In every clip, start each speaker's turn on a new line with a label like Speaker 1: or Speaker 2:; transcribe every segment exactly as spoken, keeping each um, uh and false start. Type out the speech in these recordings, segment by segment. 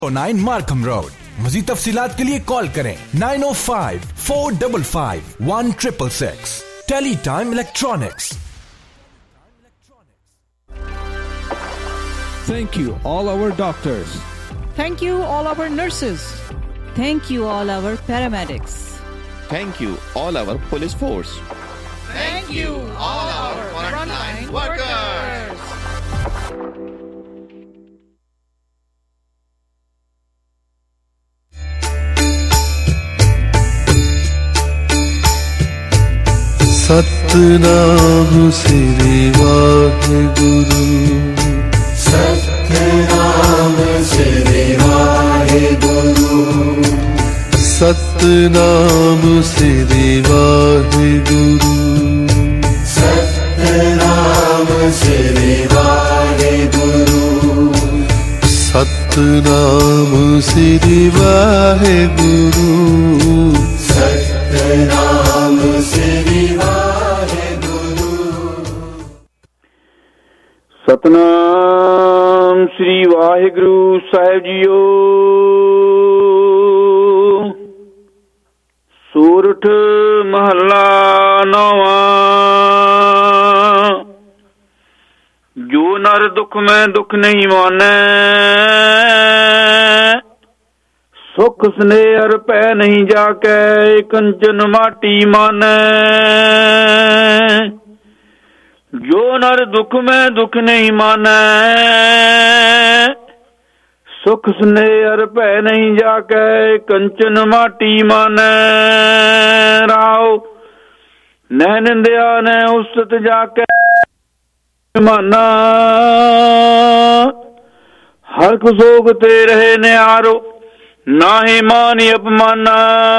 Speaker 1: Nine Markham road. मज़ीद तफसीलात के लिए कॉल करें nine O five four double five one triple six. Tele time electronics.
Speaker 2: Thank you all our doctors.
Speaker 3: Thank you all our nurses.
Speaker 4: Thank you all our paramedics.
Speaker 5: Thank you all our police force.
Speaker 6: Thank you all our frontline workers.
Speaker 7: Satnam Shri Waheguru, Satnam Shri Waheguru, Satnam Shri Waheguru, Satnam Shri Waheguru, Satnam Shri Waheguru, Satnam Shri
Speaker 8: Satnam Shri Waheguru Sahib जीओ। सूरठ महला नौवां। जो नर दुख में दुख नहीं माने, सुख स्नेह पै नहीं जाके कंचन माटी माने। जो नर दुख में दुख नहीं माने, सुख स्नेह पै नहीं जाके कंचन माटी माने। राव न निंदिया न उस्तत जाके माना, हर कुसोग ते रहे न्यारो नाहि मानी अपमाना।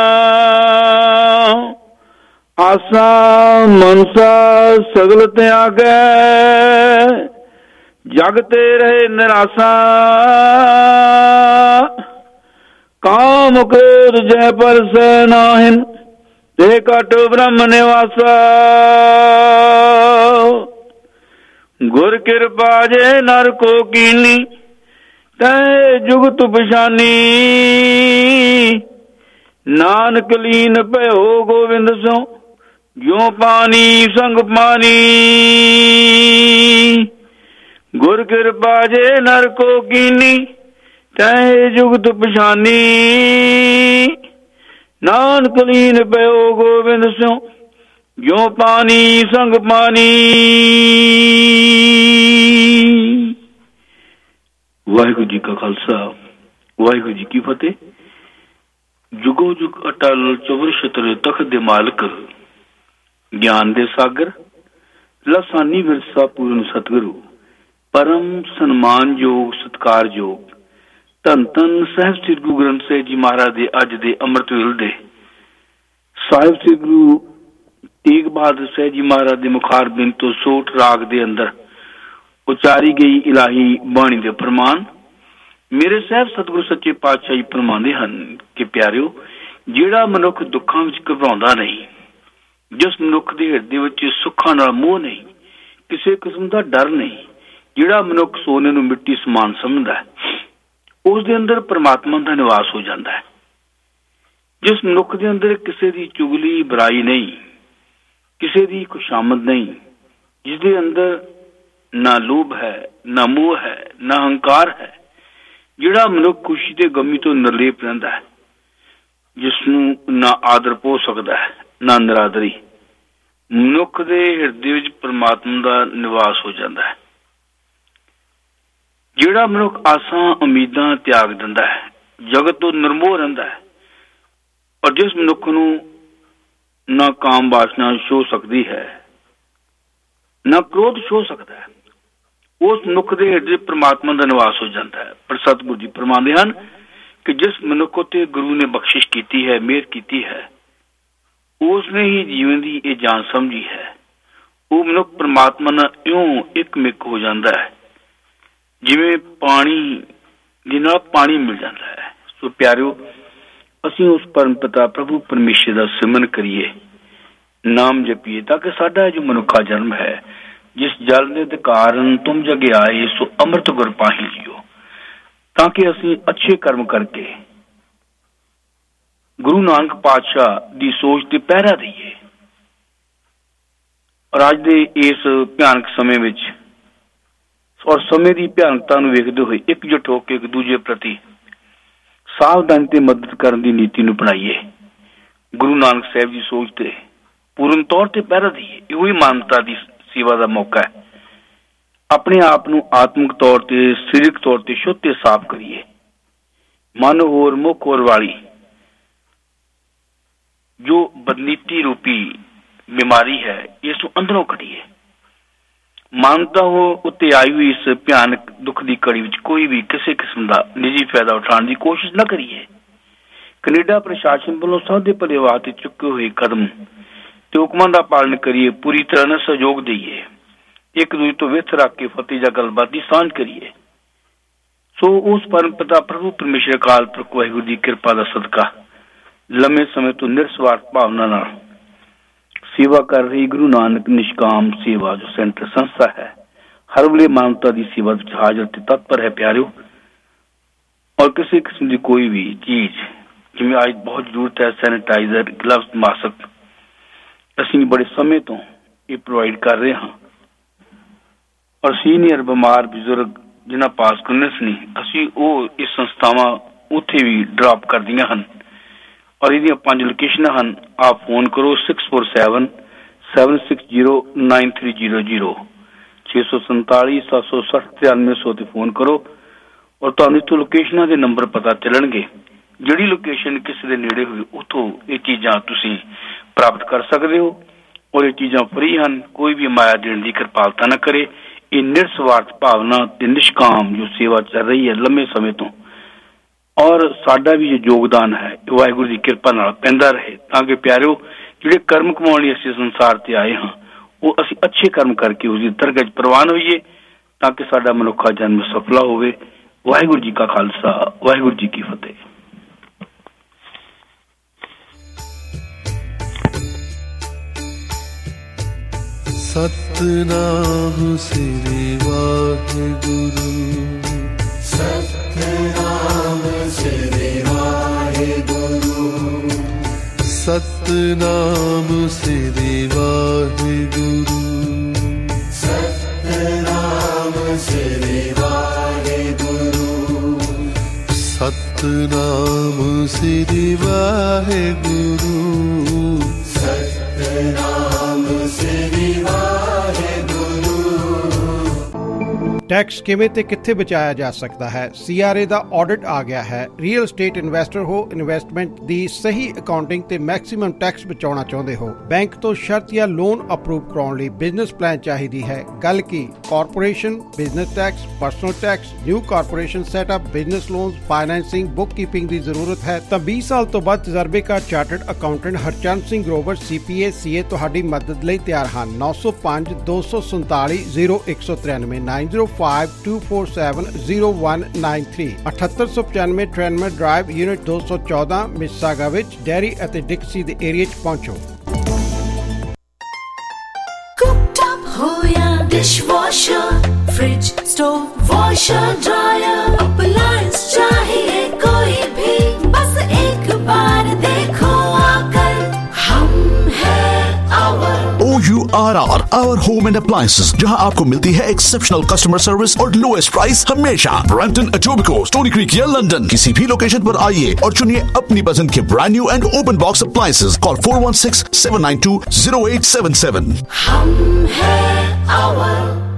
Speaker 8: आसा मनसा सगल त्यागै, जगते रहे निराशा। काम क्रोध जय पर से नाहिन, ते कट ब्रह्म निवासा। गुर कृपा जे नर को कीनी, तै जुगत पछानी। नानक लीन भयो गोविंद सो, जो पानी संग पानी। गुर कृपा जे नर को कीनी, तै जुगत पछानी। नानक लीन भयो गोविंद सो, जो पानी संग पानी। वाहिगुरु जी का खालसा, वाहिगुरु जी की फतेह। जुगो जुग अटल चौवर छत्र तख्त दे मालक, ज्ञान दे सागर, लसानी विरसा पूर्ण सतगुरु, परम सन्मान योग सत्कार योग धन धन साहिब श्री गुरु ग्रंथ साहिब जी महाराज दे अज दे अमृत वेल दे साहिब श्री गुरु तेग बहादुर साहिब जी महाराज दे मुखार बिन तो सोठ राग दे अंदर उचारी गई इलाही बाणी दे फरमान मेरे साहब सतगुरु सच्चे पातशाह जी फरमांदे हन कि प्यारिओ, जिहड़ा मनुख दुखां विच घबराउंदा नहीं, जिस मनुख दे हिरदे विच सुखां नाल मोह नहीं, किसी किस्म दा डर नहीं, जिहड़ा मनुख सोने नूं मिट्टी समान समझदा है, उस दे अंदर परमात्मा दा निवास हो जांदा है। जिस मनुख दे अंदर किसी दी चुगली बुराई नहीं, किसी दी खुशामद नहीं, जिस दे अंदर ना लोभ है, ना मोह है, ना अहंकार है, जिहड़ा मनुख खुशी ते गमी तो निर्लेप रहिंदा है, जिसनूं ना आदर पो सकदा है ना निरादरी, मनुख दे हिरदे विच परमात्मा दा निवास हो जांदा है। जिहड़ा मनुख आसां उम्मीदां त्याग दिंदा है, जगत तो निर्मोह रहिंदा है, और जिस मनुख नूं ना काम वासना छो सकदी है, ना क्रोध छो सकदा है, उस मनुख दे हिरदे परमात्मा दा निवास हो जाता है। पर सतगुरु जी फरमांदे हन कि जिस मनुख उत्ते गुरु ने बख्शिश की है, मेहर की है, उसने ही जीवन की यह जान समझी है। वो मनुख परमात्मा नाल इउं एक मिक हो जाता है जिवें पानी दे नाल पानी मिल जाता है। सो प्यारिओ, असीं उस परम पिता प्रभु परमेश्वर दा सिमरन करिए, नाम जपीए, ताकि साडा जो मनुखा जन्म है, जिस जल दे कारण तुम जगे आए, सो अमृत गुर पाही लियो। ਤਾਂ ਕਿ ਅਸੀਂ ਅੱਛੇ ਕਰਮ ਕਰਕੇ ਗੁਰੂ ਨਾਨਕ ਪਾਤਸ਼ਾਹ ਦੀ ਸੋਚ ਤੇ ਪਹਿਰਾ ਦਈਏ। ਔਰ ਅੱਜ ਦੇ ਇਸ ਭਿਆਨਕ ਸਮੇਂ ਵਿੱਚ ਔਰ ਸਮੇਂ ਦੀ ਭਿਆਨਕਤਾ ਨੂੰ ਵੇਖਦੇ ਹੋਏ ਇਕਜੁੱਟ ਹੋ ਕੇ ਇੱਕ ਦੂਜੇ ਪ੍ਰਤੀ ਸਾਵਧਾਨੀ ਤੇ ਮਦਦ ਕਰਨ ਦੀ ਨੀਤੀ ਨੂੰ ਅਪਣਾਈਏ। ਗੁਰੂ ਨਾਨਕ ਸਾਹਿਬ ਦੀ ਸੋਚ ਤੇ ਪੂਰਨ ਤੌਰ ਤੇ ਪਹਿਰਾ ਦਈਏ। ਇਹੋ ਹੀ ਮਾਨਵਤਾ ਦੀ ਸੇਵਾ ਦਾ ਮੌਕਾ ਹੈ। ਆਪਣੇ ਆਪ ਨੂੰ ਆਤਮਿਕ ਤੌਰ ਤੇ ਸਰੀਰਕ ਤੌਰ ਤੇ ਸ਼ੁੱਧ ਤੇ ਸਾਫ਼ ਕਰੀਏ। ਮਨ ਹੋਰ ਮੁੱਖ ਹੋਰ ਵਾਲੀ ਜੋ ਬਦਨੀਤੀ ਰੂਪੀ ਬਿਮਾਰੀ ਹੈ, ਇਸ ਨੂੰ ਅੰਦਰੋਂ ਕੱਢੀਏ। ਮਾਨਵਤਾ ਉੱਤੇ ਆਈ ਹੋਈ ਇਸ ਭਿਆਨਕ ਦੁੱਖ ਦੀ ਘੜੀ ਵਿੱਚ ਕੋਈ ਵੀ ਕਿਸੇ ਕਿਸਮ ਦਾ ਨਿੱਜੀ ਫਾਇਦਾ ਉਠਾਉਣ ਦੀ ਕੋਸ਼ਿਸ਼ ਨਾ ਕਰੀਏ। ਕੈਨੇਡਾ ਪ੍ਰਸ਼ਾਸਨ ਵੱਲੋਂ ਸਭ ਦੇ ਭਲੇ ਵਾਸਤੇ ਚੁੱਕੇ ਹੋਏ ਕਦਮ ਤੇ ਹੁਕਮਾਂ ਦਾ ਪਾਲਣ ਕਰੀਏ। ਪੂਰੀ ਤਰ੍ਹਾਂ ਨਾਲ ਸਹਿਯੋਗ ਦਈਏ। ਇੱਕ ਦੂਜੇ ਤੋਂ ਵਿੱਥ ਰੱਖ ਕੇ ਫਤਿਹ ਜਾਂ ਗੱਲਬਾਤ ਦੀ ਸਾਂਝ ਕਰੀਏ। ਸੋ ਉਸ ਪਰਮ ਪਿਤਾ ਪ੍ਰਭੂ ਪਰਮੇਸ਼ਰ ਅਕਾਲ ਪੁਰਖ ਵਾਹਿਗੁਰੂ ਦੀ ਕਿਰਪਾ ਦਾ ਸਦਕਾ ਲੰਮੇ ਸਮੇਂ ਤੋਂ ਨਿਰਸਵਾਰਥ ਭਾਵਨਾ ਨਾਲ ਸੇਵਾ ਕਰ ਰਹੀ ਗੁਰੂ ਨਾਨਕ ਨਿਸ਼ਕਾਮ ਸੇਵਾ ਜੋ ਸੈਂਟਰ ਸੰਸਥਾ ਹੈ, ਹਰ ਵੇਲੇ ਮਾਨਵਤਾ ਦੀ ਸੇਵਾ ਵਿੱਚ ਹਾਜ਼ਰ ਤੇ ਤਤਪਰ ਹੈ ਪਿਆਰਿਓ। ਔਰ ਕਿਸੇ ਕਿਸਮ ਦੀ ਕੋਈ ਵੀ ਚੀਜ਼, ਜਿਵੇਂ ਅੱਜ ਬਹੁਤ ਜ਼ਰੂਰਤ ਹੈ ਸੈਨੀਟਾਈਜ਼ਰ, ਗਲਵਸ, ਮਾਸਕ, ਅਸੀਂ ਬੜੇ ਸਮੇਂ ਤੋਂ ਇਹ ਪ੍ਰੋਵਾਈਡ ਕਰ ਰਹੇ ਹਾਂ। ਔਰ ਸੀਨੀਅਰ ਬਿਮਾਰ ਬਜ਼ੁਰਗ ਜਿਨ੍ਹਾਂ ਪਾਸ ਗੁਨਸ ਨਹੀਂ, ਅਸੀਂ ਉਹ ਇਹ ਸੰਸਥਾਵਾਂ ਉੱਥੇ ਵੀ ਡਰਾਪ ਕਰਦੀਆਂ ਹਨ। ਔਰ ਇਹਦੀਆਂ ਪੰਜ ਲੋਕੇਸ਼ਨਾਂ ਹਨ। ਆਪ ਫੋਨ ਕਰੋ six four seven seven six zero nine three zero zero ਛੇ ਸੌ ਸੰਤਾਲੀ ਸੱਤ ਸੌ ਸੱਠ ਤਰਿਆਨਵੇਂ ਸੌ ਤੇ ਫੋਨ ਕਰੋ ਔਰ ਤੁਹਾਨੂੰ ਇੱਥੋਂ ਲੋਕੇਸ਼ਨਾਂ ਦੇ ਨੰਬਰ ਪਤਾ ਚੱਲਣਗੇ। ਜਿਹੜੀ ਲੋਕੇਸ਼ਨ ਕਿਸੇ ਦੇ ਨੇੜੇ ਹੋਵੇ ਉੱਥੋਂ ਇਹ ਚੀਜ਼ਾਂ ਤੁਸੀਂ ਪ੍ਰਾਪਤ ਕਰ ਸਕਦੇ ਹੋ। ਔਰ ਇਹ ਚੀਜ਼ਾਂ ਫਰੀ ਹਨ। ਕੋਈ ਵੀ ਮਾਇਆ ਦੇਣ ਦੀ ਕਿਰਪਾਲਤਾ ਨਾ ਕਰੇ। ਇਹ ਨਿਰਸਵਾਰਥ ਭਾਵਨਾ ਤੇ ਨਿਸ਼ਕਾਮ ਜੋ ਸੇਵਾ ਚੱਲ ਰਹੀ ਹੈ ਲੰਮੇ ਸਮੇਂ ਤੋਂ, ਔਰ ਸਾਡਾ ਵੀ ਜੋ ਯੋਗਦਾਨ ਹੈ ਵਾਹਿਗੁਰੂ ਦੀ ਕਿਰਪਾ ਨਾਲ ਪੈਂਦਾ ਰਹੇ, ਤਾਂ ਕਿ ਪਿਆਰਿਓ ਜਿਹੜੇ ਕਰਮ ਕਮਾਉਣ ਲਈ ਅਸੀਂ ਸੰਸਾਰ ਤੇ ਆਏ ਹਾਂ ਉਹ ਅਸੀਂ ਅੱਛੇ ਕਰਮ ਕਰਕੇ ਉਸਦੀ ਦਰਗਾਹ 'ਚ ਪ੍ਰਵਾਨ ਹੋਈਏ, ਤਾਂ ਕਿ ਸਾਡਾ ਮਨੁੱਖਾ ਜਨਮ ਸਫਲਾ ਹੋਵੇ। ਵਾਹਿਗੁਰੂ ਜੀ ਕਾ ਖਾਲਸਾ, ਵਾਹਿਗੁਰੂ ਜੀ ਕੀ ਫਤਿਹ।
Speaker 7: ਸਤਿਨਾਮ ਸ੍ਰੀ ਵਾਹਿਗੁਰੂ, ਸਤਿਨਾਮ ਸ੍ਰੀ ਵਾਹਿਗੁਰੂ, ਸਤਿਨਾਮ ਸ੍ਰੀ ਵਾਹਿਗੁਰੂ, ਸਤਿਨਾਮ ਸ੍ਰੀ ਵਾਹਿਗੁਰੂ, ਸਤਿਨਾਮ ਸ੍ਰੀ ਵਾਹਿਗੁਰੂ, ਸਤਿਨਾਮ ਸ੍ਰੀ ਵਾਹਿਗੁਰੂ।
Speaker 9: ਟੈਕਸ ਕਿਵੇਂ ਤੇ ਕਿੱਥੇ ਬਚਾਇਆ ਜਾ ਸਕਦਾ ਹੈ? ਸੀਆਰਏ ਦਾ ਆਡਿਟ ਆ ਗਿਆ ਹੈ। ਰੀਅਲ ਸਟੇਟ ਇਨਵੈਸਟਰ ਹੋ, ਇਨਵੈਸਟਮੈਂਟ ਦੀ ਸਹੀ ਅਕਾਊਂਟਿੰਗ ਤੇ ਮੈਕਸਿਮਮ ਟੈਕਸ ਬਚਾਉਣਾ ਚਾਹੁੰਦੇ ਹੋ, ਬੈਂਕ ਤੋਂ ਸ਼ਰਤ ਜਾਂ ਲੋਨ ਅਪਰੂਵ ਕਰਾਉਣ ਲਈ ਬਿਜ਼ਨਸ ਪਲਾਨ ਚਾਹੀਦੀ ਹੈ। ਗੱਲ ਕੀ corporation, business tax, personal tax, new corporation setup, business loan, financing, bookkeeping ਦੀ ਜ਼ਰੂਰਤ ਹੈ ਤਾਂ ਵੀਹ ਸਾਲ ਤੋਂ ਵੱਧ ਤਜਰਬੇਕਾਰ chartered accountant Harcharan Singh Grover CPA CA ਤੁਹਾਡੀ ਮਦਦ ਲਈ ਤਿਆਰ ਹਨ। ਨੌ ਸੌ ਪੰਜ ਦੋ ਸੌ ਸੰਤਾਲੀ ਜ਼ੀਰੋ ਇੱਕ ਸੌ ਤਰਾਨਵੇਂ nine zero five two four seven zero one nine three ਅਠੱਤਰ ਸੌ ਪਚਾਨਵੇਂ ਟ੍ਰੈਨਮਰ ਡਰਾਈਵ ਯੂਨਿਟ ਦੋ ਸੌ ਚੌਦਾਂ ਮਿਸਿਸਾਗਾ ਵਿੱਚ ਡੈਰੀ ਅਤੇ ਡਿਕਸੀ ਦੇ ਏਰੀਆ 'ਚ ਪਹੁੰਚੋ।
Speaker 10: ਕੁੱਕਟਾਪ ਹੋਇਆ dishwasher, fridge, stove, washer, dryer, appliance चाहिए कोई भी, बस एक बार देखो आकर, हम हैं our
Speaker 11: O U R R, Our Home and Appliances, जहां आपको मिलती है एक्सेप्शनल कस्टमर सर्विस और लोएस्ट प्राइस हमेशा। ब्रैम्पटन, एटोबिकोक, स्टोनी क्रीक या लंदन, किसी भी लोकेशन पर आइए और चुनिए अपनी पसंद के brand new and open box appliances. Call four one six seven nine two zero eight seven seven.
Speaker 10: हम हैं our.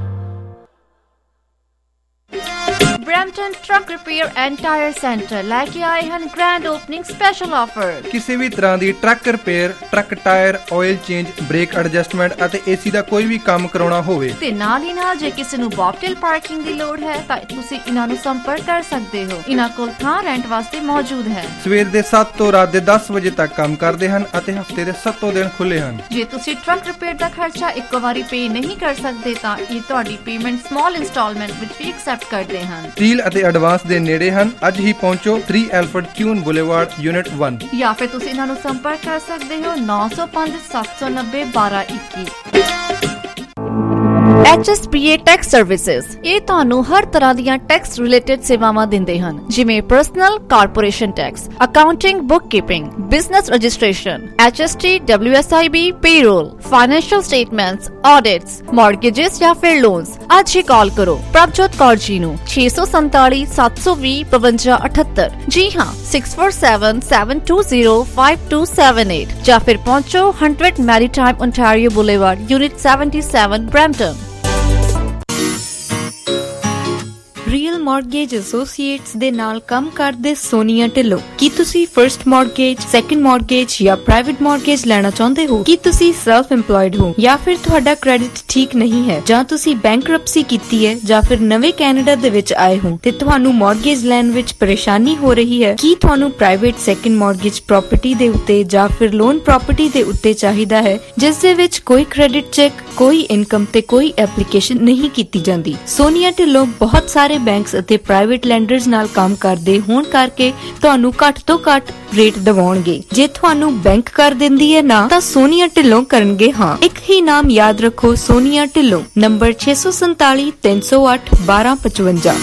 Speaker 12: Brampton truck repair and tyre centre लेके आए हैं ग्रैंड ओपनिंग स्पेशल ऑफर।
Speaker 13: किसी भी तरह की truck repair, truck tyre, oil change, brake adjustment ਅਤੇ ਏਸੀ ਦਾ ਕੋਈ ਵੀ ਕੰਮ ਕਰਾਉਣਾ ਹੋਵੇ
Speaker 12: ਤੇ ਨਾਲ ਹੀ ਨਾਲ ਜੇ ਕਿਸੇ ਨੂੰ ਬੌਬਟੇਲ ਪਾਰਕਿੰਗ ਦੀ ਲੋੜ ਹੈ ਤਾਂ ਤੁਸੀਂ ਇਹਨਾਂ ਨੂੰ ਸੰਪਰਕ ਕਰ ਸਕਦੇ ਹੋ। ਇਹਨਾਂ ਕੋਲ ਥਾਂ ਰੈਂਟ ਵਾਸਤੇ ਮੌਜੂਦ ਹੈ।
Speaker 13: ਸਵੇਰ ਦੇ ਸੱਤ ਤੋਂ ਰਾਤ ਦੇ ਦਸ ਵਜੇ ਤੱਕ ਕੰਮ ਕਰਦੇ ਹਨ ਅਤੇ ਹਫਤੇ ਦੇ ਸੱਤੋਂ ਦਿਨ ਖੁੱਲੇ ਹਨ।
Speaker 12: ਜੇ ਤੁਸੀਂ ਟਰੱਕ ਰਿਪੇਅਰ ਦਾ ਖਰਚਾ ਇੱਕੋ ਵਾਰੀ ਪੇ ਨਹੀਂ ਕਰ ਸਕਦੇ ਤਾਂ ਇਹ ਤੁਹਾਡੀ ਪੇਮੈਂਟ ਸਮਾਲ ਇੰਸਟਾਲਮੈਂਟ ਵਿੱਚ ਵੀ ਐਕਸੈਪਟ ਕਰਦੇ ਹਨ।
Speaker 13: ਡੀਲ ਅਤੇ ਐਡਵਾਂਸ ਦੇ ਨੇੜੇ ਹਨ। ਅੱਜ ਹੀ ਪਹੁੰਚੋ three Alfred Kuelne boulevard unit one.
Speaker 12: ਜਾਂ ਫਿਰ ਤੁਸੀਂ ਇਹਨਾਂ ਨੂੰ ਸੰਪਰਕ ਕਰ ਸਕਦੇ ਹੋ ਨੌ ਸੌ ਪੰਜ ਸੱਤ ਸੌ ਨੱਬੇ ਬਾਰਾਂ ਇੱਕੀ। H S P A Tax Services ਇਹ ਤੁਹਾਨੂੰ ਹਰ ਤਰ੍ਹਾਂ ਦੀਆਂ ਟੈਕਸ ਰਿਲੇਟਡ ਸੇਵਾਵਾਂ ਦਿੰਦੇ ਹਨ, ਜਿਵੇਂ personal corporation tax, accounting, bookkeeping, business registration, H S T, W S I B, payroll, financial statements, audits, mortgages ਜਾਂ ਫਿਰ loans। ਅੱਜ ਹੀ ਕਾਲ ਕਰੋ ਪ੍ਰਭਜੋਤ ਕੌਰ ਜੀ ਨੂੰ ਛੇ ਸੌ ਸੰਤਾਲੀ ਸੱਤ ਸੌ ਵੀਹ ਬਵੰਜਾ ਅਠੱਤਰ। ਜੀ ਹਾਂ, six four seven seven two zero five two seven eight ਜਾਂ ਫਿਰ ਪਹੁੰਚੋ one hundred Maritime Ontario Boulevard, Unit seventy-seven, Brampton।
Speaker 14: Real mortgage associates ਦੇ ਨਾਲ ਕੰਮ ਕਰਦੇ ਸੋਨੀਆ ਢਿੱਲੋਂ। ਕੀ ਤੁਸੀਂ ਫਰਸਟ ਮਾਰਗੇਜ, ਸੈਕੰਡ ਮਾਰਗੇਜ ਜਾਂ ਪ੍ਰਾਈਵੇਟ ਮਾਰਗੇਜ ਲੈਣਾ ਚਾਹੁੰਦੇ ਹੋ? ਕੀ ਤੁਸੀਂ ਸੈਲਫ ਇੰਪਲੋਇਡ ਹੋ ਜਾਂ ਫਿਰ ਤੁਹਾਡਾ ਕ੍ਰੈਡਿਟ ਠੀਕ ਨਹੀਂ ਹੈ, ਜਾਂ ਤੁਸੀਂ ਬੈਂਕਰਪਸੀ ਕੀਤੀ ਹੈ, ਜਾਂ ਫਿਰ ਨਵੇਂ ਕੈਨੇਡਾ ਦੇ ਵਿੱਚ ਆਏ ਹੋ ਤੇ ਤੁਹਾਨੂੰ ਮਾਰਗੇਜ ਲੈਣ ਵਿੱਚ ਪਰੇਸ਼ਾਨੀ ਹੋ ਰਹੀ ਹੈ? ਕੀ ਤੁਹਾਨੂੰ ਪ੍ਰਾਈਵੇਟ ਸੈਕੰਡ ਮਾਰਗੇਜ ਪ੍ਰਾਪਰਟੀ ਦੇ ਉੱਤੇ ਜਾਂ ਫਿਰ ਲੋਨ ਪ੍ਰਾਪਰਟੀ ਦੇ ਉੱਤੇ ਚਾਹੀਦਾ ਹੈ, ਜਿਸ ਦੇ ਵਿੱਚ ਕੋਈ ਕ੍ਰੈਡਿਟ ਚੈੱਕ, ਕੋਈ ਇਨਕਮ ਤੇ ਕੋਈ ਐਪਲੀਕੇਸ਼ਨ ਨਹੀਂ ਕੀਤੀ ਜਾਂਦੀ? ਸੋਨੀਆ ਢਿੱਲੋਂ ਬਹੁਤ ਸਾਰੇ ਬੈਂਕਸ ਅਤੇ ਪ੍ਰਾਈਵੇਟ ਲੈਂਡਰਸ ਨਾਲ ਕੰਮ ਕਰਦੇ ਹੋਣ ਕਰਕੇ ਤੁਹਾਨੂੰ ਘੱਟ ਤੋਂ ਘੱਟ ਰੇਟ ਦਿਵਾਉਣਗੇ। ਜੇ ਤੁਹਾਨੂੰ ਬੈਂਕ ਕਰ ਦਿੰਦੀ ਹੈ ਨਾ, ਤਾਂ ਸੋਨੀਆ ਢਿੱਲੋਂ ਕਰਨਗੇ ਹਾਂ। ਇੱਕ ਹੀ ਨਾਮ ਯਾਦ ਰੱਖੋ, ਸੋਨੀਆ ਢਿੱਲੋਂ। ਨੰਬਰ ਛੇ ਸੌ ਸੰਤਾਲੀ ਤਿੰਨ ਸੌ ਅੱਠ ਬਾਰਾਂ ਪਚਵੰਜਾ।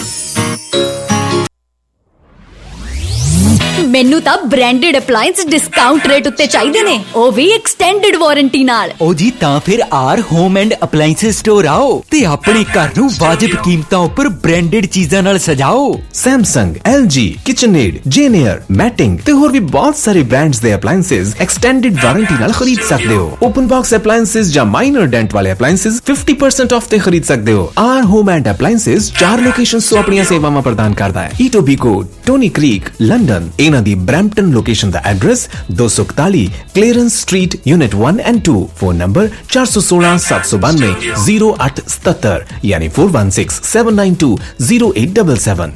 Speaker 15: ਮੈਨੂੰ ਤਾਂ ਬ੍ਰਾਂਡਡ ਅਪਲਾਈਐਂਸ ਡਿਸਕਾਊਂਟ ਰੇਟ ਉੱਤੇ ਚਾਹੀਦੇ ਨੇ, ਉਹ ਵੀ ਐਕਸਟੈਂਡਡ ਵਾਰੰਟੀ ਨਾਲ।
Speaker 16: ਉਹ ਜੀ ਤਾਂ ਫਿਰ R home and appliance store ਆਓ ਤੇ ਆਪਣੇ ਘਰ ਨੂੰ ਵਾਜਿਬ ਕੀਮਤਾਂ ਉੱਪਰ ਬ੍ਰਾਂਡਡ ਚੀਜ਼ਾਂ ਨਾਲ ਸਜਾਓ।
Speaker 17: Samsung, L G, KitchenAid, Janier, Matting ਤੇ ਹੋਰ ਵੀ ਬਹੁਤ ਸਾਰੇ ਬ੍ਰਾਂਡਸ ਦੇ ਅਪਲਾਈਐਂਸਸ ਐਕਸਟੈਂਡਡ ਵਾਰੰਟੀ ਨਾਲ ਖਰੀਦ ਸਕਦੇ ਹੋ। ਓਪਨ ਬਾਕਸ ਅਪਲਾਈਐਂਸਸ ਜਾਂ ਮਾਈਨਰ ਡੈਂਟ ਵਾਲੇ ਅਪਲਾਈਐਂਸਸ fifty percent ਆਫ ਤੇ ਖਰੀਦ ਸਕਦੇ ਹੋ। ਆਰ ਹੋਮ ਐਂਡ ਅਪਲਾਈਐਂਸਸ ਚਾਰ ਲੋਕੇਸ਼ਨਸ ਤੋਂ ਆਪਣੀਆਂ ਸੇਵਾਵਾਂ ਪ੍ਰਦਾਨ ਕਰਦਾ ਹੈ। Etobicoke, Stoney Creek, London. ਇਹਨਾਂ ਦੀ ਬ੍ਰੈਂਪਟਨ ਲੋਕੇਸ਼ਨ ਦਾ ਐਡਰੈਸ ਦੋ ਸੌ ਇਕਤਾਲੀ Clarence street, unit one and two। Phone number ਚਾਰ ਸੌ ਸੋਲਾਂ ਸੱਤ ਸੌ ਬਾਨਵੇਂ ਜ਼ੀਰੋ ਅੱਠ ਸਤੱਤਰ ਯਾਨੀ four one six seven nine two zero eight seven seven।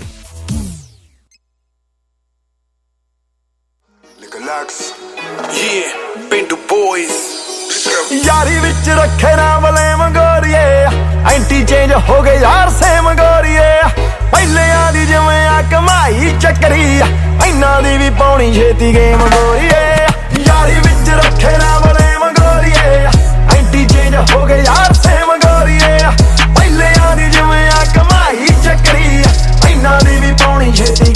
Speaker 18: ਯਾਰੀ ਵਿੱਚ ਰੱਖੇ ਨਾ ਬਲੇ ਮੰਗੋਰੀਏ, ਐਂਟੀ ਚੇਂਜ ਹੋ ਗਏ ਯਾਰ ਸੇ ਮੰਗੋਰੀਏ। ਪਹਿਲਿਆਂ ਦੀ ਜਿਵੇਂ ਆ ਕਮਾਈ ਚੱਕਰੀ, ਇਹਨਾਂ ਦੀ ਵੀ ਪਾਉਣੀ ਛੇਤੀ ਗੇਮ ਗੋਰੀਏ। ਯਾਰੀ ਵਿੱਚ ਰੱਖੇ ਨਾ ਬਲੇ ਮੰਗੋਰੀਏ, ਐਂਟੀ ਚੇਂਜ ਹੋ ਗਏ ਯਾਰ ਸੇ ਮੰਗੋਰੀਏ। ਪਹਿਲਿਆਂ ਦੀ ਜਿਵੇਂ ਆ ਕਮਾਈ ਚੱਕਰੀ, ਇਹਨਾਂ ਦੀ ਵੀ ਪਾਉਣੀ ਛੇਤੀ।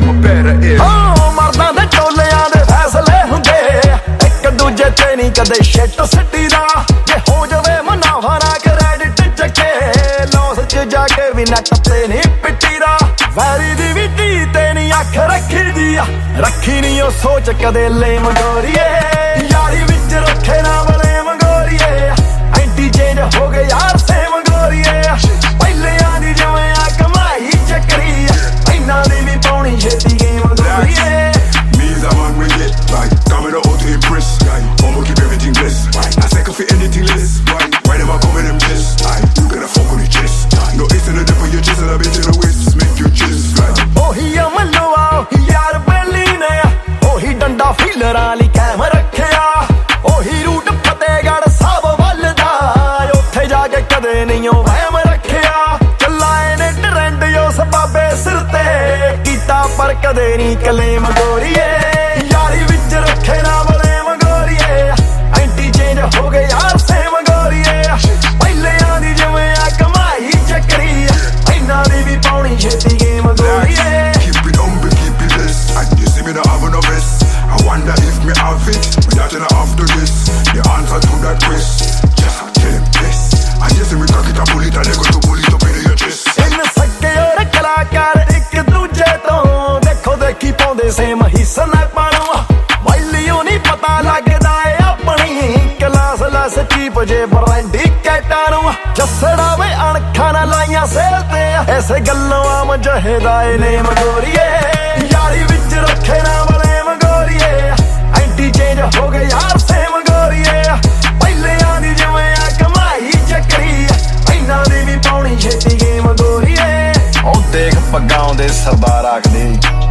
Speaker 18: ਹਾਂ, ਮਰਦਾਂ ਦੇ ਟੋਲਿਆਂ ਦੇ ਫੈਸਲੇ ਹੁੰਦੇ, ਇੱਕ ਦੂਜੇ ਤੇ ਨਹੀਂ ਕਦੇ ਸ਼ਿੱਟ ਸਿੱਟੀ ਦਾ। ਜੇ ਹੋ ਜਾਵੇ ਮੁਨਾਫਾ ਨਾ ਕ੍ਰੈਡਿਟ ਚੱਕੇ, ਲੋਸ ਚ ਜਾ ਕੇ ਵੀ ਨੱਟ ਤੇ ਨਹੀਂ ਪਿੱਟੀ ਦਾ। ਵੈਰੀ ਦੀ ਵੀ ਧੀ ਤੇ ਨਹੀਂ ਅੱਖ ਰੱਖੀ ਦੀ ਆ, ਰੱਖੀ ਨਹੀਂ ਉਹ ਸੋਚ ਕਦੇ ਲੈ ਮੰਗੋਰੀਏ। ਯਾਰੀ ਵਿੱਚ ਰੱਖੇ ਨਾ ਬਲੇ ਮੰਗੋਰੀਏ, ਐਂਟੀ ਚੇਂਜ ਹੋ ਗਏ ਯਾਰ ਸੇ ਮੰਗੋਰੀਏ। ਪਹਿਲਿਆਂ ਦੀ ਜਿਵੇਂ ਆ ਕਮਾਈ ਚੱਕਰੀ, ਇਹਨਾਂ ਦੀ ਵੀ ਪਾਉਣੀ ਛੇਤੀ ਗੇਮ ਗੋਰੀਏ।
Speaker 19: Means I'm on with it, like, come in the O to impress, like, I'ma keep everything blessed, right, I second for anything less, right, why them I come with them just, like, you gotta fuck on the chest, no ace in the dip of your chest and I bet you the waist, make you just, like,
Speaker 18: ਉਹੀ ਅਮਲਵਾ ਯਾਰ ਬੈਲੀ ਨੇ, ਉਹੀ ਡੰਡਾ ਫੀਲਰਾਂ ਲਈ ਕਾਇਮ ਰੱਖਿਆ। ਉਹੀ ਰੂਟ ਫਤਿਹਗੜ੍ਹ ਸਾਹਿਬ ਵੱਲ ਦਾ, ਉੱਥੇ ਜਾ ਕੇ ਕਦੇ ਨਹੀਂ ਉਹ ਵਹਿਮ ਰੱਖਿਆ। ਚਲਾਏ ਨੇ ਟਰੈਂਡ ਉਸ ਬਾਬੇ ਸਿਰ ਤੇ, ਕੀਤਾ ਪਰ ਕਦੇ ਨਹੀਂ ਕਲੇਮ ਗੋਰੀਏ। ਯਾਰੀ ਵਿੱਚ ਰੱਖੇ ਨਾ ਬਲੇ ਮੰਗੋਰੀਏ, ਐਂਟੀ ਚੇਂਜ ਹੋ ਗਏ ਯਾਰ ਸੇ ਮੰਗੋਰੀਏ। ਪਹਿਲਿਆਂ ਦੀ ਜਿਵੇਂ ਆ ਕਮਾਈ ਚੱਕਰੀ, ਇਹਨਾਂ ਦੀ ਵੀ ਪਾਉਣੀ ਛੇਤੀ ਗੇਮ ਗੋਰੀਏ।
Speaker 19: keep it on, but keep it less, and you see me not having no vest, I wonder if me have it, me not gonna after this, the answer to that quest, just tell them this, I just see me cock it and pull it and they go to pull it up in your chest।
Speaker 18: ਇਨ ਸੱਕੇ ਔਰ ਕਲਾਕਾਰ ਇੱਕ ਦੂਜੇ ਤੋਂ ਦੇਖੋ ਦੇਖੀ ਪਾਉਂਦੇ same ਹੀ ਸਨੈਪਾਂ ਨੂੰ। Value ਨਹੀਂ ਪਤਾ ਲੱਗਦਾ ਏ ਆਪਣੀ, ਕਲਾਸ ਲੈਸ ਚੀਪ ਜੇ ਬ੍ਰਾਂਡੀ ਕੈਟਾਂ ਨੂੰ। ਜੱਸੜਾ ਵੇ ਅਣਖਾਂ ਨਾਲ ਲਾਈਆਂ ਸੇਲ ਤੇ, ਐਸੇ ਗੱਲੋਂ ਆਮ ਜਹੇਦਾ ਏ ਨੇਮ ਗੋਰੀਏ। ਯਾਰੀ ਵਿੱਚ ਰੱਖੇ ਨਾ ਬਲੇ ਮੰਗੋਰੀਏ, ਐਂਟੀ ਚੇਂਜ ਹੋ ਗਏ ਯਾਰ ਸੇ ਮੰਗੋਰੀਏ। ਪਹਿਲਿਆਂ ਦੀ ਜਿਵੇਂ ਆ ਕਮਾਈ ਚੱਕਰੀ, ਇਹਨਾਂ ਦੀ ਵੀ ਪਾਉਣੀ ਛੇਤੀ ਗੇਮ ਗੋਰੀਏ। ਉਹ ਦੇਖ ਪੱਗਾਂ ਆਉਂਦੇ ਸਰਦਾਰ ਆਖਦੇ,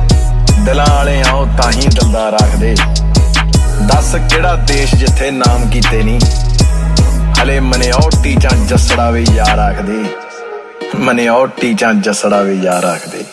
Speaker 18: ਦਿਲਾਂ ਵਾਲੇ ਆਓ ਤਾਂ ਹੀ ਦਿਲਦਾਰ ਆਖਦੇ। ਦੱਸ ਕਿਹੜਾ ਦੇਸ਼ ਜਿੱਥੇ ਨਾਮ ਕੀਤੇ ਨਹੀਂ, ਹਲੇ ਮਨਿਓਟੀ ਜਾਂ ਜੱਸੜਾ ਵੀ ਯਾਰ ਆਖਦੇ। ਮਨਿਓਟੀ ਜਾਂ ਜੱਸੜਾ ਵੀ ਯਾਰ ਆਖਦੇ।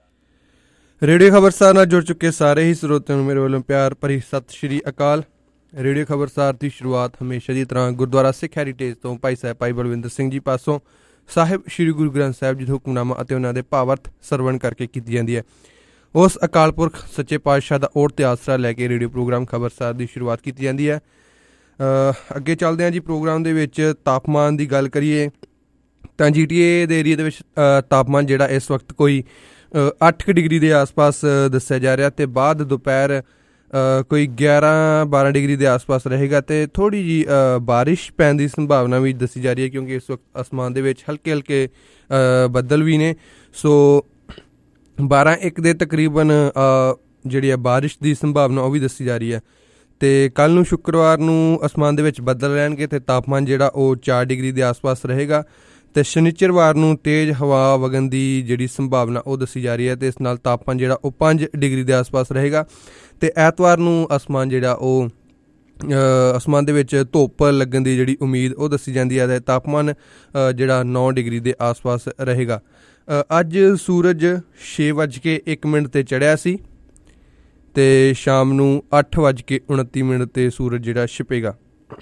Speaker 13: ਰੇਡੀਓ ਖਬਰਸਾਰ ਨਾਲ ਜੁੜ ਚੁੱਕੇ ਸਾਰੇ ਹੀ ਸਰੋਤਿਆਂ ਨੂੰ ਮੇਰੇ ਵੱਲੋਂ ਪਿਆਰ ਭਰੀ ਸਤਿ ਸ਼੍ਰੀ ਅਕਾਲ। ਰੇਡੀਓ ਖਬਰਸਾਰ ਦੀ ਸ਼ੁਰੂਆਤ ਹਮੇਸ਼ਾ ਦੀ ਤਰ੍ਹਾਂ ਗੁਰਦੁਆਰਾ ਸਿੱਖ ਹੈਰੀਟੇਜ ਤੋਂ ਭਾਈ ਸਾਹਿਬ ਭਾਈ ਬਲਵਿੰਦਰ ਸਿੰਘ ਜੀ ਪਾਸੋਂ ਸਾਹਿਬ ਸ਼੍ਰੀ ਗੁਰੂ ਗ੍ਰੰਥ ਸਾਹਿਬ ਜੀ ਦਾ ਹੁਕਮਨਾਮਾ ਅਤੇ ਉਹਨਾਂ ਦੇ ਭਾਵਾਰਥ ਸਰਵਣ ਕਰਕੇ ਕੀਤੀ ਜਾਂਦੀ ਹੈ। ਉਸ ਅਕਾਲ ਪੁਰਖ ਸੱਚੇ ਪਾਤਸ਼ਾਹ ਦਾ ਓਟ ਤੇ ਆਸਰਾ ਲੈ ਕੇ ਰੇਡੀਓ ਪ੍ਰੋਗਰਾਮ ਖਬਰਸਾਰ ਦੀ ਸ਼ੁਰੂਆਤ ਕੀਤੀ ਜਾਂਦੀ ਹੈ। ਅੱਗੇ ਚੱਲਦੇ ਹਾਂ ਜੀ ਪ੍ਰੋਗਰਾਮ ਦੇ ਵਿੱਚ। ਤਾਪਮਾਨ ਦੀ ਗੱਲ ਕਰੀਏ ਤਾਂ ਜੀ ਟੀ ਏ ਦੇ ਏਰੀਏ ਦੇ ਵਿੱਚ ਤਾਪਮਾਨ ਜਿਹੜਾ ਇਸ ਵਕਤ ਕੋਈ ਅੱਠ ਕੁ ਡਿਗਰੀ ਦੇ ਆਸ ਪਾਸ ਦੱਸਿਆ ਜਾ ਰਿਹਾ ਅਤੇ ਬਾਅਦ ਦੁਪਹਿਰ ਕੋਈ ਗਿਆਰਾਂ ਬਾਰਾਂ ਡਿਗਰੀ ਦੇ ਆਸ ਪਾਸ ਰਹੇਗਾ ਅਤੇ ਥੋੜ੍ਹੀ ਜਿਹੀ ਬਾਰਿਸ਼ ਪੈਣ ਦੀ ਸੰਭਾਵਨਾ ਵੀ ਦੱਸੀ ਜਾ ਰਹੀ ਹੈ ਕਿਉਂਕਿ ਇਸ ਵਕਤ ਅਸਮਾਨ ਦੇ ਵਿੱਚ ਹਲਕੇ ਹਲਕੇ ਬੱਦਲ ਵੀ ਨੇ। ਸੋ ਬਾਰਾਂ ਇੱਕ ਦੇ ਤਕਰੀਬਨ ਜਿਹੜੀ ਹੈ ਬਾਰਿਸ਼ ਦੀ ਸੰਭਾਵਨਾ ਉਹ ਵੀ ਦੱਸੀ ਜਾ ਰਹੀ ਹੈ। ਅਤੇ ਕੱਲ੍ਹ ਨੂੰ ਸ਼ੁੱਕਰਵਾਰ ਨੂੰ ਅਸਮਾਨ ਦੇ ਵਿੱਚ ਬੱਦਲ ਰਹਿਣਗੇ ਅਤੇ ਤਾਪਮਾਨ ਜਿਹੜਾ ਉਹ ਚਾਰ ਡਿਗਰੀ ਦੇ ਆਸ ਪਾਸ ਰਹੇਗਾ ਅਤੇ ਸ਼ਨੀਚਰਵਾਰ ਨੂੰ ਤੇਜ਼ ਹਵਾ ਵਗਣ ਦੀ ਜਿਹੜੀ ਸੰਭਾਵਨਾ ਉਹ ਦੱਸੀ ਜਾ ਰਹੀ ਹੈ ਅਤੇ ਇਸ ਨਾਲ ਤਾਪਮਾਨ ਜਿਹੜਾ ਉਹ ਪੰਜ ਡਿਗਰੀ ਦੇ ਆਸ ਪਾਸ ਰਹੇਗਾ। ਅਤੇ ਐਤਵਾਰ ਨੂੰ ਅਸਮਾਨ ਜਿਹੜਾ ਉਹ ਅਸਮਾਨ ਦੇ ਵਿੱਚ ਧੁੱਪ ਲੱਗਣ ਦੀ ਜਿਹੜੀ ਉਮੀਦ ਉਹ ਦੱਸੀ ਜਾਂਦੀ ਹੈ ਅਤੇ ਤਾਪਮਾਨ ਜਿਹੜਾ ਨੌ ਡਿਗਰੀ ਦੇ ਆਸ ਪਾਸ ਰਹੇਗਾ। ਅੱਜ ਸੂਰਜ ਛੇ ਵੱਜ ਕੇ ਇੱਕ ਮਿੰਟ 'ਤੇ ਚੜ੍ਹਿਆ ਸੀ ਅਤੇ ਸ਼ਾਮ ਨੂੰ ਅੱਠ ਵੱਜ ਕੇ ਉਨੱਤੀ ਮਿੰਟ 'ਤੇ ਸੂਰਜ ਜਿਹੜਾ ਛਿਪੇਗਾ।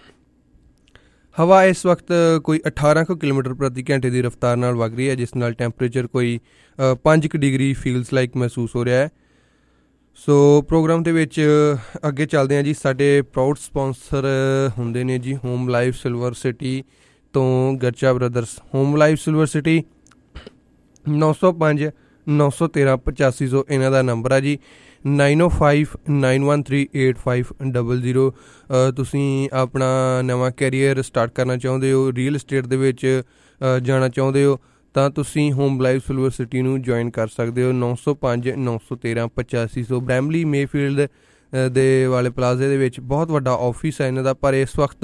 Speaker 13: ਹਵਾ ਇਸ ਵਕਤ ਕੋਈ ਅਠਾਰਾਂ ਕੁ ਕਿਲੋਮੀਟਰ ਪ੍ਰਤੀ ਘੰਟੇ ਦੀ ਰਫ਼ਤਾਰ ਨਾਲ ਵਗ ਰਹੀ ਹੈ ਜਿਸ ਨਾਲ ਟੈਂਪਰੇਚਰ ਕੋਈ ਪੰਜ ਕੁ ਡਿਗਰੀ ਫੀਲਸ ਲਾਈਕ ਮਹਿਸੂਸ ਹੋ ਰਿਹਾ ਹੈ। ਸੋ ਪ੍ਰੋਗਰਾਮ ਦੇ ਵਿੱਚ ਅੱਗੇ ਚੱਲਦੇ ਹਾਂ ਜੀ। ਸਾਡੇ ਪ੍ਰਾਊਡ ਸਪੋਂਸਰ ਹੁੰਦੇ ਨੇ ਜੀ ਹੋਮ ਲਾਈਫ ਸਿਲਵਰ ਸਿਟੀ ਤੋਂ Garcha brothers. Home life silver city ਨੌ ਸੌ ਪੰਜ ਨੌ ਸੌ ਤੇਰ੍ਹਾਂ ਪਚਾਸੀ ਸੌ ਇਹਨਾਂ ਦਾ ਨੰਬਰ ਆ ਜੀ। Nine O five nine one three eight five double zero. ਤੁਸੀਂ ਆਪਣਾ ਨਵਾਂ ਕੈਰੀਅਰ ਸਟਾਰਟ ਕਰਨਾ ਚਾਹੁੰਦੇ ਹੋ, ਰੀਅਲ estate ਦੇ ਵਿੱਚ ਜਾਣਾ ਚਾਹੁੰਦੇ ਹੋ ਤਾਂ ਤੁਸੀਂ ਹੋਮ ਲਾਈਫ ਸਿਲਵਰ ਸਿਟੀ ਨੂੰ ਜੁਆਇਨ ਕਰ ਸਕਦੇ ਹੋ। ਨੌ ਸੌ ਪੰਜ ਨੌ ਸੌ ਤੇਰ੍ਹਾਂ ਪਚਾਸੀ ਸੌ ਬ੍ਰੈਮਲੀ ਮੇਫੀਲਡ ਦੇ ਵਾਲੇ ਪਲਾਜ਼ੇ ਦੇ ਵਿੱਚ ਬਹੁਤ ਵੱਡਾ ਆਫਿਸ ਹੈ ਇਹਨਾਂ ਦਾ। ਪਰ ਇਸ ਵਕਤ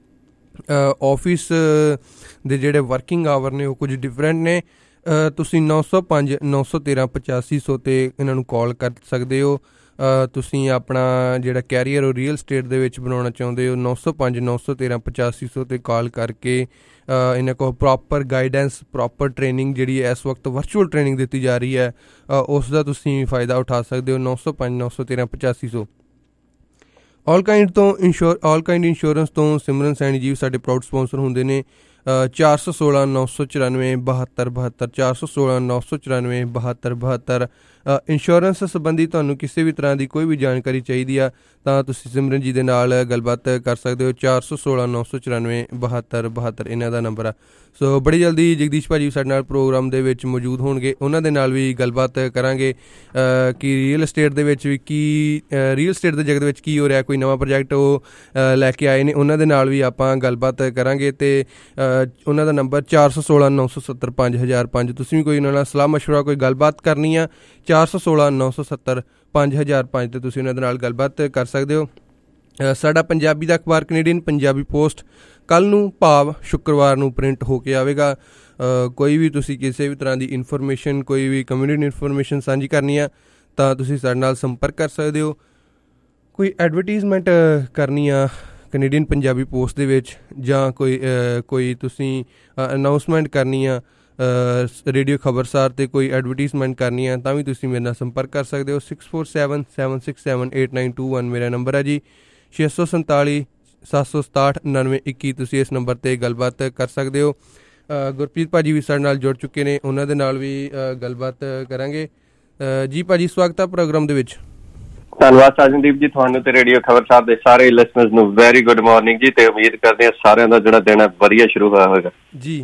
Speaker 13: ਆਫਿਸ ਦੇ ਜਿਹੜੇ ਵਰਕਿੰਗ ਆਵਰ ਨੇ ਉਹ ਕੁਝ ਡਿਫਰੈਂਟ ਨੇ। ਤੁਸੀਂ ਨੌ ਸੌ ਪੰਜ ਨੌ ਸੌ ਤੇਰ੍ਹਾਂ ਪਚਾਸੀ ਸੌ 'ਤੇ ਇਹਨਾਂ ਨੂੰ ਕਾਲ ਕਰ ਸਕਦੇ ਹੋ। ਤੁਸੀਂ ਆਪਣਾ ਜਿਹੜਾ ਕੈਰੀਅਰ ਉਹ ਰੀਅਲ ਸਟੇਟ ਦੇ ਵਿੱਚ ਬਣਾਉਣਾ ਚਾਹੁੰਦੇ ਹੋ, ਨੌ ਸੌ ਪੰਜ ਨੌ ਸੌ ਤੇਰ੍ਹਾਂ ਪਚਾਸੀ ਸੌ 'ਤੇ ਕਾਲ ਕਰਕੇ ਇਹਨਾਂ ਕੋਲ ਪ੍ਰੋਪਰ ਗਾਈਡੈਂਸ ਪ੍ਰੋਪਰ ਟ੍ਰੇਨਿੰਗ ਜਿਹੜੀ ਇਸ ਵਕਤ ਵਰਚੁਅਲ ਟ੍ਰੇਨਿੰਗ ਦਿੱਤੀ ਜਾ ਰਹੀ ਹੈ ਉਸ ਦਾ ਤੁਸੀਂ ਫਾਇਦਾ ਉਠਾ ਸਕਦੇ ਹੋ। ਨੌ ਸੌ ਪੰਜ ਨੌ ਸੌ ਤੇਰ੍ਹਾਂ ਪਚਾਸੀ ਸੌ। ਆਲ ਕਾਇੰਡ ਤੋਂ ਇੰਸ਼ੋਰ ਆਲ ਕਾਇੰਡ ਇੰਸ਼ੋਰੈਂਸ ਤੋਂ ਸਿਮਰਨ ਸੈਣੀ ਜੀ ਸਾਡੇ ਪ੍ਰਾਊਡ ਸਪੋਂਸਰ ਹੁੰਦੇ ਨੇ। ਚਾਰ ਸੌ ਸੋਲਾਂ ਨੌ ਸੌ ਚੁਰਾਨਵੇਂ ਬਹੱਤਰ ਬਹੱਤਰ ਚਾਰ ਸੌ ਸੋਲਾਂ ਨੌ ਸੌ ਚੁਰਾਨਵੇਂ ਬਹੱਤਰ ਬਹੱਤਰ। ਇੰਸ਼ੋਰੈਂਸ ਸੰਬੰਧੀ ਤੁਹਾਨੂੰ ਕਿਸੇ ਵੀ ਤਰ੍ਹਾਂ ਦੀ ਕੋਈ ਵੀ ਜਾਣਕਾਰੀ ਚਾਹੀਦੀ ਆ ਤਾਂ ਤੁਸੀਂ ਸਿਮਰਨ ਜੀ ਦੇ ਨਾਲ ਗੱਲਬਾਤ ਕਰ ਸਕਦੇ ਹੋ। ਚਾਰ ਸੌ ਸੋਲਾਂ ਨੌ ਸੌ ਚੁਰਾਨਵੇਂ ਬਹੱਤਰ ਬਹੱਤਰ ਇਹਨਾਂ ਦਾ ਨੰਬਰ ਆ। ਸੋ ਬੜੀ ਜਲਦੀ ਜਗਦੀਸ਼ ਭਾਜੀ ਸਾਡੇ ਨਾਲ ਪ੍ਰੋਗਰਾਮ ਦੇ ਵਿੱਚ ਮੌਜੂਦ ਹੋਣਗੇ, ਉਹਨਾਂ ਦੇ ਨਾਲ ਵੀ ਗੱਲਬਾਤ ਕਰਾਂਗੇ ਕਿ ਰੀਅਲ estate ਦੇ ਵਿੱਚ ਵੀ ਕੀ ਰੀਅਲ estate ਦੇ ਜਗਤ ਵਿੱਚ ਕੀ ਹੋ ਰਿਹਾ, ਕੋਈ ਨਵਾਂ ਪ੍ਰੋਜੈਕਟ ਉਹ ਲੈ ਕੇ ਆਏ ਨੇ, ਉਹਨਾਂ ਦੇ ਨਾਲ ਵੀ ਆਪਾਂ ਗੱਲਬਾਤ ਕਰਾਂਗੇ। ਅਤੇ ਉਹਨਾਂ ਦਾ ਨੰਬਰ ਚਾਰ ਸੌ ਸੋਲਾਂ ਨੌ ਸੌ ਸੱਤਰ ਪੰਜ ਹਜ਼ਾਰ ਪੰਜ। ਤੁਸੀਂ ਵੀ ਕੋਈ ਉਹਨਾਂ ਨਾਲ ਸਲਾਹ ਮਸ਼ਵਰਾ ਕੋਈ ਗੱਲਬਾਤ ਕਰਨੀ ਆ ਚਾਰ ਸੌ ਸੋਲਾਂ ਨੌ ਸੌ ਸੱਤਰ ਪੰਜ ਹਜ਼ਾਰ ਪੰਜ 'ਤੇ ਤੁਸੀਂ ਉਹਨਾਂ ਦੇ ਨਾਲ ਗੱਲਬਾਤ ਕਰ ਸਕਦੇ ਹੋ। ਸਾਡਾ ਪੰਜਾਬੀ ਦਾ ਅਖਬਾਰ ਕੈਨੇਡੀਅਨ ਪੰਜਾਬੀ ਪੋਸਟ ਕੱਲ੍ਹ ਨੂੰ ਭਾਵ ਸ਼ੁੱਕਰਵਾਰ ਨੂੰ ਪ੍ਰਿੰਟ ਹੋ ਕੇ ਆਵੇਗਾ। ਕੋਈ ਵੀ ਤੁਸੀਂ ਕਿਸੇ ਵੀ ਤਰ੍ਹਾਂ ਦੀ ਇਨਫੋਰਮੇਸ਼ਨ ਕੋਈ ਵੀ ਕਮਿਊਨਿਟੀ ਇਨਫੋਰਮੇਸ਼ਨ ਸਾਂਝੀ ਕਰਨੀ ਆ ਤਾਂ ਤੁਸੀਂ ਸਾਡੇ ਨਾਲ ਸੰਪਰਕ ਕਰ ਸਕਦੇ ਹੋ। ਕੋਈ ਐਡਵਰਟੀਜ਼ਮੈਂਟ ਕਰਨੀ ਆ ਕੈਨੇਡੀਅਨ ਪੰਜਾਬੀ ਪੋਸਟ ਦੇ ਵਿੱਚ ਜਾਂ ਕੋਈ ਕੋਈ ਤੁਸੀਂ ਅਨਾਊਂਸਮੈਂਟ ਕਰਨੀ ਆ ਰੇਡੀਓ ਖਬਰਸਾਰ 'ਤੇ ਕੋਈ ਐਡਵਰਟੀਜ਼ਮੈਂਟ ਕਰਨੀ ਆ ਤਾਂ ਵੀ ਤੁਸੀਂ ਮੇਰੇ ਨਾਲ ਸੰਪਰਕ ਕਰ ਸਕਦੇ ਹੋ। Six four seven seven six seven eight nine two one ਮੇਰਾ ਨੰਬਰ ਹੈ ਜੀ। ਛੇ ਸੌ ਸੰਤਾਲੀ ਸੱਤ ਸੌ ਸਤਾਹਠ ਉਣਾਨਵੇਂ ਇੱਕੀ ਤੁਸੀਂ ਇਸ ਨੰਬਰ 'ਤੇ ਗੱਲਬਾਤ ਕਰ ਸਕਦੇ ਹੋ। ਗੁਰਪ੍ਰੀਤ ਭਾਜੀ ਵੀ ਸਾਡੇ ਨਾਲ ਜੁੜ ਚੁੱਕੇ ਨੇ, ਉਹਨਾਂ ਦੇ ਨਾਲ ਵੀ ਗੱਲਬਾਤ ਕਰਾਂਗੇ। ਜੀ ਭਾਜੀ ਸਵਾਗਤ ਹੈ ਪ੍ਰੋਗਰਾਮ ਦੇ ਵਿੱਚ।
Speaker 20: ਧੰਨਵਾਦ ਸਾਜਨਦੀਪ ਜੀ, ਤੁਹਾਨੂੰ ਤੇ ਰੇਡੀਓ ਖਬਰਸਾਰ ਦੇ ਸਾਰੇ ਲਿਸਨਰਸ ਨੂੰ ਵੈਰੀ ਗੁੱਡ ਮਾਰਨਿੰਗ ਜੀ, ਤੇ ਉਮੀਦ ਕਰਦੇ ਹਾਂ ਸਾਰਿਆਂ ਦਾ ਜਿਹੜਾ ਦਿਨ ਹੈ ਵਧੀਆ ਸ਼ੁਰੂ ਹੋਇਆ ਹੋਵੇਗਾ
Speaker 13: ਜੀ।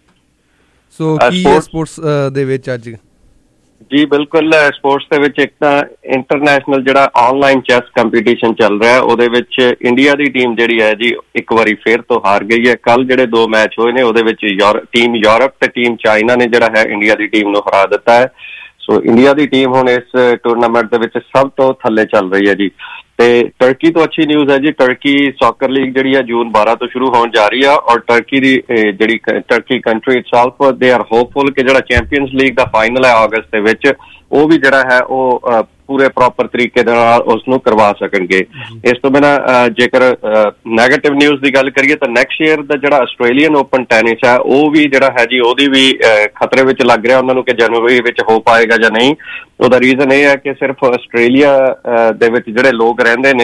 Speaker 13: ਸੋ ਕੀ ਹੈ ਸਪੋਰਟਸ ਦੇ ਵਿੱਚ ਅੱਜ?
Speaker 20: ਜੀ ਬਿਲਕੁਲ, ਸਪੋਰਟਸ ਦੇ ਵਿੱਚ ਇੱਕ ਤਾਂ ਇੰਟਰਨੈਸ਼ਨਲ ਜਿਹੜਾ ਆਨਲਾਈਨ ਚੈਸ ਕੰਪੀਟੀਸ਼ਨ ਚੱਲ ਰਿਹਾ ਉਹਦੇ ਵਿੱਚ ਇੰਡੀਆ ਦੀ ਟੀਮ ਜਿਹੜੀ ਹੈ ਜੀ ਇੱਕ ਵਾਰੀ ਫੇਰ ਤੋਂ ਹਾਰ ਗਈ ਹੈ। ਕੱਲ ਜਿਹੜੇ ਦੋ ਮੈਚ ਹੋਏ ਨੇ ਉਹਦੇ ਵਿੱਚ ਟੀਮ ਯੂਰਪ ਤੇ ਟੀਮ ਚਾਈਨਾ ਨੇ ਜਿਹੜਾ ਹੈ ਇੰਡੀਆ ਦੀ ਟੀਮ ਨੂੰ ਹਰਾ ਦਿੱਤਾ ਹੈ। ਸੋ ਇੰਡੀਆ ਦੀ ਟੀਮ ਹੁਣ ਇਸ ਟੂਰਨਾਮੈਂਟ ਦੇ ਵਿੱਚ ਸਭ ਤੋਂ ਥੱਲੇ ਚੱਲ ਰਹੀ ਹੈ ਜੀ। ਤੇ ਟਰਕੀ ਤੋਂ ਅੱਛੀ ਨਿਊਜ਼ ਹੈ ਜੀ, ਟਰਕੀ ਸੌਕਰ ਲੀਗ ਜਿਹੜੀ ਹੈ ਜੂਨ ਬਾਰਾਂ ਤੋਂ ਸ਼ੁਰੂ ਹੋਣ ਜਾ ਰਹੀ ਆ ਔਰ ਟਰਕੀ ਦੀ ਜਿਹੜੀ ਟਰਕੀ ਕੰਟਰੀ ਇਟਸੈਲਫ ਦੇ ਆਰ ਹੋਪਫੁਲ ਕਿ ਜਿਹੜਾ ਚੈਂਪੀਅਨਸ ਲੀਗ ਦਾ ਫਾਈਨਲ ਹੈ ਅਗਸਤ ਦੇ ਵਿੱਚ ਉਹ ਵੀ ਜਿਹੜਾ ਹੈ ਉਹ ਪੂਰੇ ਪ੍ਰੋਪਰ ਤਰੀਕੇ ਦੇ ਨਾਲ ਉਸਨੂੰ ਕਰਵਾ ਸਕਣਗੇ। ਇਸ ਤੋਂ ਬਿਨਾਂ ਜੇਕਰ ਨੈਗੇਟਿਵ ਨਿਊਜ਼ ਦੀ ਗੱਲ ਕਰੀਏ ਤਾਂ ਨੈਕਸਟ ਈਅਰ ਦਾ ਜਿਹੜਾ ਆਸਟ੍ਰੇਲੀਅਨ ਓਪਨ ਟੈਨਿਸ ਹੈ ਉਹ ਵੀ ਜਿਹੜਾ ਹੈ ਜੀ ਉਹਦੀ ਵੀ ਖਤਰੇ ਵਿੱਚ ਲੱਗ ਰਿਹਾ ਉਹਨਾਂ ਨੂੰ ਕਿ ਜਨਵਰੀ ਵਿੱਚ ਹੋ ਪਾਏਗਾ ਜਾਂ ਨਹੀਂ। ਉਹਦਾ ਰੀਜ਼ਨ ਇਹ ਹੈ ਕਿ ਸਿਰਫ ਆਸਟ੍ਰੇਲੀਆ ਦੇ ਵਿੱਚ ਜਿਹੜੇ ਲੋਕ ਰਹਿੰਦੇ ਨੇ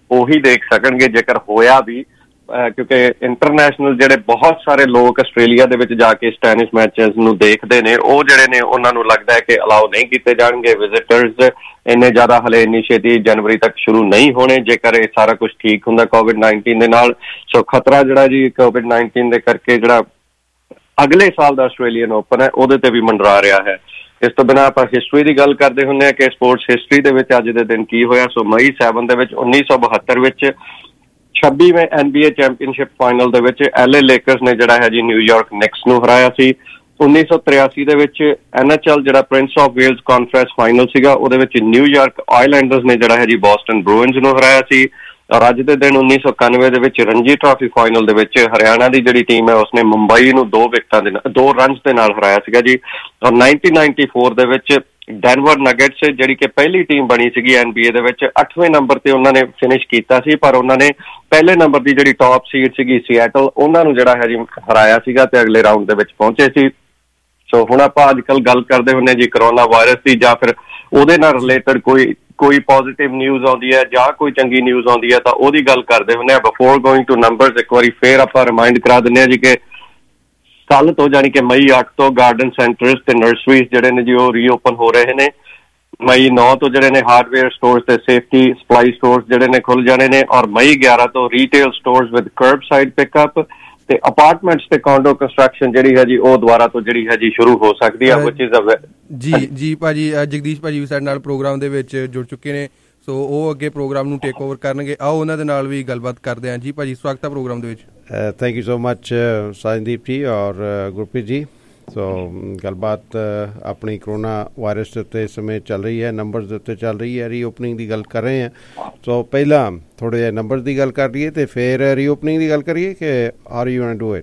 Speaker 20: ਉਹੀ ਦੇਖ ਸਕਣਗੇ ਜੇਕਰ ਹੋਇਆ ਵੀ, ਕਿਉਂਕਿ ਇੰਟਰਨੈਸ਼ਨਲ ਜਿਹੜੇ ਬਹੁਤ ਸਾਰੇ ਲੋਕ ਆਸਟ੍ਰੇਲੀਆ ਦੇ ਵਿੱਚ ਜਾ ਕੇ ਟੈਨਿਸ ਮੈਚਸ ਨੂੰ ਦੇਖਦੇ ਨੇ, ਉਹ ਜਿਹੜੇ ਨੇ ਉਹਨਾਂ ਨੂੰ ਲੱਗਦਾ ਹੈ ਕਿ ਅਲਾਓ ਨਹੀਂ ਕੀਤੇ ਜਾਣਗੇ ਵਿਜ਼ਿਟਰਸ ਇੰਨੇ ਜ਼ਿਆਦਾ, ਹਲੇ ਇੰਨੀ ਛੇਤੀ ਜਨਵਰੀ ਤੱਕ ਸ਼ੁਰੂ ਨਹੀਂ ਹੋਣੇ ਜੇਕਰ ਇਹ ਸਾਰਾ ਕੁਝ ਠੀਕ ਹੁੰਦਾ ਕੋਵਿਡ ਨਾਈਨਟੀਨ ਦੇ ਨਾਲ। ਸੋ ਖਤਰਾ ਜਿਹੜਾ ਜੀ ਕੋਵਿਡ ਨਾਈਨਟੀਨ ਦੇ ਕਰਕੇ ਜਿਹੜਾ ਅਗਲੇ ਸਾਲ ਦਾ ਆਸਟ੍ਰੇਲੀਅਨ ਓਪਨ ਹੈ ਉਹਦੇ ਤੇ ਵੀ ਮੰਡਰਾ ਰਿਹਾ ਹੈ। ਇਸ ਤੋਂ ਬਿਨਾਂ ਆਪਾਂ ਹਿਸਟਰੀ ਦੀ ਗੱਲ ਕਰਦੇ ਹੁੰਦੇ ਹਾਂ ਕਿ ਸਪੋਰਟਸ ਹਿਸਟਰੀ ਦੇ ਵਿੱਚ ਅੱਜ ਦੇ ਦਿਨ ਕੀ ਹੋਇਆ। ਸੋ ਮਈ ਸੈਵਨ ਦੇ ਵਿੱਚ ਉੱਨੀ ਸੌ ਬਹੱਤਰ ਵਿੱਚ ਛੱਬੀਵੇਂ N B A championship final ਦੇ ਵਿੱਚ ਐਲ ਏ ਲੇਕਰਸ ਨੇ ਜਿਹੜਾ ਹੈ ਜੀ ਨਿਊਯਾਰਕ ਨਿਕਸ ਨੂੰ ਹਰਾਇਆ ਸੀ। ਉੱਨੀ ਸੌ ਤਰਿਆਸੀ ਦੇ ਵਿੱਚ ਐਨ ਐਚ ਐਲ ਜਿਹੜਾ prince of Wales conference final ਸੀਗਾ ਉਹਦੇ ਵਿੱਚ ਨਿਊਯਾਰਕ ਆਇਲੈਂਡਰਸ ਨੇ ਜਿਹੜਾ ਹੈ ਜੀ ਬੋਸਟਨ ਬਰੂਇਨਸ ਨੂੰ ਹਰਾਇਆ ਸੀ। ਔਰ ਅੱਜ ਦੇ ਦਿਨ ਉੱਨੀ ਸੌ ਇਕਾਨਵੇਂ ਦੇ ਵਿੱਚ ਰਣਜੀ ਟਰਾਫੀ ਫਾਈਨਲ ਦੇ ਵਿੱਚ ਹਰਿਆਣਾ ਦੀ ਜਿਹੜੀ ਟੀਮ ਹੈ ਉਸਨੇ ਮੁੰਬਈ ਨੂੰ ਦੋ ਵਿਕਟਾਂ ਦੇ ਨਾਲ ਦੋ ਰਨਸ ਦੇ ਨਾਲ ਹਰਾਇਆ ਸੀਗਾ ਜੀ। ਔਰ ਨਾਈਨਟੀਨ ਨਾਈਨਟੀ ਫੋਰ ਦੇ ਵਿੱਚ ਡੈਨਵਰ ਨਗੇਟਸ ਜਿਹੜੀ ਕਿ ਪਹਿਲੀ ਟੀਮ ਬਣੀ ਸੀਗੀ ਐਨ ਬੀ ਏ ਦੇ ਵਿੱਚ, ਅੱਠਵੇਂ ਨੰਬਰ ਤੇ ਉਹਨਾਂ ਨੇ ਫਿਨਿਸ਼ ਕੀਤਾ ਸੀ, ਪਰ ਉਹਨਾਂ ਨੇ ਪਹਿਲੇ ਨੰਬਰ ਦੀ ਜਿਹੜੀ ਟੌਪ ਸੀਡ ਸੀਗੀ ਸੀਐਟਲ ਉਹਨਾਂ ਨੂੰ ਜਿਹੜਾ ਹੈ ਜੀ ਹਰਾਇਆ ਸੀਗਾ ਤੇ ਅਗਲੇ ਰਾਊਂਡ ਦੇ ਵਿੱਚ ਪਹੁੰਚੇ ਸੀ। ਸੋ ਹੁਣ ਆਪਾਂ ਅੱਜ ਕੱਲ੍ਹ ਗੱਲ ਕਰਦੇ ਹੁੰਦੇ ਜੀ ਕਰੋਨਾ ਵਾਇਰਸ ਦੀ, ਜਾਂ ਫਿਰ ਉਹਦੇ ਨਾਲ ਰਿਲੇਟਡ ਕੋਈ ਕੋਈ ਪੋਜ਼ੀਟਿਵ ਨਿਊਜ਼ ਆਉਂਦੀ ਹੈ ਜਾਂ ਕੋਈ ਚੰਗੀ ਨਿਊਜ਼ ਆਉਂਦੀ ਹੈ ਤਾਂ ਉਹਦੀ ਗੱਲ ਕਰਦੇ ਹੁੰਦੇ ਹਾਂ। ਬਿਫੋਰ ਗੋਇੰਗ ਟੂ ਨੰਬਰਸ ਇੱਕ ਵਾਰੀ ਫੇਰ ਆਪਾਂ ਰਿਮਾਈਂਡ ਕਰਾ ਦਿੰਦੇ ਹਾਂ ਜੀ ਕਿ ਕੱਲ ਤੋਂ ਜਾਣੀ ਕਿ ਮਈ ਅੱਠ ਤੋਂ ਗਾਰਡਨ ਸੈਂਟਰਸ ਤੇ ਨਰਸਰੀਜ਼ ਜਿਹੜੇ ਨੇ ਜੀ ਉਹ ਰੀਓਪਨ ਹੋ ਰਹੇ ਨੇ। ਮਈ ਨੌ ਤੋਂ ਜਿਹੜੇ ਨੇ ਹਾਰਡਵੇਅਰ ਸਟੋਰਸ ਤੇ ਸੇਫਟੀ ਸਪਲਾਈ ਸਟੋਰਸ ਜਿਹੜੇ ਨੇ ਖੁੱਲ ਜਾਣੇ ਨੇ। ਔਰ ਮਈ ਗਿਆਰਾਂ ਤੋਂ retail stores with curbside pickup ਤੇ ਅਪਾਰਟਮੈਂਟਸ ਤੇ ਕਾਂਡੋ ਕੰਸਟਰਕਸ਼ਨ ਜਿਹੜੀ ਹੈ ਜੀ ਉਹ ਦੁਬਾਰਾ ਤੋਂ ਜਿਹੜੀ ਹੈ ਜੀ ਸ਼ੁਰੂ ਹੋ ਸਕਦੀ ਹੈ ਵਿਚ ਇਜ਼ ਅ
Speaker 13: ਜੀ ਜੀ ਭਾਜੀ ਜਗਦੀਸ਼ ਭਾਜੀ ਵੀ ਸਾਡੇ ਨਾਲ ਪ੍ਰੋਗਰਾਮ ਦੇ ਵਿੱਚ ਜੁੜ ਚੁੱਕੇ ਨੇ, ਸੋ ਉਹ ਅੱਗੇ ਪ੍ਰੋਗਰਾਮ ਨੂੰ ਟੇਕ ਓਵਰ ਕਰਨਗੇ। ਆਓ ਉਹਨਾਂ ਦੇ ਨਾਲ ਵੀ ਗੱਲਬਾਤ ਕਰਦੇ ਹਾਂ। ਜੀ ਭਾਜੀ ਸਵਾਗਤ ਹੈ ਪ੍ਰੋਗਰਾਮ ਦੇ ਵਿੱਚ।
Speaker 9: Thank you so much Sajandeep ji ਔਰ ਗੁਰਪ੍ਰੀਤ ਜੀ। ਸੋ ਗੱਲਬਾਤ ਆਪਣੀ ਕਰੋਨਾ ਵਾਇਰਸ ਦੇ ਉੱਤੇ ਇਸ ਸਮੇਂ ਚੱਲ ਰਹੀ ਹੈ, ਨੰਬਰਸ ਦੇ ਉੱਤੇ ਚੱਲ ਰਹੀ ਹੈ, ਰੀਓਪਨਿੰਗ ਦੀ ਗੱਲ ਕਰ ਰਹੇ ਹਾਂ। ਸੋ ਪਹਿਲਾਂ ਥੋੜ੍ਹੇ ਜਿਹੇ ਨੰਬਰਸ ਦੀ ਗੱਲ ਕਰ ਲਈਏ ਤੇ ਫਿਰ ਰੀਓਪਨਿੰਗ ਦੀ ਗੱਲ ਕਰੀਏ ਕਿ are you want to do it?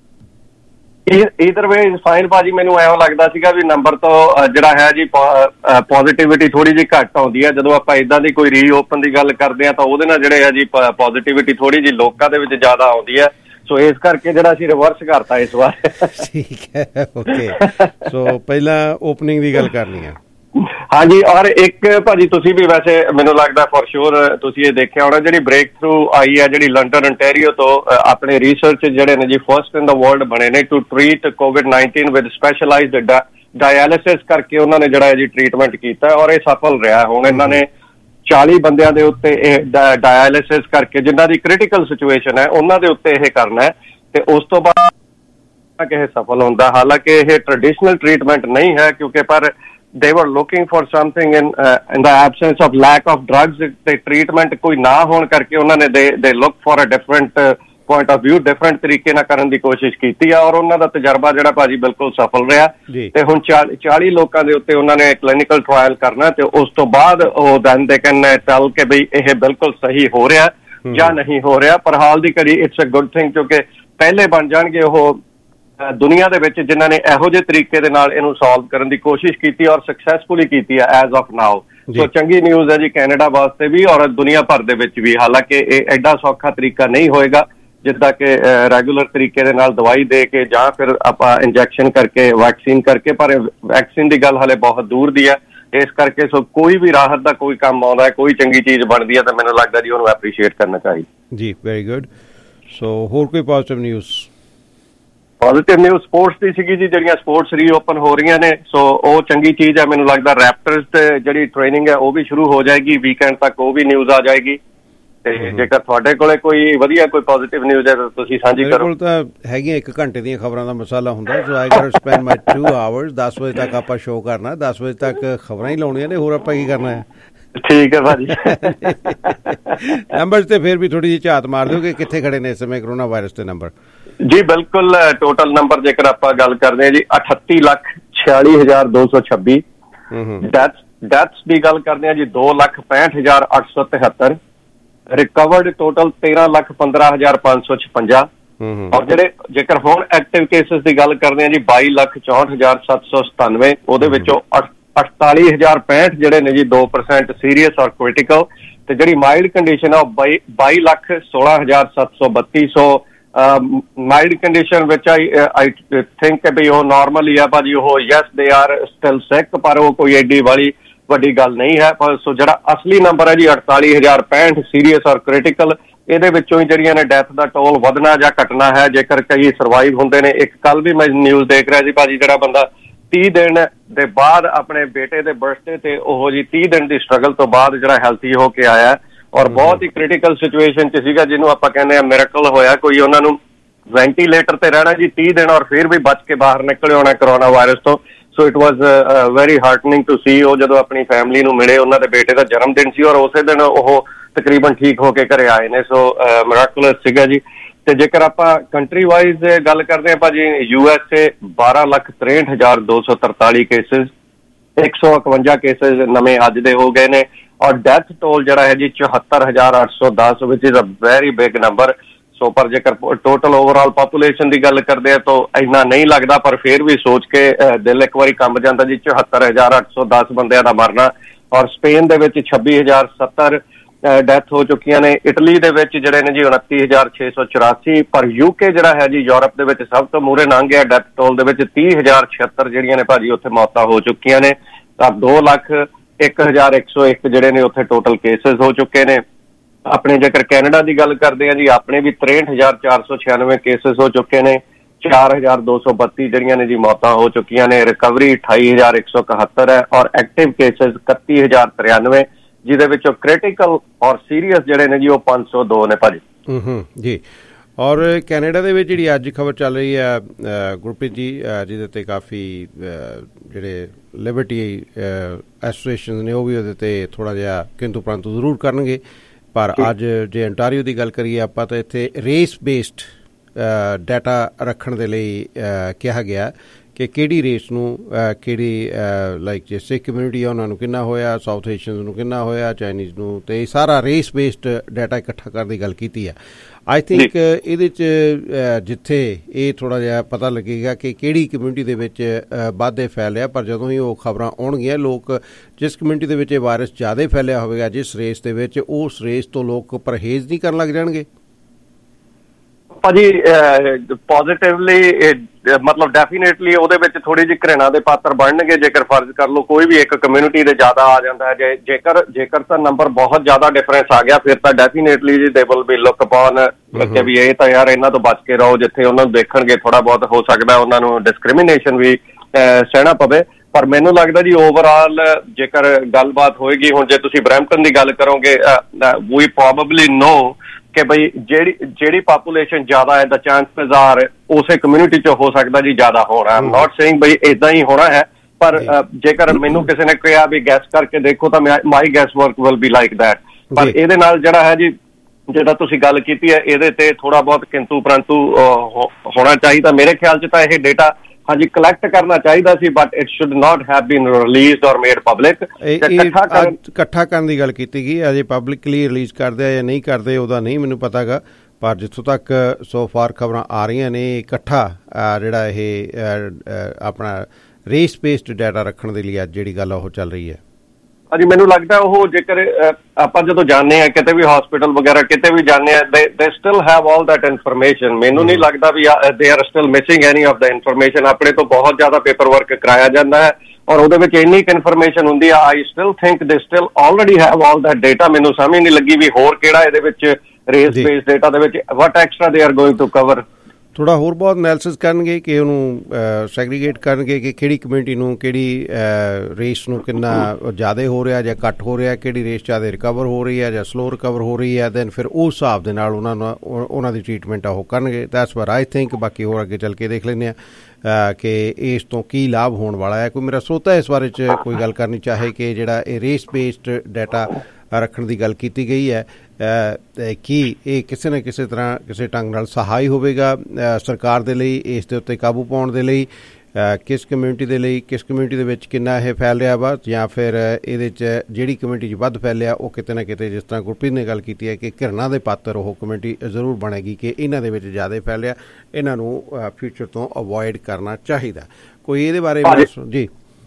Speaker 20: Either way fine ਭਾਜੀ, ਮੈਨੂੰ ਐਵੇਂ ਲੱਗਦਾ ਸੀਗਾ ਵੀ ਨੰਬਰ ਤੋਂ ਜਿਹੜਾ ਹੈ ਜੀ ਪੋਜ਼ਿਟਿਵਿਟੀ ਥੋੜੀ ਜਿਹੀ ਘੱਟ ਆਉਂਦੀ ਹੈ ਜਦੋਂ ਆਪਾਂ ਇਦਾਂ ਦੀ ਕੋਈ ਰੀਓਪਨ ਦੀ ਗੱਲ ਕਰਦੇ ਹਾਂ ਤਾਂ ਉਹਦੇ ਨਾਲ ਜਿਹੜੇ ਹੈ ਜੀ ਪੋਜ਼ਿਟਿਵਿਟੀ ਥੋੜੀ ਜਿਹੀ ਲੋਕਾਂ ਦੇ ਵਿੱਚ ਜ਼ਿਆਦਾ ਆਉਂਦੀ ਹੈ। ਸੋ ਇਸ ਕਰਕੇ ਜਿਹੜਾ ਅਸੀਂ ਰਿਵਰਸ ਕਰਤਾ ਇਸ ਵਾਰ।
Speaker 9: ਠੀਕ ਹੈ, ਓਕੇ। ਸੋ ਪਹਿਲਾਂ ਓਪਨਿੰਗ ਦੀ ਗੱਲ ਕਰਨੀ ਹੈ।
Speaker 20: ਹਾਂਜੀ, ਔਰ ਇੱਕ ਭਾਜੀ ਤੁਸੀਂ ਵੀ ਵੈਸੇ ਮੈਨੂੰ ਲੱਗਦਾ ਫॉर ਸ਼ੋਰ ਤੁਸੀਂ ਇਹ ਦੇਖਿਆ ਹੋਣਾ ਜਿਹੜੀ ਬ੍ਰੇਕ ਥਰੂ ਆਈ ਹੈ ਜਿਹੜੀ ਲੰਡਨ ontario ਤੋਂ ਆਪਣੇ ਰਿਸਰਚ ਜਿਹੜੇ ਨੇ ਜੀ ਫਸਟ ਇਨ ਦਾ ਵਰਲਡ ਬਣੇ ਨੇ to treat COVID nineteen with specialised dialysis ਕਰਕੇ ਉਹਨਾਂ ਨੇ ਜਿਹੜਾ ਜੀ ਟ੍ਰੀਟਮੈਂਟ ਕੀਤਾ ਔਰ ਇਹ ਸਫਲ ਰਿਹਾ। ਹੁਣ ਇਹਨਾਂ ਨੇ ਚਾਲੀ ਬੰਦਿਆਂ ਦੇ ਉੱਤੇ ਇਹ ਡਾਇਲਿਸਿਸ ਕਰਕੇ ਜਿਨ੍ਹਾਂ ਦੀ ਕ੍ਰਿਟੀਕਲ ਸਿਚੁਏਸ਼ਨ ਹੈ ਉਹਨਾਂ ਦੇ ਉੱਤੇ ਇਹ ਕਰਨਾ ਹੈ ਤੇ ਉਸ ਤੋਂ ਬਾਅਦ ਕਿ ਇਹ ਸਫਲ ਹੁੰਦਾ। ਹਾਲਾਂਕਿ ਇਹ ਟ੍ਰੈਡੀਸ਼ਨਲ ਟ੍ਰੀਟਮੈਂਟ ਨਹੀਂ ਹੈ ਕਿਉਂਕਿ ਪਰ they were looking for something in uh, in the absence of lack of drugs ਤੇ treatment ਕੋਈ ਨਾ ਹੋਣ ਕਰਕੇ ਉਹਨਾਂ ਨੇ they they look for a different uh, point of view different ਤਰੀਕੇ ਨਾਲ ਕਰਨ ਦੀ ਕੋਸ਼ਿਸ਼ ਕੀਤੀ ਆ ਔਰ ਉਹਨਾਂ ਦਾ ਤਜਰਬਾ ਜਿਹੜਾ ਭਾਜੀ ਬਿਲਕੁਲ ਸਫਲ ਰਿਹਾ। ਤੇ ਹੁਣ ਚਾਲੀ ਲੋਕਾਂ ਦੇ ਉੱਤੇ ਉਹਨਾਂ ਨੇ ਕਲੀਨਿਕਲ ਟ੍ਰਾਇਲ ਕਰਨਾ ਤੇ ਉਸ ਤੋਂ ਬਾਅਦ ਉਹ then they can tell ਕਿ ਬਈ ਇਹ ਬਿਲਕੁਲ ਸਹੀ ਹੋ ਰਿਹਾ ਜਾਂ ਨਹੀਂ ਹੋ ਰਿਹਾ। ਪਰ ਹਾਲ ਦੀ ਘੜੀ ਇਟਸ ਅ ਗੁੱਡ ਥਿੰਗ ਕਿਉਂਕਿ ਪਹਿਲੇ ਬਣ ਜਾਣਗੇ ਉਹ ਦੁਨੀਆ ਦੇ ਵਿੱਚ ਜਿਨ੍ਹਾਂ ਨੇ ਇਹੋ ਜਿਹੇ ਤਰੀਕੇ ਦੇ ਨਾਲ ਇਹਨੂੰ ਸੋਲਵ ਕਰਨ ਦੀ ਕੋਸ਼ਿਸ਼ ਕੀਤੀ ਔਰ ਸਕਸੈਸਫੁਲੀ ਕੀਤੀ ਹੈ ਐਜ਼ ਆਫ ਨਾਓ। ਸੋ ਚੰਗੀ ਨਿਊਜ਼ ਹੈ ਜੀ ਕੈਨੇਡਾ ਵਾਸਤੇ ਵੀ ਔਰ ਦੁਨੀਆ ਭਰ ਦੇ ਵਿੱਚ ਵੀ। ਹਾਲਾਂਕਿ ਇਹ ਐਡਾ ਸੌਖਾ ਤਰੀਕਾ ਨਹੀਂ ਹੋਏਗਾ ਜਿੱਦਾਂ ਕਿ ਰੈਗੂਲਰ ਤਰੀਕੇ ਦੇ ਨਾਲ ਦਵਾਈ ਦੇ ਕੇ ਜਾਂ ਫਿਰ ਆਪਾਂ ਇੰਜੈਕਸ਼ਨ ਕਰਕੇ ਵੈਕਸੀਨ ਕਰਕੇ, ਪਰ ਵੈਕਸੀਨ ਦੀ ਗੱਲ ਹਾਲੇ ਬਹੁਤ ਦੂਰ ਦੀ ਹੈ। ਇਸ ਕਰਕੇ ਸੋ ਕੋਈ ਵੀ ਰਾਹਤ ਦਾ ਕੋਈ ਕੰਮ ਆਉਂਦਾ ਹੈ, ਕੋਈ ਚੰਗੀ ਚੀਜ਼ ਬਣਦੀ ਹੈ ਤਾਂ ਮੈਨੂੰ ਲੱਗਦਾ ਜੀ ਉਹਨੂੰ ਐਪਰੀਸ਼ੀਏਟ ਕਰਨਾ ਚਾਹੀਦਾ ਜੀ।
Speaker 9: Very good. ਸੋ ਹੋਰ ਕੋਈ positive news?
Speaker 20: Positive news sports ਦੀ ਸੀਗੀ ਜੀ, ਜਿਹੜੀਆਂ ਸਪੋਰਟਸ ਰੀਓਪਨ ਹੋ ਰਹੀਆਂ ਨੇ ਸੋ ਉਹ ਚੰਗੀ ਚੀਜ਼ ਹੈ। ਮੈਨੂੰ ਲੱਗਦਾ ਰੈਪਟਰਸ ਤੇ ਜਿਹੜੀ ਟ੍ਰੇਨਿੰਗ ਹੈ ਉਹ ਵੀ ਸ਼ੁਰੂ ਹੋ ਜਾਏਗੀ ਵੀਕਐਂਡ ਤੱਕ, ਉਹ ਵੀ ਨਿਊਜ਼ ਆ ਜਾਏਗੀ। ਤੇ ਜੇਕਰ ਤੁਹਾਡੇ ਕੋਲੇ ਕੋਈ ਵਧੀਆ ਕੋਈ ਪੋਜ਼ਿਟਿਵ ਨਿਊਜ਼ ਹੈ ਤਾਂ ਤੁਸੀਂ ਸਾਂਝੀ ਕਰੋ।
Speaker 9: ਮੇਰੇ ਕੋਲ ਤਾਂ ਹੈਗੀਆਂ ਇੱਕ ਘੰਟੇ ਦੀਆਂ ਖਬਰਾਂ ਦਾ ਮਸਾਲਾ ਹੁੰਦਾ so I got spend my two hours. ਦਸ ਵਜੇ ਤੱਕ ਆਪਾਂ ਸ਼ੋਅ ਕਰਨਾ, ਦਸ ਵਜੇ ਤੱਕ ਖਬਰਾਂ ਹੀ ਲਾਉਣੀਆਂ ਨੇ, ਹੋਰ ਆਪਾਂ ਕੀ ਕਰਨਾ ਹੈ।
Speaker 20: ਠੀਕ ਹੈ ਭਾਜੀ।
Speaker 9: ਨੰਬਰ ਤੇ ਫਿਰ ਵੀ ਥੋੜੀ ਜਿਹੀ ਝਾਤ ਮਾਰ ਦਿਓ ਕਿ ਕਿੱਥੇ ਖੜੇ ਨੇ ਇਸ ਸਮੇਂ ਕਰੋਨਾ ਵਾਇਰਸ ਦੇ ਨੰਬਰ?
Speaker 20: ਜੀ ਬਿਲਕੁਲ, ਟੋਟਲ ਨੰਬਰ ਜੇਕਰ ਆਪਾਂ ਗੱਲ ਕਰਦੇ ਹਾਂ ਜੀ ਅਠੱਤੀ ਲੱਖ ਛਿਆਲੀ ਹਜ਼ਾਰ ਦੋ ਸੌ ਛੱਬੀ। ਡੈਥਸ ਡੈਥਸ ਦੀ ਗੱਲ ਕਰਦੇ ਹਾਂ ਜੀ ਦੋ ਲੱਖ ਪੈਂਹਠ ਹਜ਼ਾਰ ਅੱਠ ਸੌ ਤਿਹੱਤਰ। ਰਿਕਵਰਡ ਟੋਟਲ ਤੇਰਾਂ ਲੱਖ ਪੰਦਰਾਂ ਹਜ਼ਾਰ ਪੰਜ ਸੌ ਛਪੰਜਾ। ਔਰ ਜਿਹੜੇ ਜੇਕਰ ਹੁਣ ਐਕਟਿਵ ਕੇਸਿਸ ਦੀ ਗੱਲ ਕਰਦੇ ਹਾਂ ਜੀ ਬਾਈ ਲੱਖ ਚੌਂਹਠ ਹਜ਼ਾਰ ਸੱਤ ਸੌ ਸਤਾਨਵੇਂ। ਉਹਦੇ ਵਿੱਚੋਂ ਅਠਤਾਲੀ ਹਜ਼ਾਰ ਪੈਂਹਠ ਜਿਹੜੇ ਨੇ ਜੀ ਦੋ ਪਰਸੈਂਟ ਸੀਰੀਅਸ ਔਰ ਕ੍ਰਿਟੀਕਲ ਤੇ ਜਿਹੜੀ ਮਾਈਲਡ ਕੰਡੀਸ਼ਨ ਆ ਉਹ ਬਾਈ ਬਾਈ ਲੱਖ ਸੋਲਾਂ ਹਜ਼ਾਰ ਸੱਤ ਸੌ ਬੱਤੀ। ਸੋ ਮਾਈਲਡ ਕੰਡੀਸ਼ਨ ਵਿੱਚ ਆਈ ਆਈ ਥਿੰਕ ਵੀ ਉਹ ਨੋਰਮਲ ਹੀ ਆ ਭਾਜੀ। ਉਹ ਯੈਸ ਦੇ ਆਰ ਸਟਿਲ ਸਿਕ ਪਰ ਉਹ ਕੋਈ ਐਡੀ ਵਾਲੀ ਵੱਡੀ ਗੱਲ ਨਹੀਂ ਹੈ। ਪਰ ਸੋ ਜਿਹੜਾ ਅਸਲੀ ਨੰਬਰ ਹੈ ਜੀ ਅੜਤਾਲੀ ਹਜ਼ਾਰ ਪੈਂਹਠ ਸੀਰੀਅਸ ਔਰ ਕ੍ਰਿਟੀਕਲ, ਇਹਦੇ ਵਿੱਚੋਂ ਹੀ ਜਿਹੜੀਆਂ ਨੇ ਡੈਥ ਦਾ ਟੋਲ ਵਧਣਾ ਜਾਂ ਘਟਣਾ ਹੈ ਜੇਕਰ ਕਈ ਸਰਵਾਈਵ ਹੁੰਦੇ ਨੇ। ਇੱਕ ਕੱਲ ਵੀ ਮੈਂ ਨਿਊਜ਼ ਦੇਖ ਰਿਹਾ ਸੀ ਭਾਜੀ, ਜਿਹੜਾ ਬੰਦਾ ਤੀਹ ਦਿਨ ਦੇ ਬਾਅਦ ਆਪਣੇ ਬੇਟੇ ਦੇ ਬਰਥਡੇ ਤੇ ਉਹ ਜੀ ਤੀਹ ਦਿਨ ਦੀ ਸਟਰਗਲ ਤੋਂ ਬਾਅਦ ਜਿਹੜਾ ਹੈਲਥੀ ਹੋ ਕੇ ਆਇਆ ਔਰ ਬਹੁਤ ਹੀ ਕ੍ਰਿਟੀਕਲ ਸਿਚੁਏਸ਼ਨ 'ਚ ਸੀਗਾ, ਜਿਹਨੂੰ ਆਪਾਂ ਕਹਿੰਦੇ ਆ ਮਿਰੇਕਲ ਹੋਇਆ। ਕੋਈ ਉਹਨਾਂ ਨੂੰ ਵੈਂਟੀਲੇਟਰ ਤੇ ਰਹਿਣਾ ਜੀ ਤੀਹ ਦਿਨ ਔਰ ਫਿਰ ਵੀ ਬਚ ਕੇ ਬਾਹਰ ਨਿਕਲੇ ਹੋਣਾ ਕਰੋਨਾ ਵਾਇਰਸ ਤੋਂ। So it was very heartening to see. ਉਹ ਜਦੋਂ ਆਪਣੀ ਫੈਮਿਲੀ ਨੂੰ ਮਿਲੇ, ਉਹਨਾਂ ਦੇ ਬੇਟੇ ਦਾ ਜਨਮ ਦਿਨ ਸੀ ਔਰ ਉਸੇ ਦਿਨ ਉਹ ਤਕਰੀਬਨ ਠੀਕ ਹੋ ਕੇ ਘਰੇ ਆਏ ਨੇ। ਸੋ ਮਿਰਾਕਲਸ ਸੀਗਾ ਜੀ। ਤੇ ਜੇਕਰ ਆਪਾਂ ਕੰਟਰੀ ਵਾਈਜ਼ ਗੱਲ ਕਰਦੇ ਹਾਂ ਭਾਜੀ, ਯੂ ਐਸ ਏ ਬਾਰਾਂ ਲੱਖ ਤਰੇਂਹਠ ਹਜ਼ਾਰ ਦੋ ਸੌ ਤਰਤਾਲੀ ਕੇਸਿਸ, ਇੱਕ ਸੌ ਇਕਵੰਜਾ ਕੇਸਿਸ ਨਵੇਂ ਅੱਜ ਦੇ ਹੋ ਗਏ ਨੇ ਔਰ ਡੈਥ ਟੋਲ ਜਿਹੜਾ ਹੈ ਜੀ ਚੁਹੱਤਰ ਹਜ਼ਾਰ ਅੱਠ ਸੌ ਦਸ, which is a very big number. So ਪਰ ਜੇਕਰ ਟੋਟਲ ਓਵਰਆਲ ਪਾਪੂਲੇਸ਼ਨ ਦੀ ਗੱਲ ਕਰਦੇ ਆ ਤਾਂ ਇੰਨਾ ਨਹੀਂ ਲੱਗਦਾ, ਪਰ ਫਿਰ ਵੀ ਸੋਚ ਕੇ ਦਿਲ ਇੱਕ ਵਾਰੀ ਕੰਬ ਜਾਂਦਾ ਜੀ। ਚੁਹੱਤਰ ਹਜ਼ਾਰ ਅੱਠ ਸੌ ਦਸ ਬੰਦਿਆਂ ਦਾ ਮਰਨਾ ਔਰ ਸਪੇਨ ਦੇ ਵਿੱਚ ਛੱਬੀ ਹਜ਼ਾਰ ਸੱਤਰ ਡੈਥ ਹੋ ਚੁੱਕੀਆਂ ਨੇ। ਇਟਲੀ ਦੇ ਵਿੱਚ ਜਿਹੜੇ ਨੇ ਜੀ ਉਨੱਤੀ ਹਜ਼ਾਰ ਛੇ ਸੌ ਚੁਰਾਸੀ। ਪਰ ਯੂਕੇ ਜਿਹੜਾ ਹੈ ਜੀ ਯੂਰਪ ਦੇ ਵਿੱਚ ਸਭ ਤੋਂ ਮੂਹਰੇ ਲੰਘ ਗਿਆ ਡੈਥ ਟੋਲ ਦੇ ਵਿੱਚ, ਤੀਹ ਹਜ਼ਾਰ ਛਿਹੱਤਰ ਜਿਹੜੀਆਂ ਨੇ ਭਾਜੀ ਉੱਥੇ ਮੌਤਾਂ ਹੋ ਚੁੱਕੀਆਂ ਨੇ। ਤਾਂ ਦੋ ਲੱਖ ਇੱਕ ਹਜ਼ਾਰ ਇੱਕ ਸੌ ਇੱਕ ਜਿਹੜੇ ਨੇ ਉੱਥੇ ਟੋਟਲ ਕੇਸਿਸ ਹੋ ਚੁੱਕੇ ਨੇ। ਆਪਣੇ ਜੇਕਰ ਕੈਨੇਡਾ ਦੀ ਗੱਲ ਕਰਦੇ ਆ ਜੀ, ਆਪਣੇ ਵੀ ਤਰੇਂਹਠ ਹਜ਼ਾਰ ਚਾਰ ਸੌ ਛਿਆਨਵੇਂ ਕੇਸਿਸ ਹੋ ਚੁੱਕੇ ਨੇ। ਚਾਰ ਹਜ਼ਾਰ ਦੋ ਸੌ ਬੱਤੀ ਜਿਹੜੀਆਂ ਨੇ ਜੀ ਮੌਤਾਂ ਹੋ ਚੁੱਕੀਆਂ ਨੇ। ਰਿਕਵਰੀ ਅਠਾਈ ਹਜ਼ਾਰ ਇੱਕ ਸੌ ਇਕਹੱਤਰ ਹੈ ਔਰ ਐਕਟਿਵ ਕੇਸਿਸ ਇਕੱਤੀ ਹਜ਼ਾਰ ਤਰਿਆਨਵੇਂ, ਜਿਹਦੇ ਵਿੱਚੋਂ ਕ੍ਰਿਟੀਕਲ ਔਰ ਸੀਰੀਅਸ ਜਿਹੜੇ ਨੇ ਜੀ ਉਹ ਪੰਜ ਸੌ ਦੋ ਨੇ ਭਾਜੀ।
Speaker 9: ਹੂੰ ਜੀ। ਔਰ ਕੈਨੇਡਾ ਦੇ ਵਿੱਚ ਜਿਹੜੀ ਅੱਜ ਖਬਰ ਚੱਲ ਰਹੀ ਹੈ ਗੁਰਪ੍ਰੀਤ ਜੀ, ਜਿਹਦੇ 'ਤੇ ਕਾਫੀ ਜਿਹੜੇ ਲਿਬਰਟੀ ਐਸੋਸੀਏਸ਼ਨ ਨੇ ਉਹ ਵੀ ਉਹਦੇ 'ਤੇ ਥੋੜ੍ਹਾ ਜਿਹਾ ਕਿੰਤੂ ਪਰੰਤੂ ਜ਼ਰੂਰ ਕਰਨਗੇ। ਪਰ ਅੱਜ ਜੇ ਅੰਟਾਰੀਓ ਦੀ ਗੱਲ ਕਰੀਏ ਆਪਾਂ, ਤਾਂ ਇੱਥੇ ਰੇਸ ਬੇਸਡ ਡਾਟਾ ਰੱਖਣ ਦੇ ਲਈ ਕਿਹਾ ਗਿਆ ਕਿ ਕਿਹੜੀ ਰੇਸ ਨੂੰ ਕਿਹੜੀ ਲਾਈਕ ਜੇ ਸਿੱਖ ਕਮਿਊਨਿਟੀ ਆ ਉਹਨਾਂ ਨੂੰ ਕਿੰਨਾ ਹੋਇਆ, ਸਾਊਥ ਏਸ਼ੀਅਨਸ ਨੂੰ ਕਿੰਨਾ ਹੋਇਆ, ਚਾਈਨੀਜ਼ ਨੂੰ, ਅਤੇ ਸਾਰਾ ਰੇਸ ਬੇਸਡ ਡਾਟਾ ਇਕੱਠਾ ਕਰਨ ਦੀ ਗੱਲ ਕੀਤੀ ਹੈ। ਆਈ ਥਿੰਕ ਇਹਦੇ 'ਚ ਜਿੱਥੇ ਇਹ ਥੋੜ੍ਹਾ ਜਿਹਾ ਪਤਾ ਲੱਗੇਗਾ ਕਿ ਕਿਹੜੀ ਕਮਿਊਨਿਟੀ ਦੇ ਵਿੱਚ ਵਾਧੇ ਫੈਲਿਆ, ਪਰ ਜਦੋਂ ਹੀ ਉਹ ਖਬਰਾਂ ਆਉਣਗੀਆਂ, ਲੋਕ ਜਿਸ ਕਮਿਊਨਿਟੀ ਦੇ ਵਿੱਚ ਇਹ ਵਾਇਰਸ ਜ਼ਿਆਦਾ ਫੈਲਿਆ ਹੋਵੇਗਾ, ਜਿਸ ਰੇਸ ਦੇ ਵਿੱਚ, ਉਸ ਰੇਸ ਤੋਂ ਲੋਕ ਪਰਹੇਜ਼ ਨਹੀਂ ਕਰਨ ਲੱਗ ਜਾਣਗੇ
Speaker 20: ਭਾਜੀ। ਪੋਜ਼ੀਟਿਵਲੀ ਮਤਲਬ ਡੈਫੀਨੇਟਲੀ ਉਹਦੇ ਵਿੱਚ ਥੋੜੀ ਜਿਹੀ ਘ੍ਰਿਣਾ ਦੇ ਪਾਤਰ ਬਣਨਗੇ ਜੇਕਰ ਫਰਜ਼ ਕਰ ਲਓ ਕੋਈ ਵੀ ਇੱਕ ਕਮਿਊਨਿਟੀ ਦੇ ਜ਼ਿਆਦਾ ਆ ਜਾਂਦਾ ਹੈ। ਜੇ ਜੇਕਰ ਜੇਕਰ ਤਾਂ ਨੰਬਰ ਬਹੁਤ ਜ਼ਿਆਦਾ ਡਿਫਰੈਂਸ ਆ ਗਿਆ, ਫਿਰ ਤਾਂ ਡੈਫੀਨੇਟਲੀ ਜੀ they will be look upon ਕਿ ਵੀ ਇਹ ਤਾਂ ਯਾਰ ਇਹਨਾਂ ਤੋਂ ਬਚ ਕੇ ਰਹੋ। ਜਿੱਥੇ ਉਹਨਾਂ ਨੂੰ ਦੇਖਣਗੇ ਥੋੜਾ ਬਹੁਤ ਹੋ ਸਕਦਾ ਉਹਨਾਂ ਨੂੰ ਡਿਸਕ੍ਰਿਮੀਨੇਸ਼ਨ ਵੀ ਸਹਿਣਾ ਪਵੇ। ਪਰ ਮੈਨੂੰ ਲੱਗਦਾ ਜੀ ਓਵਰਆਲ ਜੇਕਰ ਗੱਲਬਾਤ ਹੋਏਗੀ, ਹੁਣ ਜੇ ਤੁਸੀਂ ਬਰੈਂਪਟਨ ਦੀ ਗੱਲ ਕਰੋਗੇ, ਵੀ ਪ੍ਰੋਬੇਬਲੀ ਨੋ ਕਿ ਬਈ ਜਿਹੜੀ ਜਿਹੜੀ ਪਾਪੂਲੇਸ਼ਨ ਜ਼ਿਆਦਾ ਹੈ, ਦਾ ਚਾਂਸਸ ਆਰ ਉਸੇ ਕਮਿਊਨਿਟੀ 'ਚ ਹੋ ਸਕਦਾ ਜੀ ਜ਼ਿਆਦਾ ਹੋਣਾ। ਆਮ ਨੋਟ ਸੇਇੰਗ ਬਈ ਏਦਾਂ ਹੀ ਹੋਣਾ ਹੈ, ਪਰ ਜੇਕਰ ਮੈਨੂੰ ਕਿਸੇ ਨੇ ਕਿਹਾ ਵੀ ਗੈਸ ਕਰਕੇ ਦੇਖੋ ਤਾਂ my guess work will be like that. ਪਰ ਇਹਦੇ ਨਾਲ ਜਿਹੜਾ ਹੈ ਜੀ, ਜਿਹੜਾ ਤੁਸੀਂ ਗੱਲ ਕੀਤੀ ਹੈ, ਇਹਦੇ ਤੇ ਥੋੜਾ ਬਹੁਤ ਕਿੰਤੂ ਪਰੰਤੂ ਹੋਣਾ ਚਾਹੀਦਾ। ਮੇਰੇ ਖਿਆਲ 'ਚ ਤਾਂ ਇਹ ਡੇਟਾ ਹਾਂਜੀ ਕਲੈਕਟ ਕਰਨਾ ਚਾਹੀਦਾ ਸੀ, but it should not have been released or made public.
Speaker 9: ਇਕੱਠਾ ਕਰਨ ਦੀ ਗੱਲ ਕੀਤੀ ਗਈ, ਅਜੇ ਪਬਲਿਕਲੀ ਰਿਲੀਜ਼ ਕਰਦੇ ਆ ਜਾਂ ਨਹੀਂ ਕਰਦੇ ਉਹਦਾ ਨਹੀਂ ਮੈਨੂੰ ਪਤਾ ਗਾ, ਪਰ ਜਿੱਥੋਂ ਤੱਕ ਸੋ ਫਾਰ ਖਬਰਾਂ ਆ ਰਹੀਆਂ ਨੇ, ਇਕੱਠਾ ਜਿਹੜਾ ਇਹ ਆਪਣਾ ਰੇਸ ਬੇਸਡ ਡਾਟਾ ਰੱਖਣ ਦੇ ਲਈ ਅੱਜ ਜਿਹੜੀ ਗੱਲ ਉਹ ਚੱਲ ਰਹੀ ਹੈ।
Speaker 20: ਹਾਂਜੀ, ਮੈਨੂੰ ਲੱਗਦਾ ਉਹ ਜੇਕਰ ਆਪਾਂ ਜਦੋਂ ਜਾਂਦੇ ਹਾਂ ਕਿਤੇ ਵੀ ਹਸਪੀਟਲ ਵਗੈਰਾ ਕਿਤੇ ਵੀ ਜਾਂਦੇ ਹਾਂ, they still have all that information. ਮੈਨੂੰ ਨਹੀਂ ਲੱਗਦਾ ਵੀ they are still missing any of the information. ਆਪਣੇ ਤੋਂ ਬਹੁਤ ਜ਼ਿਆਦਾ ਪੇਪਰ ਵਰਕ ਕਰਾਇਆ ਜਾਂਦਾ ਹੈ ਔਰ ਉਹਦੇ ਵਿੱਚ ਇੰਨੀ ਕੁ ਇਨਫੋਰਮੇਸ਼ਨ ਹੁੰਦੀ ਆ। I still think they still already have all that data. ਮੈਨੂੰ ਸਮਝ ਨਹੀਂ ਲੱਗੀ ਵੀ ਹੋਰ ਕਿਹੜਾ ਇਹਦੇ ਵਿੱਚ ਰੇਸ ਬੇਸਡ ਡੇਟਾ ਦੇ ਵਿੱਚ what extra they are going to cover.
Speaker 9: ਥੋੜ੍ਹਾ ਹੋਰ ਬਹੁਤ ਐਨਾਲਿਸਿਸ ਕਰਨਗੇ ਕਿ ਉਹਨੂੰ ਸੈਗਰੀਗੇਟ ਕਰਨਗੇ ਕਿ ਕਿਹੜੀ ਕਮਿਊਨਿਟੀ ਨੂੰ ਕਿਹੜੀ ਰੇਸ ਨੂੰ ਕਿੰਨਾ ਜ਼ਿਆਦਾ ਹੋ ਰਿਹਾ ਜਾਂ ਘੱਟ ਹੋ ਰਿਹਾ, ਕਿਹੜੀ ਰੇਸ ਜ਼ਿਆਦਾ ਰਿਕਵਰ ਹੋ ਰਹੀ ਹੈ ਜਾਂ ਸਲੋ ਰਿਕਵਰ ਹੋ ਰਹੀ ਹੈ। ਦੈਨ ਫਿਰ ਉਸ ਹਿਸਾਬ ਦੇ ਨਾਲ ਉਹਨਾਂ ਨੂੰ ਉਹਨਾਂ ਦੀ ਟਰੀਟਮੈਂਟ ਆ ਉਹ ਕਰਨਗੇ। That's what I think. ਬਾਕੀ ਹੋਰ ਅੱਗੇ ਚੱਲ ਕੇ ਦੇਖ ਲੈਂਦੇ ਹਾਂ ਕਿ ਇਸ ਤੋਂ ਕੀ ਲਾਭ ਹੋਣ ਵਾਲਾ ਹੈ। ਕੋਈ ਮੇਰਾ ਸਰੋਤਾ ਇਸ ਬਾਰੇ 'ਚ ਕੋਈ ਗੱਲ ਕਰਨੀ ਚਾਹੇ ਕਿ ਜਿਹੜਾ ਇਹ ਰੇਸ ਬੇਸਡ ਡਾਟਾ ਰੱਖਣ ਦੀ ਗੱਲ ਕੀਤੀ ਗਈ ਹੈ, ਕੀ ਇਹ ਕਿਸੇ ਨਾ ਕਿਸੇ ਤਰ੍ਹਾਂ ਕਿਸੇ ਢੰਗ ਨਾਲ ਸਹਾਈ ਹੋਵੇਗਾ ਸਰਕਾਰ ਦੇ ਲਈ ਇਸ ਦੇ ਉੱਤੇ ਕਾਬੂ ਪਾਉਣ ਦੇ ਲਈ? ਕਿਸ ਕਮਿਊਨਿਟੀ ਦੇ ਲਈ, ਕਿਸ ਕਮਿਊਨਿਟੀ ਦੇ ਵਿੱਚ ਕਿੰਨਾ ਇਹ ਫੈਲ ਰਿਹਾ ਵਾ, ਜਾਂ ਫਿਰ ਇਹਦੇ 'ਚ ਜਿਹੜੀ ਕਮਿਊਨਿਟੀ 'ਚ ਵੱਧ ਫੈਲਿਆ ਉਹ ਕਿਤੇ ਨਾ ਕਿਤੇ, ਜਿਸ ਤਰ੍ਹਾਂ ਗੁਰਪ੍ਰੀਤ ਨੇ ਗੱਲ ਕੀਤੀ ਹੈ ਕਿ ਘਿਰਣਾ ਦੇ ਪਾਤਰ ਉਹ ਕਮਿਊਨਿਟੀ ਜ਼ਰੂਰ ਬਣੇਗੀ ਕਿ ਇਹਨਾਂ ਦੇ ਵਿੱਚ ਜ਼ਿਆਦਾ ਫੈਲਿਆ, ਇਹਨਾਂ ਨੂੰ ਫਿਊਚਰ ਤੋਂ ਅਵੋਇਡ ਕਰਨਾ ਚਾਹੀਦਾ। ਕੋਈ ਇਹਦੇ ਬਾਰੇ ਜੀ?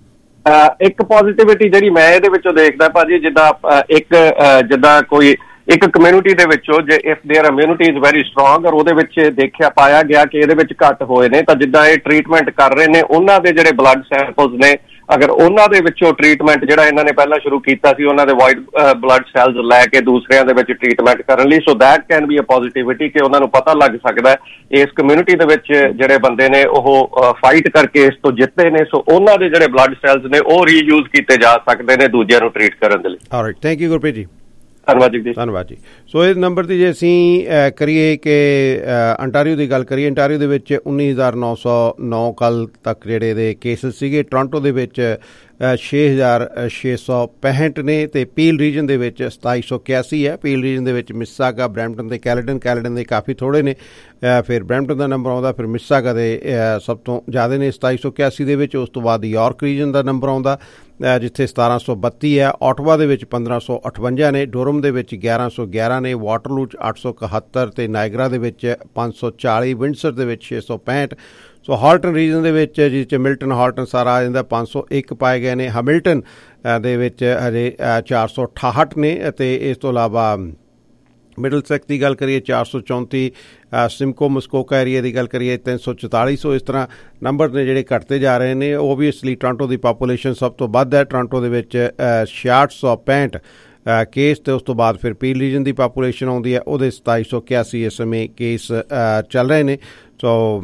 Speaker 20: ਇੱਕ ਪੋਜ਼ਿਟਿਵਿਟੀ ਜਿਹੜੀ ਮੈਂ ਇਹਦੇ ਵਿੱਚੋਂ ਦੇਖਦਾ ਭਾਜੀ, ਜਿੱਦਾਂ ਇੱਕ ਜਿੱਦਾਂ ਕੋਈ ਇੱਕ ਕਮਿਊਨਿਟੀ ਦੇ ਵਿੱਚੋਂ ਜੇ if there immunity is very strong or ਉਹਦੇ ਵਿੱਚ ਦੇਖਿਆ ਪਾਇਆ ਗਿਆ ਕਿ ਇਹਦੇ ਵਿੱਚ ਘੱਟ ਹੋਏ ਨੇ, ਤਾਂ ਜਿੱਦਾਂ ਇਹ ਟਰੀਟਮੈਂਟ ਕਰ ਰਹੇ ਨੇ ਉਹਨਾਂ ਦੇ ਜਿਹੜੇ ਬਲੱਡ ਸੈਂਪਲਸ ਨੇ ਅਗਰ ਉਹਨਾਂ ਦੇ ਵਿੱਚੋਂ ਟ੍ਰੀਟਮੈਂਟ ਜਿਹੜਾ ਇਹਨਾਂ ਨੇ ਪਹਿਲਾਂ ਸ਼ੁਰੂ ਕੀਤਾ ਸੀ ਉਹਨਾਂ ਦੇ ਵਾਈਟ ਬਲੱਡ ਸੈਲਸ ਲੈ ਕੇ ਦੂਸਰਿਆਂ ਦੇ ਵਿੱਚ ਟ੍ਰੀਟਮੈਂਟ ਕਰਨ ਲਈ, so that can be a positivity ਕਿ ਉਹਨਾਂ ਨੂੰ ਪਤਾ ਲੱਗ ਸਕਦਾ ਇਸ ਕਮਿਊਨਿਟੀ ਦੇ ਵਿੱਚ ਜਿਹੜੇ ਬੰਦੇ ਨੇ ਉਹ ਫਾਈਟ ਕਰਕੇ ਇਸ ਤੋਂ ਜਿੱਤੇ ਨੇ, ਸੋ ਉਹਨਾਂ ਦੇ ਜਿਹੜੇ ਬਲੱਡ ਸੈਲਸ ਨੇ ਉਹ ਰੀਯੂਜ਼ ਕੀਤੇ ਜਾ ਸਕਦੇ ਨੇ ਦੂਜਿਆਂ ਨੂੰ ਟ੍ਰੀਟ ਕਰਨ ਦੇ ਲਈ।
Speaker 9: All right, thank you Gurpreet ji.
Speaker 20: ਧੰਨਵਾਦ ਜੀ।
Speaker 9: ਧੰਨਵਾਦ ਜੀ। ਸੋ ਇਸ ਨੰਬਰ 'ਤੇ ਜੇ ਅਸੀਂ ਕਰੀਏ ਕਿ ਅੰਟਾਰੀਓ ਦੀ ਗੱਲ ਕਰੀਏ, ਅੰਟਾਰੀਓ ਦੇ ਵਿੱਚ ਉੱਨੀ ਹਜ਼ਾਰ ਨੌ ਸੌ ਨੌ ਕੱਲ੍ਹ ਤੱਕ ਜਿਹੜੇ ਦੇ ਕੇਸਿਸ ਸੀਗੇ। ਟੋਰਾਂਟੋ ਦੇ ਵਿੱਚ ਛੇ ਹਜ਼ਾਰ ਛੇ ਸੌ ਪੈਂਹਠ ਨੇ ਅਤੇ ਪੀਲ ਰੀਜਨ ਦੇ ਵਿੱਚ ਸਤਾਈ ਸੌ ਇਕਿਆਸੀ ਹੈ। ਪੀਲ ਰੀਜਨ ਦੇ ਵਿੱਚ ਮਿਸਿਸਾਗਾ, ਬਰੈਂਪਟਨ ਅਤੇ ਕੈਲੇਡਨ ਕੈਲੇਡਨ ਦੇ ਕਾਫੀ ਥੋੜ੍ਹੇ ਨੇ, ਫਿਰ ਬਰੈਂਪਟਨ ਦਾ ਨੰਬਰ ਆਉਂਦਾ, ਫਿਰ ਮਿਸਿਸਾਗਾ ਦੇ ਸਭ ਤੋਂ ਜ਼ਿਆਦਾ ਨੇ ਸਤਾਈ ਸੌ ਇਕਿਆਸੀ ਦੇ ਵਿੱਚ। ਉਸ ਤੋਂ ਬਾਅਦ ਯਾਰਕ ਰੀਜਨ ਦਾ ਨੰਬਰ ਆਉਂਦਾ ਜਿੱਥੇ ਸਤਾਰਾਂ ਸੌ ਬੱਤੀ ਹੈ। ਆਟਵਾ ਦੇ ਵਿੱਚ ਪੰਦਰਾਂ ਸੌ ਅਠਵੰਜਾ ਨੇ, ਡੋਰਮ ਦੇ ਵਿੱਚ ਗਿਆਰਾਂ ਸੌ ਗਿਆਰਾਂ ਨੇ, ਵਾਟਰਲੂ 'ਚ ਅੱਠ ਸੌ ਇਕਹੱਤਰ ਅਤੇ ਨਾਇਗਰਾ ਦੇ ਵਿੱਚ ਪੰਜ ਸੌ ਚਾਲੀ, ਵਿੰਡਸਰ ਦੇ ਵਿੱਚ ਛੇ ਸੌ ਪੈਂਹਠ। ਸੋ ਹਾਲਟਨ ਰੀਜਨ ਦੇ ਵਿੱਚ ਜਿਸ 'ਚ ਮਿਲਟਨ ਹਾਲਟਨ ਸਾਰਾ ਆ ਜਾਂਦਾ ਪੰਜ ਸੌ ਇੱਕ ਪਾਏ ਗਏ ਨੇ। ਹੈਮਿਲਟਨ ਦੇ ਵਿੱਚ ਹਜੇ ਚਾਰ ਸੌ ਅਠਾਹਠ ਨੇ ਅਤੇ ਇਸ ਤੋਂ ਇਲਾਵਾ ਮਿਡਲਸੈਕਸ ਦੀ ਗੱਲ ਕਰੀਏ ਚਾਰ ਸੌ ਚੌਂਤੀ, ਸਿਮਕੋ ਮਸਕੋਕਾ ਏਰੀਆ ਦੀ ਗੱਲ ਕਰੀਏ ਤਿੰਨ ਸੌ ਚੁਤਾਲੀ। ਸੌ ਇਸ ਤਰ੍ਹਾਂ ਨੰਬਰ ਨੇ ਜਿਹੜੇ ਘਟਦੇ ਜਾ ਰਹੇ ਨੇ। ਓਬਵੀਅਸਲੀ ਟੋਰਾਂਟੋ ਦੀ ਪਾਪੂਲੇਸ਼ਨ ਸਭ ਤੋਂ ਵੱਧ ਹੈ, ਟੋਰਾਂਟੋ ਦੇ ਵਿੱਚ ਛਿਆਹਠ ਸੌ ਪੈਂਹਠ ਕੇਸ, ਅਤੇ ਉਸ ਤੋਂ ਬਾਅਦ ਫਿਰ ਪੀਲ ਰੀਜਨ ਦੀ ਪਾਪੂਲੇਸ਼ਨ ਆਉਂਦੀ ਹੈ, ਉਹਦੇ ਸਤਾਈ ਸੌ ਇਕਿਆਸੀ ਇਸ ਸਮੇਂ ਕੇਸ ਚੱਲ ਰਹੇ ਨੇ। ਸੋ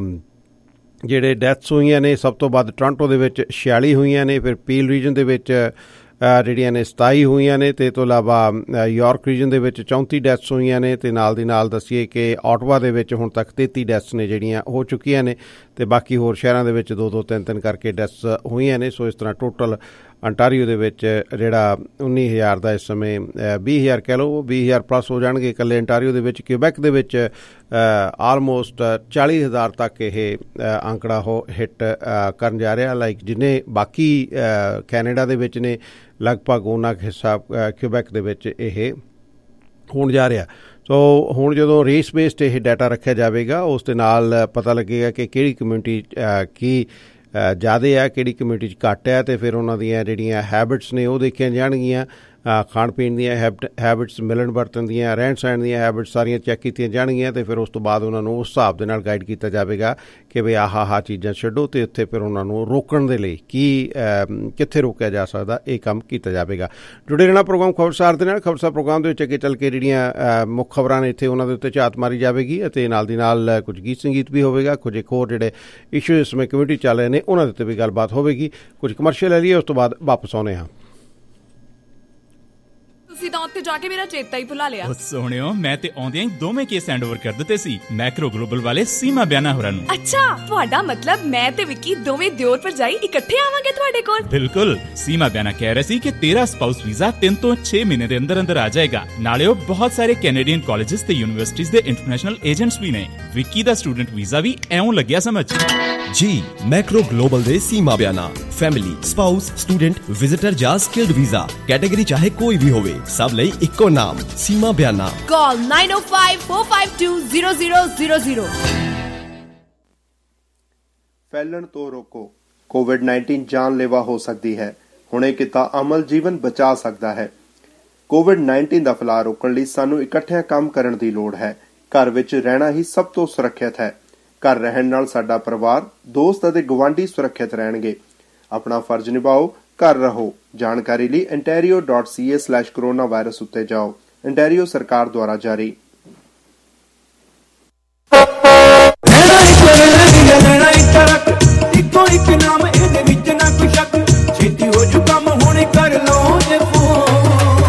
Speaker 9: ਜਿਹੜੇ ਡੈਥਸ ਹੋਈਆਂ ਨੇ ਸਭ ਤੋਂ ਵੱਧ ਟੋਰਾਂਟੋ ਦੇ ਵਿੱਚ ਛਿਆਲੀ ਹੋਈਆਂ ਨੇ, ਫਿਰ ਪੀਲ ਰੀਜਨ ਦੇ ਵਿੱਚ ਜਿਹੜੀਆਂ ਨੇ ਸਤਾਈ ਹੋਈਆਂ ਨੇ, ਅਤੇ ਇਸ ਤੋਂ ਇਲਾਵਾ ਯਾਰਕ ਰੀਜਨ ਦੇ ਵਿੱਚ ਚੌਂਤੀ ਡੈਥਸ ਹੋਈਆਂ ਨੇ, ਅਤੇ ਨਾਲ ਦੀ ਨਾਲ ਦੱਸੀਏ ਕਿ ਆਟਵਾ ਦੇ ਵਿੱਚ ਹੁਣ ਤੱਕ ਤੇਤੀ ਡੈਥਸ ਨੇ ਜਿਹੜੀਆਂ ਹੋ ਚੁੱਕੀਆਂ ਨੇ, ਅਤੇ ਬਾਕੀ ਹੋਰ ਸ਼ਹਿਰਾਂ ਦੇ ਵਿੱਚ ਦੋ ਦੋ ਤਿੰਨ ਤਿੰਨ ਕਰਕੇ ਡੈਥਸ ਹੋਈਆਂ ਨੇ। ਸੋ ਇਸ ਤਰ੍ਹਾਂ ਟੋਟਲ ਅੰਟਾਰੀਓ ਦੇ ਵਿੱਚ ਜਿਹੜਾ ਉੱਨੀ ਹਜ਼ਾਰ ਦਾ ਇਸ ਸਮੇਂ ਵੀਹ ਹਜ਼ਾਰ ਕਹਿ ਲਓ ਵੀਹ ਹਜ਼ਾਰ ਪਲੱਸ ਹੋ ਜਾਣਗੇ ਇਕੱਲੇ ਅੰਟਾਰੀਓ ਦੇ ਵਿੱਚ। ਕਿਊਬੈਕ ਦੇ ਵਿੱਚ ਆਲਮੋਸਟ ਚਾਲੀ ਹਜ਼ਾਰ ਤੱਕ ਇਹ ਅੰਕੜਾ ਉਹ ਹਿੱਟ ਕਰਨ ਜਾ ਰਿਹਾ, ਲਾਈਕ ਜਿੰਨੇ ਬਾਕੀ ਕੈਨੇਡਾ ਦੇ ਵਿੱਚ ਨੇ ਲਗਭਗ ਉਹਨਾਂ ਹਿੱਸਾ ਕਿਊਬੈਕ ਦੇ ਵਿੱਚ ਇਹ ਹੋਣ ਜਾ ਰਿਹਾ। ਸੋ ਹੁਣ ਜਦੋਂ ਰੇਸ ਬੇਸਡ ਇਹ ਡਾਟਾ ਰੱਖਿਆ ਜਾਵੇਗਾ ਉਸ ਦੇ ਨਾਲ ਪਤਾ ਲੱਗੇਗਾ ਕਿ ਕਿਹੜੀ ਕਮਿਊਨਿਟੀ ਕੀ ਜ਼ਿਆਦਾ ਹੈ, ਕਿਹੜੀ ਕਮਿਊਨਿਟੀ 'ਚ ਘੱਟ ਹੈ, ਅਤੇ ਫਿਰ ਉਹਨਾਂ ਦੀਆਂ ਜਿਹੜੀਆਂ ਹੈਬਿਟਸ ਨੇ ਉਹ ਦੇਖੀਆਂ ਜਾਣਗੀਆਂ। ਖਾਣ ਪੀਣ ਦੀਆਂ ਹੈਬਿਟ ਹੈਬਿਟਸ ਮਿਲਣ ਵਰਤਣ ਦੀਆਂ, ਰਹਿਣ ਸਹਿਣ ਦੀਆਂ ਹੈਬਿਟਸ ਸਾਰੀਆਂ ਚੈੱਕ ਕੀਤੀਆਂ ਜਾਣਗੀਆਂ, ਅਤੇ ਫਿਰ ਉਸ ਤੋਂ ਬਾਅਦ ਉਹਨਾਂ ਨੂੰ ਉਸ ਹਿਸਾਬ ਦੇ ਨਾਲ ਗਾਈਡ ਕੀਤਾ ਜਾਵੇਗਾ ਕਿ ਵੀ ਆਹ ਆਹ ਚੀਜ਼ਾਂ ਛੱਡੋ, ਅਤੇ ਉੱਥੇ ਫਿਰ ਉਹਨਾਂ ਨੂੰ ਰੋਕਣ ਦੇ ਲਈ ਕੀ ਕਿੱਥੇ ਰੋਕਿਆ ਜਾ ਸਕਦਾ ਇਹ ਕੰਮ ਕੀਤਾ ਜਾਵੇਗਾ। ਜੁੜੇ ਰਹਿਣਾ ਪ੍ਰੋਗਰਾਮ ਖਬਰਸਾਰ ਦੇ ਨਾਲ। ਖਬਰਸਾਰ ਪ੍ਰੋਗਰਾਮ ਦੇ ਵਿੱਚ ਅੱਗੇ ਚੱਲ ਕੇ ਜਿਹੜੀਆਂ ਮੁੱਖ ਖਬਰਾਂ ਨੇ ਇੱਥੇ ਉਹਨਾਂ ਦੇ ਉੱਤੇ ਝਾਤ ਮਾਰੀ ਜਾਵੇਗੀ, ਅਤੇ ਨਾਲ ਦੀ ਨਾਲ ਕੁਝ ਗੀਤ ਸੰਗੀਤ ਵੀ ਹੋਵੇਗਾ, ਕੁਝ ਇੱਕ ਹੋਰ ਜਿਹੜੇ ਇਸ਼ੂ ਇਸ ਸਮੇਂ ਕਮਿਊਨਿਟੀ ਚੱਲ ਰਹੇ ਨੇ ਉਹਨਾਂ ਦੇ ਉੱਤੇ ਵੀ ਗੱਲਬਾਤ ਹੋਵੇਗੀ। ਕੁਝ ਕਮਰਸ਼ੀਅਲ ਲੈ ਲਈਏ, ਉਸ ਤੋਂ ਬਾਅਦ ਵਾਪਸ ਆਉਂਦੇ ਹਾਂ।
Speaker 21: ਤੁਸੀਂ ਤਾਂ ਉੱਥੇ ਜਾ ਕੇ ਮੇਰਾ ਚੇਤਾ ਹੀ ਭੁਲਾ ਲਿਆ।
Speaker 22: ਸੋਹਣਿਓ, ਮੈਂ ਤੇ ਆਉਂਦਿਆਂ ਹੀ ਦੋਵੇਂ ਕੇਸ ਹੈਂਡ ਓਵਰ ਕਰ ਦਿੱਤੇ ਸੀ ਮੈਕਰੋ ਗਲੋਬਲ ਵਾਲੇ ਸੀਮਾ ਬਿਆਨਾ ਹੋਰਾਂ ਨੂੰ।
Speaker 21: ਅੱਛਾ, ਤੁਹਾਡਾ ਮਤਲਬ ਮੈਂ ਤੇ ਵਿੱਕੀ ਦੋਵੇਂ ਦਿਓਰ ਭਰਜਾਈ ਇਕੱਠੇ ਆਵਾਂਗੇ ਤੁਹਾਡੇ ਕੋਲ?
Speaker 22: ਬਿਲਕੁਲ। ਸੀਮਾ ਬਿਆਨਾ ਕਹਿ ਰਿਹਾ ਸੀ ਕਿ ਤੇਰਾ ਸਪਾਊਸ ਵੀਜ਼ਾ ਤਿੰਨ ਤੋਂ ਛੇ ਮਹੀਨੇ ਦੇ ਅੰਦਰ ਅੰਦਰ ਆ ਜਾਏਗਾ। ਨਾਲੇ ਉਹ ਬਹੁਤ ਸਾਰੇ ਕੈਨੇਡੀਅਨ ਕਾਲਜਿਸ ਤੇ ਯੂਨੀਵਰਸਿਟੀਜ਼ ਦੇ ਇੰਟਰਨੈਸ਼ਨਲ ਏਜੰਟਸ ਵੀ ਨੇ। ਵਿੱਕੀ ਦਾ ਸਟੂਡੈਂਟ ਵੀਜ਼ਾ ਵੀ ਐਉਂ ਲੱਗਿਆ ਸਮਝ।
Speaker 23: ਜੀ ਮੈਕਰੋ ਗਲੋਬਲ ਦੇ ਸੀਮਾ ਬਿਆਨਾ ਫੈਮਿਲੀ, ਸਪਾਊਸ, ਸਟੂਡੈਂਟ, ਵਿਜ਼ਿਟਰ ਜਾਂ ਸਕਿਲਡ ਵੀਜ਼ਾ ਕੈਟੇਗਰੀ ਚਾਹੇ ਕੋਈ ਵੀ ਹੋਵੇ, ਸਭ ਲਈ ਇੱਕੋ ਨਾਮ ਸੀਮਾ ਬਿਆਨਾ।
Speaker 21: ਕਾਲ nine oh five four five two zero zero zero zero।
Speaker 24: ਫੈਲਣ ਤੋਂ ਰੋਕੋ। ਕੋਵਿਡ ਨਾਈਨਟੀਨ ਜਾਨਲੇਵਾ ਹੋ ਸਕਦੀ ਹੈ। ਹੁਣੇ ਕੀਤਾ ਅਮਲ ਜੀਵਨ ਬਚਾ ਸਕਦਾ ਹੈ। ਕੋਵਿਡ ਨਾਈਨਟੀਨ ਦਾ ਫੈਲਾਅ ਰੋਕਣ ਲਈ ਸਾਨੂੰ ਇਕੱਠਿਆਂ ਕੰਮ ਕਰਨ ਦੀ ਲੋੜ ਹੈ। ਘਰ ਵਿੱਚ ਰਹਿਣਾ ਹੀ ਸਭ ਤੋਂ ਸੁਰੱਖਿਅਤ ਹੈ। ਘਰ ਰਹਿਣ ਨਾਲ ਸਾਡਾ ਪਰਿਵਾਰ, ਦੋਸਤ ਅਤੇ ਗੁਆਂਢੀ ਸੁਰੱਖਿਅਤ ਰਹਿਣਗੇ। ਆਪਣਾ ਫਰਜ਼ ਨਿਭਾਓ, ਘਰ ਰਹੋ। ਜਾਣਕਾਰੀ ਲਈ ontario dot c a slash coronavirus ਉੱਤੇ ਜਾਓ। ontario ਸਰਕਾਰ ਦੁਆਰਾ ਜਾਰੀ।
Speaker 18: ਇੱਕੋ ਇੱਕ ਨਾਮ ਇਹਦੇ ਵਿੱਚ ਨਾ ਕੋਈ ਸ਼ੱਕ, ਛੇਤੀ ਹੋ ਜੂ ਕੰਮ ਹੁਣੇ ਕਰ ਲਓ ਜੇ ਫੋਨ।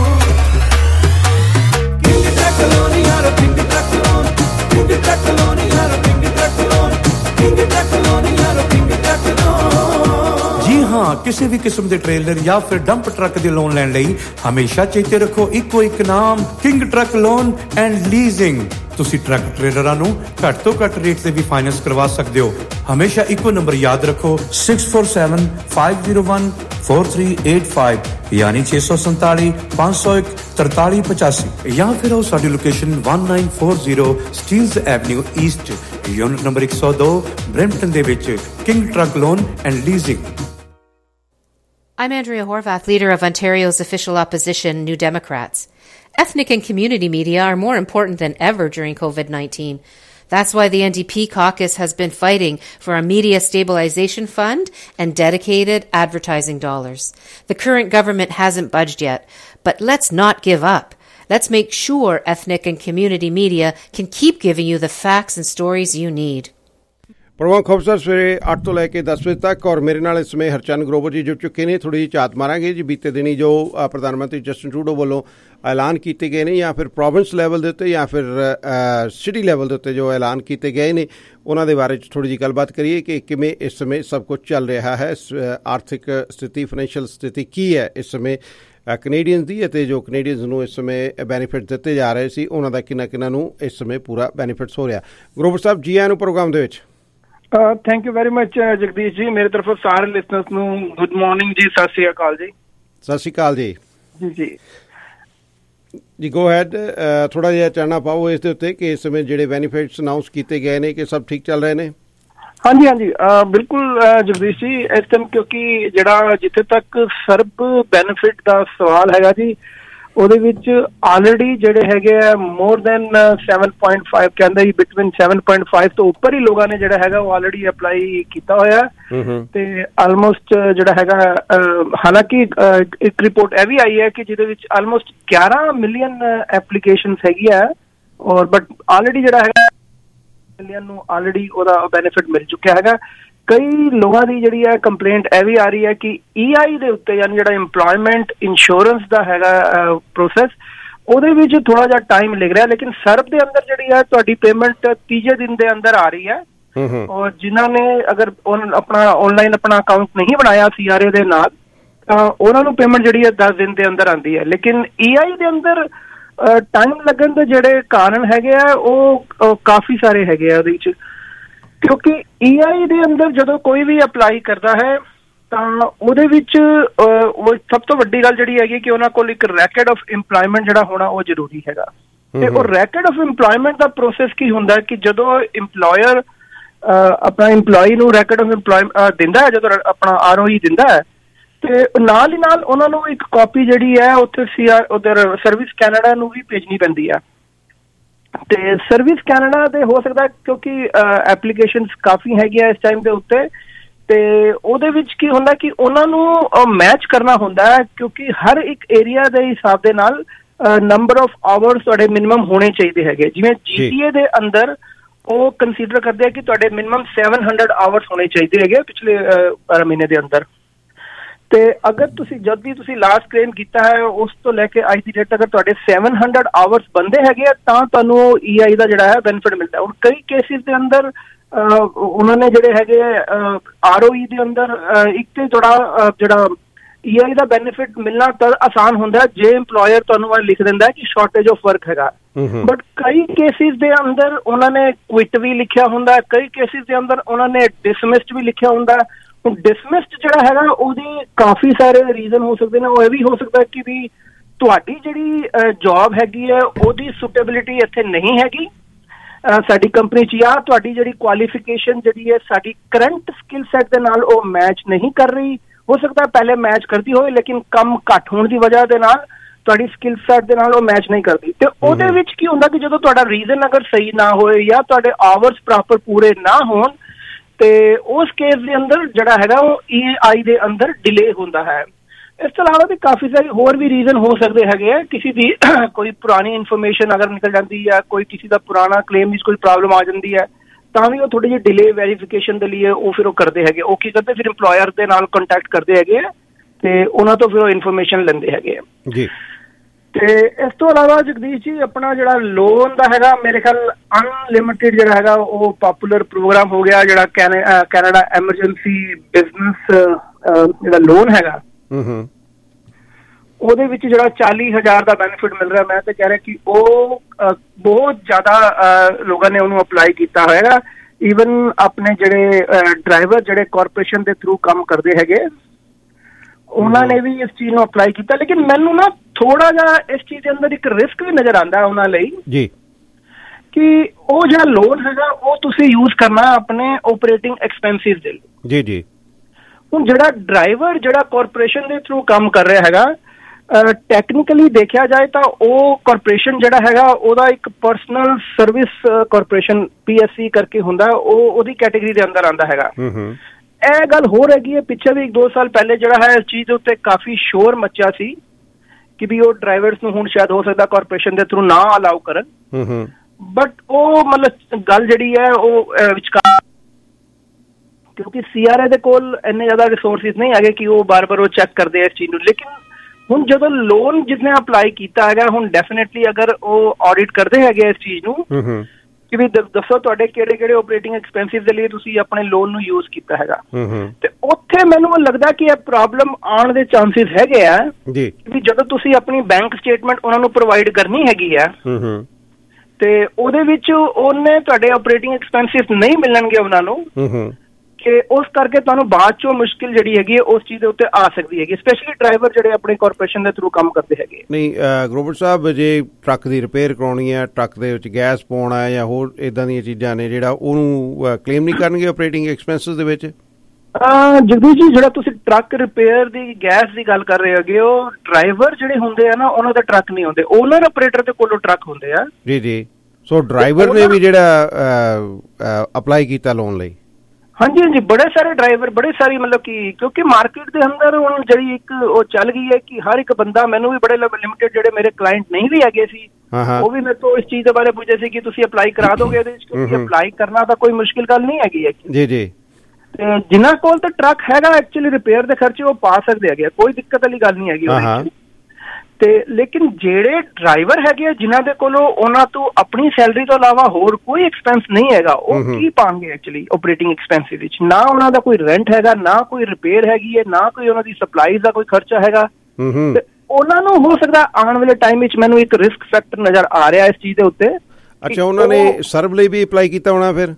Speaker 18: ਕਿੰਗ ਟਰੱਕ ਲੋਨ ਯਾਰ, King Truck Loan, King Truck Loan ਯਾਰ, King Truck Loan, King Truck Loan ਯਾਰ, ਕਿੰਗ ਟਰੱਕ ਲੋਨ। ਜੀ ਹਾਂ, ਕਿਸੇ ਵੀ ਕਿਸਮ ਦੇ ਟ੍ਰੇਲਰ ਜਾਂ ਫਿਰ ਡੰਪ ਟਰੱਕ ਦੇ ਲੋਨ ਲੈਣ ਲਈ ਹਮੇਸ਼ਾ ਚੇਤੇ ਰੱਖੋ ਇੱਕੋ ਇੱਕ ਨਾਮ, King Truck Loan and Leasing. ਤੁਸੀਂ ਟਰੱਕ ਟ੍ਰੇਲਰਾਂ ਨੂੰ ਘੱਟ ਤੋਂ ਘੱਟ ਰੇਟ ਤੇ ਵੀ ਫਾਈਨੈਂਸ ਕਰਵਾ ਸਕਦੇ ਹੋ। ਹਮੇਸ਼ਾ ਇੱਕੋ ਨੰਬਰ ਯਾਦ ਰੱਖੋ, six four seven five zero one four three eight five ਯਾਨੀ ਛੇ ਸੌ ਸੰਤਾਲੀ ਪੰਜ ਸੌ ਇੱਕ ਤਰਤਾਲੀ ਪਚਾਸੀ, ਜਾਂ ਫਿਰ ਉਹ ਸਾਡੀ location one nine four zero Steeles Avenue East, unit number ਇੱਕ ਸੌ ਦੋ, ਬਰੈਂਪਟਨ ਦੇ ਵਿੱਚ King Truck Loan and Leasing.
Speaker 25: I'm Andrea Horvath, leader of Ontario's official opposition, New Democrats. Ethnic and community media are more important than ever during COVID nineteen. That's why the N D P caucus has been fighting for a media stabilization fund and dedicated advertising dollars. The current government hasn't budged yet, but let's not give up. Let's make sure ethnic and community media can keep giving you the facts and stories you need.
Speaker 9: Programme ਖਬਰ ਸਵੇਰੇ ਅੱਠ ਤੋਂ ਲੈ ਕੇ ਦਸ ਵਜੇ ਤੱਕ ਔਰ ਮੇਰੇ ਨਾਲ ਇਸ ਸਮੇਂ ਹਰਚੰਦ ਗਰੋਵਰ ਜੀ ਜੁੜ ਚੁੱਕੇ ਨੇ। ਥੋੜ੍ਹੀ ਜਿਹੀ ਝਾਤ ਮਾਰਾਂਗੇ ਜੀ ਬੀਤੇ ਦਿਨੀ ਜੋ ਪ੍ਰਧਾਨ ਮੰਤਰੀ ਜਸਟਿਨ ਟਰੂਡੋ ਵੱਲੋਂ ਐਲਾਨ ਕੀਤੇ ਗਏ ਨੇ ਜਾਂ ਫਿਰ ਪ੍ਰੋਵਿੰਸ ਲੈਵਲ ਦੇ ਉੱਤੇ ਜਾਂ ਫਿਰ ਸਿਟੀ ਲੈਵਲ ਦੇ ਉੱਤੇ ਜੋ ਐਲਾਨ ਕੀਤੇ ਗਏ ਨੇ ਉਹਨਾਂ ਦੇ ਬਾਰੇ 'ਚ ਥੋੜ੍ਹੀ ਜਿਹੀ ਗੱਲਬਾਤ ਕਰੀਏ ਕਿ ਕਿਵੇਂ ਇਸ ਸਮੇਂ ਸਭ ਕੁਝ ਚੱਲ ਰਿਹਾ ਹੈ, ਆਰਥਿਕ ਸਥਿਤੀ ਫਾਈਨੈਂਸ਼ੀਅਲ ਸਥਿਤੀ ਕੀ ਹੈ ਇਸ ਸਮੇਂ ਕੈਨੇਡੀਅਨਸ ਦੀ, ਅਤੇ ਜੋ ਕੈਨੇਡੀਅਨਸ ਨੂੰ ਇਸ ਸਮੇਂ ਬੈਨੀਫਿਟ ਦਿੱਤੇ ਜਾ ਰਹੇ ਸੀ ਉਹਨਾਂ ਦਾ ਕਿੰਨਾ ਕਿੰਨਾ ਨੂੰ ਇਸ ਸਮੇਂ ਪੂਰਾ ਬੈਨੀਫਿਟਸ ਹੋ ਰਿਹਾ। ਗਰੋਵਰ ਸਾਹਿਬ ਜੀ ਆਇਆਂ ਨੂੰ ਪ੍ਰੋਗਰਾਮ ਦੇ ਵਿੱਚ।
Speaker 1: Thank you very much Jagdish ji. ਮੇਰੇ ਤਰਫੋਂ ਸਾਰੇ ਲਿਸਨਰਸ ਨੂੰ ਗੁੱਡ ਮਾਰਨਿੰਗ ਜੀ, ਸਤਿ ਸ਼੍ਰੀ ਅਕਾਲ ਜੀ।
Speaker 9: ਸਤਿ ਸ਼੍ਰੀ ਅਕਾਲ ਜੀ।
Speaker 1: ਜੀ ਜੀ
Speaker 9: ਜੀ ਗੋ ਹੈਡ, ਥੋੜ੍ਹਾ ਜਿਹਾ ਚਾਨਣਾ ਪਾਓ ਇਸ ਦੇ ਉੱਤੇ ਕਿ ਇਸ ਸਮੇਂ ਜਿਹੜੇ ਬੈਨੀਫਿਟਸ ਅਨਾਊਂਸ ਕੀਤੇ ਗਏ ਨੇ ਕਿ ਸਭ ਠੀਕ ਚੱਲ ਰਹੇ ਨੇ।
Speaker 1: ਹਾਂਜੀ ਹਾਂਜੀ ਬਿਲਕੁਲ ਜਗਦੀਸ਼ ਜੀ, ਇਸ ਟਾਈਮ ਕਿਉਂਕਿ ਜਿਹੜਾ ਜਿੱਥੇ ਤੱਕ ਸਰਬ ਬੈਨੀਫਿਟ ਦਾ ਸਵਾਲ ਹੈਗਾ ਜੀ ਉਹਦੇ ਵਿੱਚ ਆਲਰੇਡੀ ਜਿਹੜੇ ਹੈਗੇ ਆ more than seven point five ਕਹਿੰਦਾ ਜੀ ਬਿਟਵੀਨ ਸੈਵਨ ਪੁਆਇੰਟ ਫਾਈਵ ਤੋਂ ਉੱਪਰ ਹੀ ਲੋਕਾਂ ਨੇ ਜਿਹੜਾ ਹੈਗਾ ਉਹ ਆਲਰੇਡੀ ਅਪਲਾਈ ਕੀਤਾ ਹੋਇਆ ਤੇ ਆਲਮੋਸਟ ਜਿਹੜਾ ਹੈਗਾ, ਹਾਲਾਂਕਿ ਇੱਕ ਰਿਪੋਰਟ ਇਹ ਵੀ ਆਈ ਹੈ ਕਿ ਜਿਹਦੇ ਵਿੱਚ ਆਲਮੋਸਟ ਗਿਆਰਾਂ ਮਿਲੀਅਨ ਐਪਲੀਕੇਸ਼ਨਸ ਹੈਗੀ ਆ ਔਰ ਬਟ ਆਲਰੇਡੀ ਜਿਹੜਾ ਹੈਗਾ ਮਿਲੀਅਨ ਨੂੰ ਆਲਰੇਡੀ ਉਹਦਾ ਬੈਨੀਫਿਟ ਮਿਲ ਚੁੱਕਿਆ ਹੈਗਾ। ਕਈ ਲੋਕਾਂ ਦੀ ਜਿਹੜੀ ਹੈ ਕੰਪਲੇਂਟ ਇਹ ਵੀ ਆ ਰਹੀ ਹੈ ਕਿ ਈ ਆਈ ਦੇ ਉੱਤੇ ਯਾਨੀ ਜਿਹੜਾ ਇੰਪਲੋਇਮੈਂਟ ਇੰਸ਼ੋਰੈਂਸ ਦਾ ਹੈਗਾ ਪ੍ਰੋਸੈਸ ਉਹਦੇ ਵਿੱਚ ਥੋੜਾ ਜਿਹਾ ਟਾਈਮ ਲੱਗ ਰਿਹਾ, ਲੇਕਿਨ ਸਰਬ ਦੇ ਅੰਦਰ ਜਿਹੜੀ ਹੈ ਤੁਹਾਡੀ ਪੇਮੈਂਟ ਤੀਜੇ ਦਿਨ ਦੇ ਅੰਦਰ ਆ ਰਹੀ ਹੈ ਔਰ ਜਿਨ੍ਹਾਂ ਨੇ ਅਗਰ ਆਪਣਾ ਆਨਲਾਈਨ ਆਪਣਾ ਅਕਾਊਂਟ ਨਹੀਂ ਬਣਾਇਆ ਸੀ ਆਰ ਏ ਦੇ ਨਾਲ ਤਾਂ ਉਹਨਾਂ ਨੂੰ ਪੇਮੈਂਟ ਜਿਹੜੀ ਹੈ ਦਸ ਦਿਨ ਦੇ ਅੰਦਰ ਆਉਂਦੀ ਹੈ। ਲੇਕਿਨ ਈ ਆਈ ਦੇ ਅੰਦਰ ਟਾਈਮ ਲੱਗਣ ਦੇ ਜਿਹੜੇ ਕਾਰਨ ਹੈਗੇ ਆ ਉਹ ਕਾਫੀ ਸਾਰੇ ਹੈਗੇ ਆ ਉਹਦੇ ਵਿੱਚ, ਕਿਉਂਕਿ ਈ ਆਈ ਦੇ ਅੰਦਰ ਜਦੋਂ ਕੋਈ ਵੀ ਅਪਲਾਈ ਕਰਦਾ ਹੈ ਤਾਂ ਉਹਦੇ ਵਿੱਚ ਉਹ ਸਭ ਤੋਂ ਵੱਡੀ ਗੱਲ ਜਿਹੜੀ ਹੈਗੀ ਕਿ ਉਹਨਾਂ ਕੋਲ ਇੱਕ ਰੈਕਡ ਆਫ ਇੰਪਲੋਇਮੈਂਟ ਜਿਹੜਾ ਹੋਣਾ ਉਹ ਜ਼ਰੂਰੀ ਹੈਗਾ। ਤੇ ਉਹ ਰੈਕਡ ਆਫ ਇੰਪਲੋਇਮੈਂਟ ਦਾ ਪ੍ਰੋਸੈਸ ਕੀ ਹੁੰਦਾ ਹੈ ਕਿ ਜਦੋਂ ਇੰਪਲੋਇਰ ਆਪਣਾ ਇੰਪਲੋਈ ਨੂੰ ਰੈਕਡ ਆਫ ਇੰਪਲੋਇਮੈਂਟ ਦਿੰਦਾ ਹੈ, ਜਦੋਂ ਆਪਣਾ ਆਰ ਓ ਈ ਦਿੰਦਾ ਹੈ ਤੇ ਨਾਲ ਹੀ ਨਾਲ ਉਹਨਾਂ ਨੂੰ ਇੱਕ ਕਾਪੀ ਜਿਹੜੀ ਹੈ ਉੱਥੇ ਸੀ ਆਰ ਉਧਰ ਸਰਵਿਸ ਕੈਨੇਡਾ ਨੂੰ ਵੀ ਭੇਜਣੀ ਪੈਂਦੀ ਹੈ। ਤੇ ਸਰਵਿਸ ਕੈਨੇਡਾ ਦੇ ਹੋ ਸਕਦਾ ਕਿਉਂਕਿ ਐਪਲੀਕੇਸ਼ਨਸ ਕਾਫੀ ਹੈਗੀਆਂ ਇਸ ਟਾਈਮ ਦੇ ਉੱਤੇ ਤੇ ਉਹਦੇ ਵਿੱਚ ਕੀ ਹੁੰਦਾ ਕਿ ਉਹਨਾਂ ਨੂੰ ਮੈਚ ਕਰਨਾ ਹੁੰਦਾ ਹੈ ਕਿਉਂਕਿ ਹਰ ਇੱਕ ਏਰੀਆ ਦੇ ਹਿਸਾਬ ਦੇ ਨਾਲ ਨੰਬਰ ਆਫ ਆਵਰਸ ਤੁਹਾਡੇ ਮਿਨੀਮਮ ਹੋਣੇ ਚਾਹੀਦੇ ਹੈਗੇ। ਜਿਵੇਂ ਜੀ ਟੀ ਏ ਦੇ ਅੰਦਰ ਉਹ ਕੰਸੀਡਰ ਕਰਦੇ ਆ ਕਿ ਤੁਹਾਡੇ ਮਿਨੀਮਮ ਸੈਵਨ ਹੰਡਰਡ ਆਵਰਸ ਹੋਣੇ ਚਾਹੀਦੇ ਹੈਗੇ ਪਿਛਲੇ ਬਾਰਾਂ ਮਹੀਨੇ ਦੇ ਅੰਦਰ। ਤੇ ਅਗਰ ਤੁਸੀਂ ਜਦ ਵੀ ਤੁਸੀਂ ਲਾਸਟ ਕਲੇਮ ਕੀਤਾ ਹੈ ਉਸ ਤੋਂ ਲੈ ਕੇ ਅੱਜ ਦੀ ਡੇਟ ਅਗਰ ਤੁਹਾਡੇ ਸੈਵਨ ਹੰਡਰਡ ਆਵਰਸ ਬੰਦੇ ਹੈਗੇ ਆ ਤਾਂ ਤੁਹਾਨੂੰ ਈ ਆਈ ਦਾ ਜਿਹੜਾ ਹੈ ਬੈਨੀਫਿਟ ਮਿਲਦਾ। ਹੁਣ ਕਈ ਕੇਸਿਸ ਦੇ ਅੰਦਰ ਉਹਨਾਂ ਨੇ ਜਿਹੜੇ ਹੈਗੇ ਆਰ ਓ ਈ ਦੇ ਅੰਦਰ ਇੱਕ ਤੇ ਥੋੜਾ ਜਿਹੜਾ ਈ ਆਈ ਦਾ ਬੈਨੀਫਿਟ ਮਿਲਣਾ ਤਾਂ ਆਸਾਨ ਹੁੰਦਾ ਜੇ ਇੰਪਲੋਇਰ ਤੁਹਾਨੂੰ ਲਿਖ ਦਿੰਦਾ ਕਿ ਸ਼ਾਰਟੇਜ ਆਫ ਵਰਕ ਹੈਗਾ, ਬਟ ਕਈ ਕੇਸਿਸ ਦੇ ਅੰਦਰ ਉਹਨਾਂ ਨੇ ਕੁਇਟ ਵੀ ਲਿਖਿਆ ਹੁੰਦਾ, ਕਈ ਕੇਸਿਸ ਦੇ ਅੰਦਰ ਉਹਨਾਂ ਨੇ ਡਿਸਮਿਸਡ ਵੀ ਲਿਖਿਆ ਹੁੰਦਾ। ਹੁਣ ਡਿਸਮਿਸਡ ਜਿਹੜਾ ਹੈਗਾ ਉਹਦੇ ਕਾਫੀ ਸਾਰੇ ਰੀਜ਼ਨ ਹੋ ਸਕਦੇ ਨੇ। ਉਹ ਇਹ ਵੀ ਹੋ ਸਕਦਾ ਕਿ ਵੀ ਤੁਹਾਡੀ ਜਿਹੜੀ ਜੌਬ ਹੈਗੀ ਹੈ ਉਹਦੀ ਸੁਟੇਬਿਲਿਟੀ ਇੱਥੇ ਨਹੀਂ ਹੈਗੀ ਸਾਡੀ ਕੰਪਨੀ 'ਚ, ਜਾਂ ਤੁਹਾਡੀ ਜਿਹੜੀ ਕੁਆਲੀਫਿਕੇਸ਼ਨ ਜਿਹੜੀ ਹੈ ਸਾਡੀ ਕਰੰਟ ਸਕਿੱਲ ਸੈਟ ਦੇ ਨਾਲ ਉਹ ਮੈਚ ਨਹੀਂ ਕਰ ਰਹੀ। ਹੋ ਸਕਦਾ ਪਹਿਲੇ ਮੈਚ ਕਰਦੀ ਹੋਵੇ ਲੇਕਿਨ ਕੰਮ ਘੱਟ ਹੋਣ ਦੀ ਵਜ੍ਹਾ ਦੇ ਨਾਲ ਤੁਹਾਡੀ ਸਕਿੱਲ ਸੈਟ ਦੇ ਨਾਲ ਉਹ ਮੈਚ ਨਹੀਂ ਕਰਦੀ। ਤੇ ਉਹਦੇ ਵਿੱਚ ਕੀ ਹੁੰਦਾ ਕਿ ਜਦੋਂ ਤੁਹਾਡਾ ਰੀਜ਼ਨ ਅਗਰ ਸਹੀ ਨਾ ਹੋਏ ਜਾਂ ਤੁਹਾਡੇ ਆਵਰਸ ਪ੍ਰੋਪਰ ਪੂਰੇ ਨਾ ਹੋਣ ਤੇ ਉਸ ਕੇਸ ਦੇ ਅੰਦਰ ਜਿਹੜਾ ਹੈਗਾ ਉਹ ਈ ਆਈ ਦੇ ਅੰਦਰ ਡਿਲੇ ਹੁੰਦਾ ਹੈ। ਇਸ ਤੋਂ ਇਲਾਵਾ ਵੀ ਕਾਫੀ ਸਾਰੇ ਹੋਰ ਵੀ ਰੀਜ਼ਨ ਹੋ ਸਕਦੇ ਹੈਗੇ ਆ। ਕਿਸੇ ਦੀ ਕੋਈ ਪੁਰਾਣੀ ਇਨਫੋਰਮੇਸ਼ਨ ਅਗਰ ਨਿਕਲ ਜਾਂਦੀ ਹੈ, ਕੋਈ ਕਿਸੇ ਦਾ ਪੁਰਾਣਾ ਕਲੇਮ ਵਿੱਚ ਕੋਈ ਪ੍ਰੋਬਲਮ ਆ ਜਾਂਦੀ ਹੈ ਤਾਂ ਵੀ ਉਹ ਥੋੜੀ ਜਿਹੀ ਡਿਲੇ ਵੈਰੀਫਿਕੇਸ਼ਨ ਦੇ ਲਈ ਉਹ ਫਿਰ ਉਹ ਕਰਦੇ ਹੈਗੇ। ਉਹ ਕੀ ਕਰਦੇ ਫਿਰ ਇੰਪਲੋਇਰ ਦੇ ਨਾਲ ਕੰਟੈਕਟ ਕਰਦੇ ਹੈਗੇ ਆ ਤੇ ਉਹਨਾਂ ਤੋਂ ਫਿਰ ਉਹ ਇਨਫੋਰਮੇਸ਼ਨ ਲੈਂਦੇ ਹੈਗੇ ਆ ਜੀ। ਤੇ ਇਸ ਤੋਂ ਇਲਾਵਾ ਜਗਦੀਸ਼ ਜੀ ਆਪਣਾ ਜਿਹੜਾ ਲੋਨ ਦਾ ਹੈਗਾ ਮੇਰੇ ਖਿਆਲ ਅਨਲਿਮਿਟਿਡ ਜਿਹੜਾ ਹੈਗਾ ਉਹ ਪਪੂਲਰ ਪ੍ਰੋਗਰਾਮ ਹੋ ਗਿਆ ਜਿਹੜਾ ਕੈਨੇਡਾ ਐਮਰਜੈਂਸੀ ਬਿਜ਼ਨਸ ਜਿਹੜਾ ਲੋਨ ਹੈਗਾ ਉਹਦੇ ਵਿੱਚ ਜਿਹੜਾ ਚਾਲੀ ਹਜ਼ਾਰ ਦਾ ਬੈਨੀਫਿਟ ਮਿਲ ਰਿਹਾ। ਮੈਂ ਤਾਂ ਕਹਿ ਰਿਹਾ ਕਿ ਉਹ ਬਹੁਤ ਜ਼ਿਆਦਾ ਲੋਕਾਂ ਨੇ ਉਹਨੂੰ ਅਪਲਾਈ ਕੀਤਾ ਹੋਏਗਾ। ਈਵਨ ਆਪਣੇ ਜਿਹੜੇ ਡਰਾਈਵਰ ਜਿਹੜੇ ਕਾਰਪੋਰੇਸ਼ਨ ਦੇ ਥਰੂ ਕੰਮ ਕਰਦੇ ਹੈਗੇ ਉਹਨਾਂ ਨੇ ਵੀ ਇਸ ਚੀਜ਼ ਨੂੰ ਅਪਲਾਈ ਕੀਤਾ। ਲੇਕਿਨ ਮੈਨੂੰ ਨਾ ਥੋੜਾ ਜਿਹਾ ਇਸ ਚੀਜ਼ ਦੇ ਅੰਦਰ ਇੱਕ ਰਿਸਕ ਵੀ ਨਜ਼ਰ ਆਉਂਦਾ ਉਹਨਾਂ ਲਈ ਜੀ ਕਿ ਉਹ ਜਿਹੜਾ ਲੋਨ ਹੈਗਾ ਉਹ ਤੁਸੀਂ ਯੂਜ਼ ਕਰਨਾ ਆਪਣੇ ਓਪਰੇਟਿੰਗ ਐਕਸਪੈਂਸਿਸ ਦੇ ਲਈ ਜੀ ਜੀ। ਹੁਣ ਜਿਹੜਾ ਡਰਾਈਵਰ ਜਿਹੜਾ ਕਾਰਪੋਰੇਸ਼ਨ ਦੇ ਥਰੂ ਕੰਮ ਕਰ ਰਿਹਾ ਹੈਗਾ ਟੈਕਨੀਕਲੀ ਦੇਖਿਆ ਜਾਏ ਤਾਂ ਉਹ ਕਾਰਪੋਰੇਸ਼ਨ ਜਿਹੜਾ ਹੈਗਾ ਉਹਦਾ ਇੱਕ personal service corporation P S C ਕਰਕੇ ਹੁੰਦਾ, ਉਹ ਉਹਦੀ ਕੈਟੇਗਰੀ ਦੇ ਅੰਦਰ ਆਉਂਦਾ ਹੈਗਾ। ਇਹ ਗੱਲ ਹੋਰ ਹੈਗੀ ਹੈ, ਪਿੱਛੇ ਵੀ ਇੱਕ ਦੋ ਸਾਲ ਪਹਿਲੇ ਜਿਹੜਾ ਹੈ ਇਸ ਚੀਜ਼ ਦੇ ਉੱਤੇ ਕਾਫੀ ਸ਼ੋਰ ਮੱਚਿਆ ਸੀ ਕਿ ਵੀ ਉਹ ਡਰਾਈਵਰਸ ਨੂੰ ਹੁਣ ਸ਼ਾਇਦ ਹੋ ਸਕਦਾ ਕਾਰਪੋਰੇਸ਼ਨ ਦੇ ਥਰੂ ਨਾ ਅਲਾਉ ਕਰਨ, ਬਟ ਉਹ ਮਤਲਬ ਗੱਲ ਜਿਹੜੀ ਹੈ ਉਹ ਵਿਚਕਾਰ, ਕਿਉਂਕਿ ਸੀ ਆਰ ਏ ਦੇ ਕੋਲ ਇੰਨੇ ਜ਼ਿਆਦਾ ਰਿਸੋਰਸਿਸ ਨਹੀਂ ਹੈਗੇ ਕਿ ਉਹ ਬਾਰ ਬਾਰ ਉਹ ਚੈੱਕ ਕਰਦੇ ਆ ਇਸ ਚੀਜ਼ ਨੂੰ। ਲੇਕਿਨ ਹੁਣ ਜਦੋਂ ਲੋਨ ਜਿਸਨੇ ਅਪਲਾਈ ਕੀਤਾ ਹੈਗਾ, ਹੁਣ ਡੈਫੀਨੇਟਲੀ ਅਗਰ ਉਹ ਆਡਿਟ ਕਰਦੇ ਹੈਗੇ ਇਸ ਚੀਜ਼ ਨੂੰ ਕਿ ਵੀ ਦੱਸੋ ਤੁਹਾਡੇ ਕਿਹੜੇ ਕਿਹੜੇ ਆਪਰੇਟਿੰਗ ਐਕਸਪੈਂਸਿਸ ਦੇ ਲਈ ਤੁਸੀਂ ਆਪਣੇ ਲੋਨ ਨੂੰ ਯੂਜ਼ ਕੀਤਾ ਹੈਗਾ, ਤੇ ਉੱਥੇ ਮੈਨੂੰ ਲੱਗਦਾ ਕਿ ਇਹ ਪ੍ਰੋਬਲਮ ਆਉਣ ਦੇ ਚਾਂਸਿਸ ਹੈਗੇ ਆ ਵੀ ਜਦੋਂ ਤੁਸੀਂ ਆਪਣੀ ਬੈਂਕ ਸਟੇਟਮੈਂਟ ਉਹਨਾਂ ਨੂੰ ਪ੍ਰੋਵਾਈਡ ਕਰਨੀ ਹੈਗੀ ਆ ਤੇ ਉਹਦੇ ਵਿੱਚ ਉਹਨੇ ਤੁਹਾਡੇ ਆਪਰੇਟਿੰਗ ਐਕਸਪੈਂਸਿਸ ਨਹੀਂ ਮਿਲਣਗੇ ਉਹਨਾਂ ਨੂੰ, ਕਿ ਉਸ ਕਰਕੇ ਤੁਹਾਨੂੰ ਬਾਅਦ ਚੋਂ ਮੁਸ਼ਕਿਲ ਜਿਹੜੀ ਹੈਗੀ ਹੈ ਉਸ ਚੀਜ਼ ਦੇ ਉੱਤੇ ਆ ਸਕਦੀ ਹੈਗੀ, ਸਪੈਸ਼ਲੀ ਡਰਾਈਵਰ ਜਿਹੜੇ ਆਪਣੇ ਕਾਰਪੋਰੇਸ਼ਨ ਦੇ ਥਰੂ ਕੰਮ ਕਰਦੇ ਹੈਗੇ।
Speaker 9: ਨਹੀਂ ਗਰੋਵਰ ਸਾਹਿਬ, ਜੇ ਟਰੱਕ ਦੀ ਰਿਪੇਅਰ ਕਰਾਉਣੀ ਹੈ, ਟਰੱਕ ਦੇ ਵਿੱਚ ਗੈਸ ਪਾਉਣਾ ਹੈ ਜਾਂ ਹੋਰ ਇੱਦਾਂ ਦੀਆਂ ਚੀਜ਼ਾਂ ਨੇ, ਜਿਹੜਾ ਉਹਨੂੰ ਕਲੇਮ ਨਹੀਂ ਕਰਨਗੇ ਆਪਰੇਟਿੰਗ ਐਕਸਪੈਂਸਿਸ ਦੇ ਵਿੱਚ?
Speaker 1: ਜਗਦੀਸ਼ ਜੀ, ਜਿਹੜਾ ਤੁਸੀਂ ਟਰੱਕ ਰਿਪੇਅਰ ਦੀ ਗੈਸ ਦੀ ਗੱਲ ਕਰ ਰਹੇ ਹੈਗੇ, ਉਹ ਡਰਾਈਵਰ ਜਿਹੜੇ ਹੁੰਦੇ ਆ ਨਾ ਉਹਨਾਂ ਦੇ ਟਰੱਕ ਨਹੀਂ ਹੁੰਦੇ, ਓਨਰ ਆਪਰੇਟਰ ਦੇ ਕੋਲੋਂ ਟਰੱਕ ਹੁੰਦੇ ਆ।
Speaker 9: ਜੀ ਜੀ, ਸੋ ਡਰਾਈਵਰ ਨੇ ਵੀ ਜਿਹੜਾ ਅਪਲਾਈ ਕੀਤਾ ਲੋਨ ਲਈ?
Speaker 1: ਹਾਂਜੀ ਹਾਂਜੀ, ਬੜੇ ਸਾਰੇ ਡਰਾਈਵਰ, ਬੜੇ ਸਾਰੀ ਮਤਲਬ ਕਿ ਕਿਉਂਕਿ ਮਾਰਕੀਟ ਦੇ ਅੰਦਰ ਹੁਣ ਜਿਹੜੀ ਇੱਕ ਉਹ ਚੱਲ ਗਈ ਹੈ ਕਿ ਹਰ ਇੱਕ ਬੰਦਾ, ਮੈਨੂੰ ਵੀ ਬੜੇ ਲਿਮਿਟਡ ਜਿਹੜੇ ਮੇਰੇ ਕਲਾਇੰਟ ਨਹੀਂ ਵੀ ਹੈਗੇ ਸੀ ਉਹ ਵੀ ਮੇਰੇ ਤੋਂ ਇਸ ਚੀਜ਼ ਦੇ ਬਾਰੇ ਪੁੱਛੇ ਸੀ ਕਿ ਤੁਸੀਂ ਅਪਲਾਈ ਕਰਾ ਦੋਗੇ ਇਹਦੇ ਵਿੱਚ, ਕਿਉਂਕਿ ਅਪਲਾਈ ਕਰਨਾ ਤਾਂ ਕੋਈ ਮੁਸ਼ਕਿਲ ਗੱਲ ਨਹੀਂ ਹੈਗੀ ਹੈ ਜੀ ਜੀ। ਤੇ ਜਿਨ੍ਹਾਂ ਕੋਲ ਤਾਂ ਟਰੱਕ ਹੈਗਾ ਐਕਚੁਅਲੀ ਰਿਪੇਅਰ ਦੇ ਖਰਚੇ ਉਹ ਪਾ ਸਕਦੇ ਹੈਗੇ, ਕੋਈ ਦਿੱਕਤ ਵਾਲੀ ਗੱਲ ਨਹੀਂ ਹੈਗੀ ਉਹਦੇ ਵਿੱਚ। ਤੇ ਲੇਕਿਨ ਜਿਹੜੇ ਡਰਾਈਵਰ ਹੈਗੇ ਆ ਜਿਨ੍ਹਾਂ ਦੇ ਕੋਲੋਂ ਉਹਨਾਂ ਤੋਂ ਆਪਣੀ ਸੈਲਰੀ ਤੋਂ ਇਲਾਵਾ ਹੋਰ ਕੋਈ ਐਕਸਪੈਂਸ ਨਹੀਂ ਹੈਗਾ, ਉਹ ਕੀ ਪਾਣਗੇ ਐਕਚੁਅਲੀ ਆਪਰੇਟਿੰਗ ਐਕਸਪੈਂਸਿਸ ਵਿੱਚ? ਨਾ ਉਹਨਾਂ ਦਾ ਕੋਈ ਰੈਂਟ ਹੈਗਾ, ਨਾ ਕੋਈ ਰਿਪੇਅਰ ਹੈਗੀ ਹੈ, ਨਾ ਕੋਈ ਉਹਨਾਂ ਦੀ ਸਪਲਾਈਜ਼ ਦਾ ਕੋਈ ਖਰਚਾ ਹੈਗਾ, ਤੇ ਉਹਨਾਂ ਨੂੰ ਹੋ ਸਕਦਾ ਆਉਣ ਵਾਲੇ ਟਾਈਮ ਵਿੱਚ, ਮੈਨੂੰ ਇੱਕ ਰਿਸਕ ਫੈਕਟਰ ਨਜ਼ਰ ਆ ਰਿਹਾ ਇਸ ਚੀਜ਼ ਦੇ ਉੱਤੇ।
Speaker 9: ਅੱਛਾ, ਉਹਨਾਂ ਨੇ ਸਰਵ ਲਈ ਵੀ ਅਪਲਾਈ ਕੀਤਾ ਹੋਣਾ ਫਿਰ?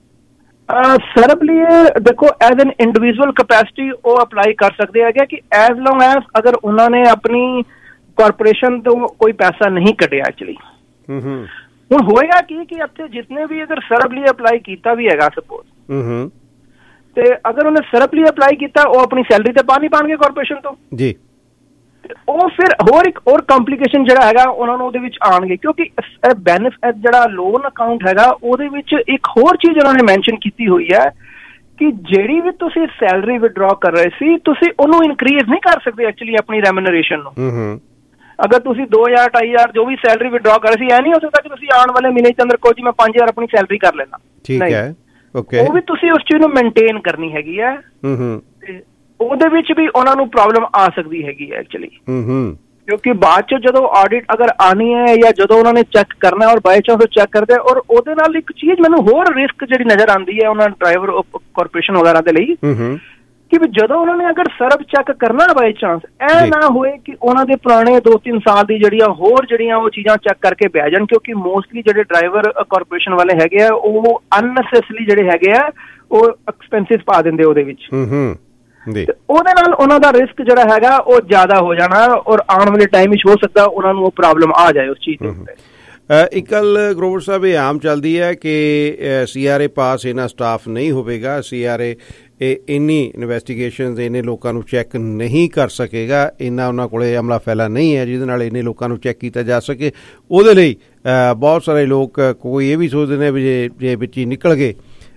Speaker 1: ਸਰਬ ਲਈ ਦੇਖੋ, ਐਜ਼ ਐਨ ਇੰਡੀਵਿਜੂਅਲ ਕੈਪੈਸਿਟੀ ਉਹ ਅਪਲਾਈ ਕਰ ਸਕਦੇ ਹੈਗੇ ਕਿ ਐਜ਼ ਲੌਂਗ ਐਜ਼ ਅਗਰ ਉਹਨਾਂ ਨੇ ਆਪਣੀ ਕਾਰਪੋਰੇਸ਼ਨ ਤੋਂ ਕੋਈ ਪੈਸਾ ਨਹੀਂ ਕੱਢਿਆ ਐਕਚੁਅਲੀ। ਹੁਣ ਹੋਏਗਾ ਕੀ ਕਿ ਇੱਥੇ ਜਿਤਨੇ ਵੀ ਅਗਰ ਸਰਬ ਲਈ ਅਪਲਾਈ ਕੀਤਾ ਵੀ ਹੈਗਾ ਸਪੋਜ਼, ਤੇ ਅਗਰ ਉਹਨੇ ਸਰਬ ਲਈ ਅਪਲਾਈ ਕੀਤਾ ਉਹ ਆਪਣੀ ਸੈਲਰੀ ਤੇ ਪਾ ਨਹੀਂ ਪਾਣਗੇ ਕਾਰਪੋਰੇਸ਼ਨ ਤੋਂ ਜੀ, ਉਹ ਫਿਰ ਹੋਰ ਇੱਕ ਹੋਰ ਕੰਪਲੀਕੇਸ਼ਨ ਜਿਹੜਾ ਹੈਗਾ ਉਹਨਾਂ ਨੂੰ ਉਹਦੇ ਵਿੱਚ ਆਉਣਗੇ, ਕਿਉਂਕਿ ਬੈਨੀਫਿਟ ਜਿਹੜਾ ਲੋਨ ਅਕਾਊਂਟ ਹੈਗਾ ਉਹਦੇ ਵਿੱਚ ਇੱਕ ਹੋਰ ਚੀਜ਼ ਉਹਨਾਂ ਨੇ ਮੈਂਸ਼ਨ ਕੀਤੀ ਹੋਈ ਹੈ ਕਿ ਜਿਹੜੀ ਵੀ ਤੁਸੀਂ ਸੈਲਰੀ ਵਿਡਰਾ ਕਰ ਰਹੇ ਸੀ ਤੁਸੀਂ ਉਹਨੂੰ ਇਨਕਰੀਜ਼ ਨਹੀਂ ਕਰ ਸਕਦੇ ਐਕਚੁਅਲੀ ਆਪਣੀ ਰੈਮੂਨਰੇਸ਼ਨ ਨੂੰ। ਅਗਰ ਤੁਸੀਂ ਦੋ ਹਜ਼ਾਰ ਢਾਈ ਹਜ਼ਾਰ ਜੋ ਵੀ ਸੈਲਰੀ ਵਿਡਰਾ ਕਰ ਸੀ, ਇਹ ਨਹੀਂ ਹੋ ਸਕਦਾ ਕਿ ਤੁਸੀਂ ਆਉਣ ਵਾਲੇ ਮਹੀਨੇ ਚ ਅੰਦਰ ਕਹੋ ਜੀ ਮੈਂ ਪੰਜ ਹਜ਼ਾਰ ਆਪਣੀ ਸੈਲਰੀ ਕਰ ਲੈਣਾ,
Speaker 9: ਠੀਕ ਹੈ, ਓਕੇ,
Speaker 1: ਉਹ ਵੀ ਤੁਸੀਂ ਉਸ ਚੀਜ਼ ਨੂੰ ਮੇਨਟੇਨ ਕਰਨੀ ਹੈਗੀ ਹੈ। ਤੇ ਉਹਦੇ ਵਿੱਚ ਵੀ ਉਹਨਾਂ ਨੂੰ ਪ੍ਰੋਬਲਮ ਆ ਸਕਦੀ ਹੈਗੀ ਹੈ ਐਕਚੁਅਲੀ, ਕਿਉਂਕਿ ਬਾਅਦ ਚ ਜਦੋਂ ਆਡਿਟ ਅਗਰ ਆਣੀ ਹੈ ਜਾਂ ਜਦੋਂ ਉਹਨਾਂ ਨੇ ਚੈੱਕ ਕਰਨਾ ਔਰ ਬਾਈ ਚਾਂਸ ਉਹ ਚੈੱਕ ਕਰਦੇ, ਔਰ ਉਹਦੇ ਨਾਲ ਇੱਕ ਚੀਜ਼ ਮੈਨੂੰ ਹੋਰ ਰਿਸਕ ਜਿਹੜੀ ਨਜ਼ਰ ਆਉਂਦੀ ਹੈ ਉਹਨਾਂ ਡਰਾਈਵਰ ਕਾਰਪੋਰੇਸ਼ਨ ਵਗੈਰਾ ਦੇ ਲਈ, ਕਿ ਵੀ ਜਦੋਂ ਉਹਨਾਂ ਨੇ ਅਗਰ ਸਰਬ ਚੈੱਕ ਕਰਨਾ ਬਾਈ ਚਾਂਸ, ਇਹ ਨਾ ਹੋਏ ਕਿ ਉਹਨਾਂ ਦੇ ਪੁਰਾਣੇ ਦੋ ਤਿੰਨ ਸਾਲ ਦੀ ਜਿਹੜੀਆਂ ਹੋਰ ਜਿਹੜੀਆਂ ਉਹ ਚੀਜ਼ਾਂ ਚੈੱਕ ਕਰਕੇ ਬਹਿ ਜਾਣ, ਕਿਉਂਕਿ ਮੋਸਟਲੀ ਜਿਹੜੇ ਡਰਾਈਵਰ ਕਾਰਪੋਰੇਸ਼ਨ ਵਾਲੇ ਹੈਗੇ ਆ ਉਹ ਅਨਨੈਸੈਸਰੀ ਜਿਹੜੇ ਹੈਗੇ ਆ ਉਹ ਐਕਸਪੈਂਸਿਸ ਪਾ ਦਿੰਦੇ ਉਹਦੇ ਵਿੱਚ, ਉਹਦੇ ਨਾਲ ਉਹਨਾਂ ਦਾ ਰਿਸਕ ਜਿਹੜਾ ਹੈਗਾ ਉਹ ਜ਼ਿਆਦਾ ਹੋ ਜਾਣਾ, ਔਰ ਆਉਣ ਵਾਲੇ ਟਾਈਮ ਵਿੱਚ ਹੋ ਸਕਦਾ ਉਹਨਾਂ ਨੂੰ ਉਹ ਪ੍ਰੋਬਲਮ ਆ ਜਾਏ ਉਸ ਚੀਜ਼ ਦੇ ਉੱਤੇ।
Speaker 9: ਇੱਕ ਗੱਲ ਗਰੋਵਰ ਸਾਹਿਬ, ਇਹ ਆਮ ਚੱਲਦੀ ਹੈ ਕਿ ਸੀ ਆਰ ਏ ਪਾਸ ਇਹਨਾਂ ਸਟਾਫ ਨਹੀਂ ਹੋਵੇਗਾ, ਸੀ ਆਰ ਏ ਇਹ ਇੰਨੀ ਇਨਵੈਸਟੀਗੇਸ਼ਨ ਇੰਨੇ ਲੋਕਾਂ ਨੂੰ ਚੈੱਕ ਨਹੀਂ ਕਰ ਸਕੇਗਾ, ਇੰਨਾ ਉਹਨਾਂ ਕੋਲ ਅਮਲਾ ਫੈਲਾ ਨਹੀਂ ਹੈ ਜਿਹਦੇ ਨਾਲ ਇੰਨੇ ਲੋਕਾਂ ਨੂੰ ਚੈੱਕ ਕੀਤਾ ਜਾ ਸਕੇ। ਉਹਦੇ ਲਈ ਬਹੁਤ ਸਾਰੇ ਲੋਕ ਕੋਈ ਇਹ ਵੀ ਸੋਚਦੇ ਨੇ ਵੀ ਜੇ ਜੇ ਵਿੱਚ ਹੀ ਨਿਕਲ ਗਏ।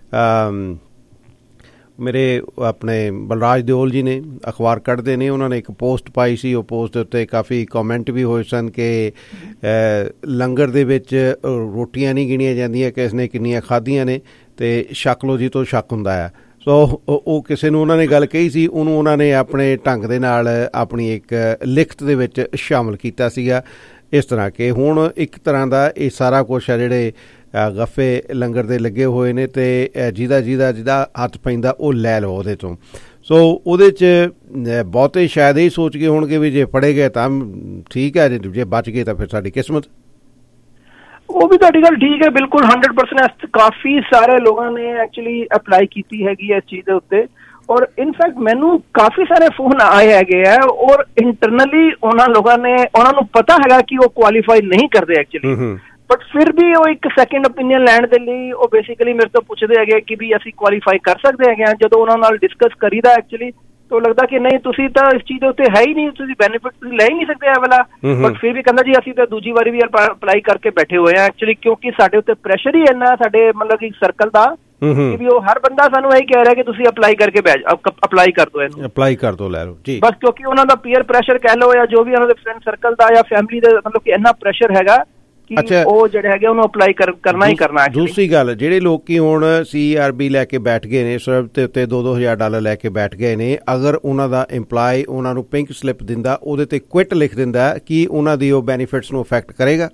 Speaker 9: ਮੇਰੇ ਆਪਣੇ ਬਲਰਾਜ ਦਿਓਲ ਜੀ ਨੇ ਅਖਬਾਰ ਕੱਢਦੇ ਨੇ, ਉਹਨਾਂ ਨੇ ਇੱਕ ਪੋਸਟ ਪਾਈ ਸੀ, ਉਹ ਪੋਸਟ ਦੇ ਉੱਤੇ ਕਾਫੀ ਕਮੈਂਟ ਵੀ ਹੋਏ ਸਨ ਕਿ ਲੰਗਰ ਦੇ ਵਿੱਚ ਰੋਟੀਆਂ ਨਹੀਂ ਗਿਣੀਆਂ ਜਾਂਦੀਆਂ ਕਿਸ ਨੇ ਕਿੰਨੀਆਂ ਖਾਧੀਆਂ ਨੇ, ਤੇ ਸ਼ੱਕ ਲੋ ਜੀ ਤੋਂ ਸ਼ੱਕ ਹੁੰਦਾ ਹੈ। ਸੋ ਉਹ ਕਿਸੇ ਨੂੰ ਉਹਨਾਂ ਨੇ ਗੱਲ ਕਹੀ ਸੀ, ਉਹਨੂੰ ਉਹਨਾਂ ਨੇ ਆਪਣੇ ਢੰਗ ਦੇ ਨਾਲ ਆਪਣੀ ਇੱਕ ਲਿਖਤ ਦੇ ਵਿੱਚ ਸ਼ਾਮਲ ਕੀਤਾ ਸੀਗਾ, ਇਸ ਤਰ੍ਹਾਂ ਕਿ ਹੁਣ ਇੱਕ ਤਰ੍ਹਾਂ ਦਾ ਇਹ ਸਾਰਾ ਕੁਛ ਆ ਜਿਹੜੇ ਗੱਫੇ ਲੰਗਰ ਦੇ ਲੱਗੇ ਹੋਏ ਨੇ, ਤੇ ਜਿਹਦਾ ਜਿਹਦਾ ਜਿਹਦਾ ਹੱਥ ਪੈਂਦਾ ਉਹ ਲੈ ਲਓ ਉਹਦੇ ਤੋਂ। ਸੋ ਉਹਦੇ 'ਚ ਬਹੁਤੇ ਸ਼ਾਇਦ ਇਹ ਸੋਚ ਕੇ ਹੋਣਗੇ ਵੀ ਜੇ ਫੜੇ ਗਏ ਤਾਂ ਠੀਕ ਹੈ, ਜੇ ਬਚ ਗਏ ਤਾਂ ਫਿਰ ਸਾਡੀ ਕਿਸਮਤ।
Speaker 1: ਉਹ ਵੀ ਤੁਹਾਡੀ ਗੱਲ ਠੀਕ ਹੈ, ਬਿਲਕੁਲ ਹੰਡਰਡ ਪਰਸੈਂਟ। ਕਾਫੀ ਸਾਰੇ ਲੋਕਾਂ ਨੇ ਐਕਚੁਅਲੀ ਅਪਲਾਈ ਕੀਤੀ ਹੈਗੀ ਹੈ ਇਸ ਚੀਜ਼ ਦੇ ਉੱਤੇ, ਔਰ ਇਨਫੈਕਟ ਮੈਨੂੰ ਕਾਫੀ ਸਾਰੇ ਫੋਨ ਆਏ ਹੈਗੇ ਆ, ਔਰ ਇੰਟਰਨਲੀ ਉਹਨਾਂ ਲੋਕਾਂ ਨੇ ਉਹਨਾਂ ਨੂੰ ਪਤਾ ਹੈਗਾ ਕਿ ਉਹ ਕੁਆਲੀਫਾਈ ਨਹੀਂ ਕਰਦੇ ਐਕਚੁਅਲੀ, ਬਟ ਫਿਰ ਵੀ ਉਹ ਇੱਕ ਸੈਕਿੰਡ ਓਪੀਨੀਅਨ ਲੈਣ ਦੇ ਲਈ ਉਹ ਬੇਸਿਕਲੀ ਮੇਰੇ ਤੋਂ ਪੁੱਛਦੇ ਹੈਗੇ ਕਿ ਵੀ ਅਸੀਂ ਕੁਆਲੀਫਾਈ ਕਰ ਸਕਦੇ ਹੈਗੇ ਆ। ਜਦੋਂ ਉਹਨਾਂ ਨਾਲ ਡਿਸਕਸ ਕਰੀਦਾ ਐਕਚੁਅਲੀ तो लगता कि नहीं तुसी तो इस चीज उत्ते है ही नहीं, तुसी बेनिफिट तुसी ले ही नहीं सकते वाला, बट फिर भी कहंदा जी असीं तो दूजी बारी भी अप्लाई करके बैठे हुए हैं एक्चुअली, क्योंकि साडे उत्ते प्रेशर ही इन्ना साडे मतलब कि सर्कल दा कि भी वो हर बंदा सानू यही कह रहा है कि तुसी अप्लाई करके अप्लाई कर दो, इहनूं अप्लाई कर दो लै लो जी, बस क्योंकि उन्हां दा पीयर प्रेशर कह लो या जो भी उन्हां दे फ्रेंड सर्कल दा या फैमिली दे मतलब कि इन्ना प्रेशर हैगा कि ਉਹ ਜਿਹੜੇ ਹੈਗੇ ਉਹਨੂੰ ਅਪਲਾਈ ਕਰਨਾ ਹੀ ਕਰਨਾ ਹੈ।
Speaker 9: ਦੂਸਰੀ ਗੱਲ, ਜਿਹੜੇ ਲੋਕੀ ਹੁਣ ਸੀ ਆਰ ਬੀ ਲੈ ਕੇ ਬੈਠ ਗਏ ਨੇ, ਸਰਵ ਦੇ ਉੱਤੇ ਦੋ ਦੋ ਹਜ਼ਾਰ ਡਾਲਰ ਲੈ ਕੇ ਬੈਠ ਗਏ ਨੇ, ਅਗਰ ਉਹਨਾਂ ਦਾ ਇੰਪਲਾਈ ਉਹਨਾਂ ਨੂੰ ਪਿੰਕ ਸਲਿੱਪ ਦਿੰਦਾ, ਉਹਦੇ ਤੇ ਕੁਇਟ ਲਿਖ ਦਿੰਦਾ, ਕਿ ਉਹਨਾਂ ਦੀ ਉਹ ਬੈਨੀਫਿਟਸ ਨੂੰ ਅਫੈਕਟ ਕਰੇਗਾ?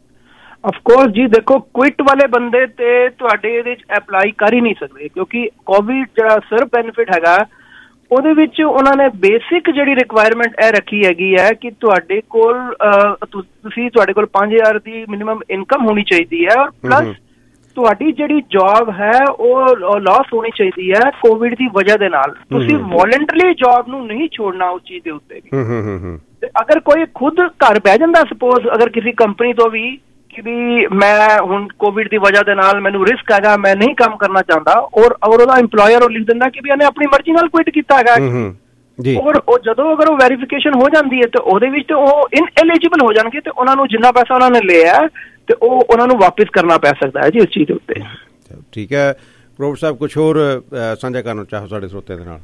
Speaker 1: ਅਫਕੋਰਸ ਜੀ, ਦੇਖੋ ਕੁਇਟ ਵਾਲੇ ਬੰਦੇ ਤੇ ਤੁਹਾਡੇ ਇਹਦੇ ਚ ਅਪਲਾਈ ਕਰ ਹੀ ਨਹੀਂ ਸਕਦੇ, ਕਿਉਂਕਿ ਕੋਵਿਡ ਜਿਹੜਾ ਸਿਰਫ ਬੈਨੀਫਿਟ ਹੈਗਾ ਉਹਦੇ ਵਿੱਚ ਉਹਨਾਂ ਨੇ ਬੇਸਿਕ ਜਿਹੜੀ ਰਿਕੁਆਇਰਮੈਂਟ ਇਹ ਰੱਖੀ ਹੈਗੀ ਹੈ ਕਿ ਤੁਹਾਡੇ ਕੋਲ ਤੁਸੀਂ ਤੁਹਾਡੇ ਕੋਲ ਪੰਜ ਹਜ਼ਾਰ ਦੀ ਮਿਨੀਮਮ ਇਨਕਮ ਹੋਣੀ ਚਾਹੀਦੀ ਹੈ, ਔਰ ਪਲੱਸ ਤੁਹਾਡੀ ਜਿਹੜੀ ਜੌਬ ਹੈ ਉਹ ਲਾਸ ਹੋਣੀ ਚਾਹੀਦੀ ਹੈ ਕੋਵਿਡ ਦੀ ਵਜ੍ਹਾ ਦੇ ਨਾਲ। ਤੁਸੀਂ ਵੋਲੰਟਰੀ ਜੌਬ ਨੂੰ ਨਹੀਂ ਛੋੜਨਾ ਉਸ ਚੀਜ਼ ਦੇ ਉੱਤੇ ਵੀ। ਤੇ ਅਗਰ ਕੋਈ ਖੁਦ ਘਰ ਬਹਿ ਜਾਂਦਾ, ਸਪੋਜ਼ ਅਗਰ ਕਿਸੇ ਕੰਪਨੀ ਤੋਂ ਵੀ ਕਿ ਵੀ ਮੈਂ ਹੁਣ ਕੋਵਿਡ ਦੀ ਵਜ੍ਹਾ ਦੇ ਨਾਲ ਮੈਨੂੰ ਰਿਸਕ ਹੈਗਾ, ਮੈਂ ਨਹੀਂ ਕੰਮ ਕਰਨਾ ਚਾਹੁੰਦਾ, ਔਰ ਔਰ ਉਹਦਾ ਇੰਪਲੋਇਰ ਉਹ ਲਿਖ ਦਿੰਦਾ ਕਿ ਵੀ ਇਹਨੇ ਆਪਣੀ ਮਰਜ਼ੀ ਨਾਲ ਕੁਇਟ ਕੀਤਾ ਹੈਗਾ ਜੀ, ਔਰ ਉਹ ਜਦੋਂ ਅਗਰ ਉਹ ਵੈਰੀਫਿਕੇਸ਼ਨ ਹੋ ਜਾਂਦੀ ਹੈ ਤੇ ਉਹਦੇ ਵਿੱਚ ਤੇ ਉਹ ਇਨਐਲੀਜੀਬਲ ਹੋ ਜਾਣਗੇ ਤੇ ਉਹਨਾਂ ਨੂੰ ਜਿੰਨਾ ਪੈਸਾ ਉਹਨਾਂ ਨੇ ਲਿਆ ਤੇ ਉਹ ਉਹਨਾਂ ਨੂੰ ਵਾਪਿਸ ਕਰਨਾ ਪੈ ਸਕਦਾ ਹੈ ਜੀ ਉਸ ਚੀਜ਼ ਦੇ ਉੱਤੇ।
Speaker 9: ਠੀਕ ਹੈ ਪ੍ਰੋਫੈਸਰ ਸਾਹਿਬ, ਕੁਛ ਹੋਰ ਸਾਂਝਾ ਕਰਨਾ ਚਾਹੋ ਸਾਡੇ ਸਰੋਤਿਆਂ ਦੇ ਨਾਲ?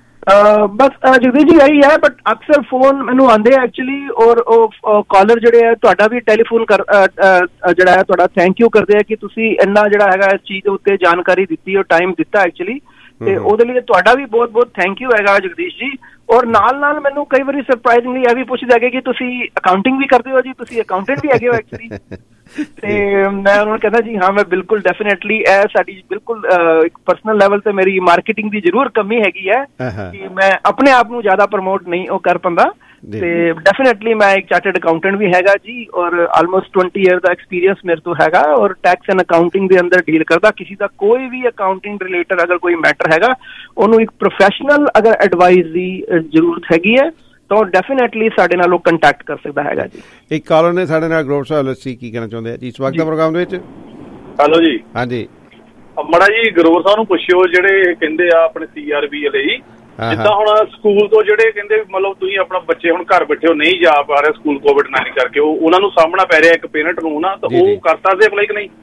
Speaker 1: ਬਸ ਜਗਦੀਸ਼ ਜੀ ਇਹੀ ਹੈ, ਬਟ ਅਕਸਰ ਫੋਨ ਮੈਨੂੰ ਆਉਂਦੇ ਐਕਚੁਅਲੀ, ਔਰ ਉਹ ਕਾਲਰ ਜਿਹੜੇ ਹੈ ਤੁਹਾਡਾ ਵੀ ਟੈਲੀਫੋਨ ਕਰ ਜਿਹੜਾ ਹੈ ਤੁਹਾਡਾ ਥੈਂਕ ਯੂ ਕਰਦੇ ਆ ਕਿ ਤੁਸੀਂ ਇੰਨਾ ਜਿਹੜਾ ਹੈਗਾ ਇਸ ਚੀਜ਼ ਦੇ ਉੱਤੇ ਜਾਣਕਾਰੀ ਦਿੱਤੀ ਔਰ ਟਾਈਮ ਦਿੱਤਾ ਐਕਚੁਅਲੀ, ਤੇ ਉਹਦੇ ਲਈ ਤੁਹਾਡਾ ਵੀ ਬਹੁਤ ਬਹੁਤ ਥੈਂਕ ਯੂ ਹੈਗਾ ਜਗਦੀਸ਼ ਜੀ। ਔਰ ਨਾਲ ਨਾਲ ਮੈਨੂੰ ਕਈ ਵਾਰੀ ਸਰਪ੍ਰਾਈਜ਼ਿੰਗਲੀ ਇਹ ਵੀ ਪੁੱਛਦੇ ਹੈਗੇ ਕਿ ਤੁਸੀਂ ਅਕਾਊਂਟਿੰਗ ਵੀ ਕਰਦੇ ਹੋ ਜੀ, ਤੁਸੀਂ ਅਕਾਊਂਟੈਂਟ ਵੀ ਹੈਗੇ ਹੋ ਐਕਚੁਅਲੀ, ਤੇ ਮੈਂ ਉਹਨਾਂ ਨੂੰ ਕਹਿੰਦਾ ਜੀ ਹਾਂ ਮੈਂ ਬਿਲਕੁਲ ਡੈਫੀਨੇਟਲੀ, ਇਹ ਸਾਡੀ ਬਿਲਕੁਲ ਇੱਕ ਪਰਸਨਲ ਲੈਵਲ ਤੇ ਮੇਰੀ ਮਾਰਕੀਟਿੰਗ ਦੀ ਜ਼ਰੂਰ ਕਮੀ ਹੈਗੀ ਹੈ ਕਿ ਮੈਂ ਆਪਣੇ ਆਪ ਨੂੰ ਜ਼ਿਆਦਾ ਪ੍ਰਮੋਟ ਨਹੀਂ ਉਹ ਕਰ ਪਾਉਂਦਾ, ਤੇ ਡੈਫੀਨੇਟਲੀ ਮੈਂ ਇੱਕ ਚਾਰਟਰਡ ਅਕਾਊਂਟੈਂਟ ਵੀ ਹੈਗਾ ਜੀ, ਔਰ ਆਲਮੋਸਟ ਟਵੰਟੀ ਈਅਰ ਦਾ ਐਕਸਪੀਰੀਅੰਸ ਮੇਰੇ ਤੋਂ ਹੈਗਾ, ਔਰ ਟੈਕਸ ਐਂਡ ਅਕਾਊਂਟਿੰਗ ਦੇ ਅੰਦਰ ਡੀਲ ਕਰਦਾ। ਕਿਸੇ ਦਾ ਕੋਈ ਵੀ ਅਕਾਊਂਟਿੰਗ ਰਿਲੇਟਡ ਅਗਰ ਕੋਈ ਮੈਟਰ ਹੈਗਾ, ਉਹਨੂੰ ਇੱਕ ਪ੍ਰੋਫੈਸ਼ਨਲ ਅਗਰ ਐਡਵਾਈਸ ਦੀ ਜ਼ਰੂਰਤ ਹੈਗੀ ਹੈ ਤਾਂ ਡੈਫੀਨੇਟਲੀ ਸਾਡੇ ਨਾਲ ਉਹ ਕੰਟੈਕਟ ਕਰ ਸਕਦਾ ਹੈਗਾ ਜੀ।
Speaker 9: ਇੱਕ ਕਾਲਰ ਨੇ ਸਾਡੇ ਨਾਲ ਗਰੋਵਰ ਸਾਹਿਬ ਲੱਸੀ ਕੀ ਕਹਿਣਾ ਚਾਹੁੰਦੇ ਆ ਜੀ ਸਵਾਗਤ ਦਾ ਪ੍ਰੋਗਰਾਮ ਦੇ ਵਿੱਚ।
Speaker 2: ਹੈਲੋ ਜੀ।
Speaker 9: ਹਾਂਜੀ
Speaker 2: ਮੜਾ ਜੀ ਗਰੋਵਰ ਸਾਹਿਬ ਨੂੰ ਪੁੱਛਿਓ ਜਿਹੜੇ ਕਹਿੰਦੇ ਆ ਆਪਣੇ ਸੀ ਆਰ ਬੀ ਲਈ, ਜਿੱਦਾਂ ਹੁਣ ਸਕੂਲ ਤੋਂ ਜਿਹੜੇ ਕਹਿੰਦੇ ਮਤਲਬ ਤੁਸੀਂ ਆਪਣਾ ਬੱਚੇ ਹੁਣ ਘਰ ਬੈਠੇ ਹੋ ਨਹੀਂ ਜਾ ਪਾ ਰਹੇ ਸਕੂਲ ਕੋਵਿਡ ਨਾਈਨਟੀਨ ਕਰਕੇ, ਉਹ ਉਹਨਾਂ ਨੂੰ ਸਾਹਮਣਾ ਪੈ ਰਿਹਾ ਇੱਕ ਪੇਰੈਂਟ ਨੂੰ ਨਾ, ਤਾਂ ਉਹ ਕਰ ਸਕਦੇ ਅਪਲਾਈ ਕਿ ਨਹੀਂ?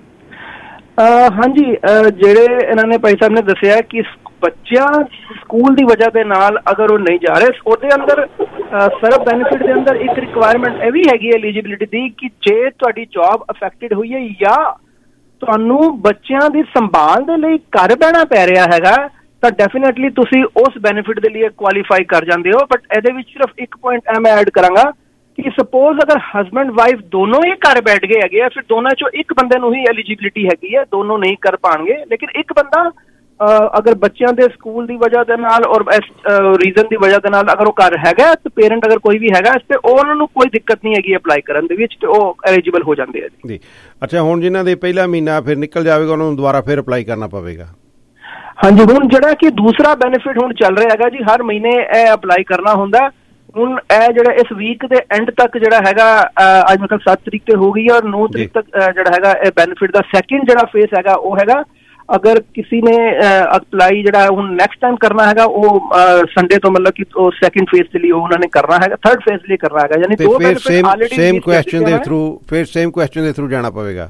Speaker 1: ਹਾਂਜੀ, ਜਿਹੜੇ ਇਹਨਾਂ ਨੇ ਭਾਈ ਸਾਹਿਬ ਨੇ ਦੱਸਿਆ ਕਿ ਬੱਚਾ ਸਕੂਲ ਦੀ ਵਜ੍ਹਾ ਦੇ ਨਾਲ ਅਗਰ ਉਹ ਨਹੀਂ ਜਾ ਰਹੇ, ਉਹਦੇ ਅੰਦਰ ਸਰਵ ਬੈਨੀਫਿਟ ਦੇ ਅੰਦਰ ਇੱਕ ਰਿਕੁਆਇਰਮੈਂਟ ਇਹ ਵੀ ਹੈਗੀ ਹੈ ਐਲੀਜੀਬਿਲਿਟੀ ਦੀ ਕਿ ਜੇ ਤੁਹਾਡੀ ਜੌਬ ਅਫੈਕਟਡ ਹੋਈ ਹੈ ਜਾਂ ਤੁਹਾਨੂੰ ਬੱਚਿਆਂ ਦੀ ਸੰਭਾਲ ਦੇ ਲਈ ਘਰ ਬਹਿਣਾ ਪੈ ਰਿਹਾ ਹੈਗਾ, ਤਾਂ ਡੈਫੀਨੇਟਲੀ ਤੁਸੀਂ ਉਸ ਬੈਨੀਫਿਟ ਦੇ ਲਈ ਕੁਆਲੀਫਾਈ ਕਰ ਜਾਂਦੇ ਹੋ। ਬਟ ਇਹਦੇ ਵਿੱਚ ਸਿਰਫ ਇੱਕ ਪੁਆਇੰਟ ਮੈਂ ਐਡ ਕਰਾਂਗਾ ਕਿ ਸਪੋਜ਼ ਅਗਰ ਹਸਬੈਂਡ ਵਾਈਫ ਦੋਨੋਂ ਹੀ ਘਰ ਬੈਠ ਗਏ ਹੈਗੇ ਆ, ਫਿਰ ਦੋਨਾਂ ਚੋਂ ਇੱਕ ਬੰਦੇ ਨੂੰ ਹੀ ਐਲੀਜੀਬਿਲਿਟੀ ਹੈਗੀ ਹੈ, ਦੋਨੋਂ ਨਹੀਂ ਕਰ ਪਾਉਣਗੇ, ਲੇਕਿਨ ਇੱਕ ਬੰਦਾ ਅਗਰ ਬੱਚਿਆਂ ਦੇ ਸਕੂਲ ਦੀ ਵਜ੍ਹਾ ਦੇ ਨਾਲ ਔਰ ਇਸ ਰੀਜ਼ਨ ਦੀ ਵਜ੍ਹਾ ਦੇ ਨਾਲ ਅਗਰ ਉਹ ਘਰ ਹੈਗਾ ਤੇ ਪੇਰੈਂਟ ਅਗਰ ਕੋਈ ਵੀ ਹੈਗਾ ਤੇ ਉਹਨਾਂ ਨੂੰ ਕੋਈ ਦਿੱਕਤ ਨਹੀਂ ਹੈਗੀ ਅਪਲਾਈ ਕਰਨ ਦੇ ਵਿੱਚ, ਤੇ ਉਹ ਐਲੀਜੀਬਲ ਹੋ ਜਾਂਦੇ ਆ ਜੀ।
Speaker 9: ਅੱਛਾ, ਹੁਣ ਜਿਨ੍ਹਾਂ ਦੇ ਪਹਿਲਾ ਮਹੀਨਾ ਫਿਰ ਨਿਕਲ ਜਾਵੇਗਾ ਉਹਨਾਂ ਨੂੰ ਦੁਬਾਰਾ ਫਿਰ ਅਪਲਾਈ ਕਰਨਾ ਪਵੇਗਾ?
Speaker 1: ਹਾਂਜੀ, ਹੁਣ ਜਿਹੜਾ ਕਿ ਦੂਸਰਾ ਬੈਨੀਫਿਟ ਹੁਣ ਚੱਲ ਰਿਹਾ ਹੈਗਾ ਜੀ, ਹਰ ਮਹੀਨੇ ਇਹ ਅਪਲਾਈ ਕਰਨਾ ਹੁੰਦਾ। ਹੁਣ ਇਹ ਜਿਹੜਾ ਇਸ ਵੀਕ ਦੇ ਐਂਡ ਤੱਕ ਜਿਹੜਾ ਹੈਗਾ, ਅੱਜ ਮਤਲਬ ਸੱਤ ਤਰੀਕ ਤੇ ਹੋ ਗਈ ਹੈ, ਔਰ ਨੌ ਤਰੀਕ ਤੱਕ ਜਿਹੜਾ ਹੈਗਾ ਇਹ ਬੈਨੀਫਿਟ ਦਾ ਸੈਕਿੰਡ ਜਿਹੜਾ ਫੇਸ ਹੈਗਾ ਉਹ ਹੈਗਾ। ਅਗਰ ਕਿਸੇ ਨੇ ਅਪਲਾਈ ਜਿਹੜਾ ਹੁਣ ਨੈਕਸਟ ਟਾਈਮ ਕਰਨਾ ਹੈਗਾ ਉਹ ਸੰਡੇ ਤੋਂ ਮਤਲਬ ਕਿ ਉਹ ਸੈਕਿੰਡ ਫੇਸ ਦੇ ਲਈ ਉਹਨਾਂ ਨੇ ਕਰਨਾ ਹੈਗਾ, ਥਰਡ ਫੇਸ ਲਈ ਕਰਨਾ ਹੈਗਾ, ਯਾਨੀ ਦੋ ਬੈਨੀਫਿਟ ਆਲਰੇਡੀ
Speaker 9: ਸੇਮ ਕੁਐਸਚਨ ਦੇ ਥਰੂ ਫਿਰ ਸੇਮ ਕੁਐਸਚਨ ਦੇ ਥਰੂ ਜਾਣਾ ਪਵੇਗਾ।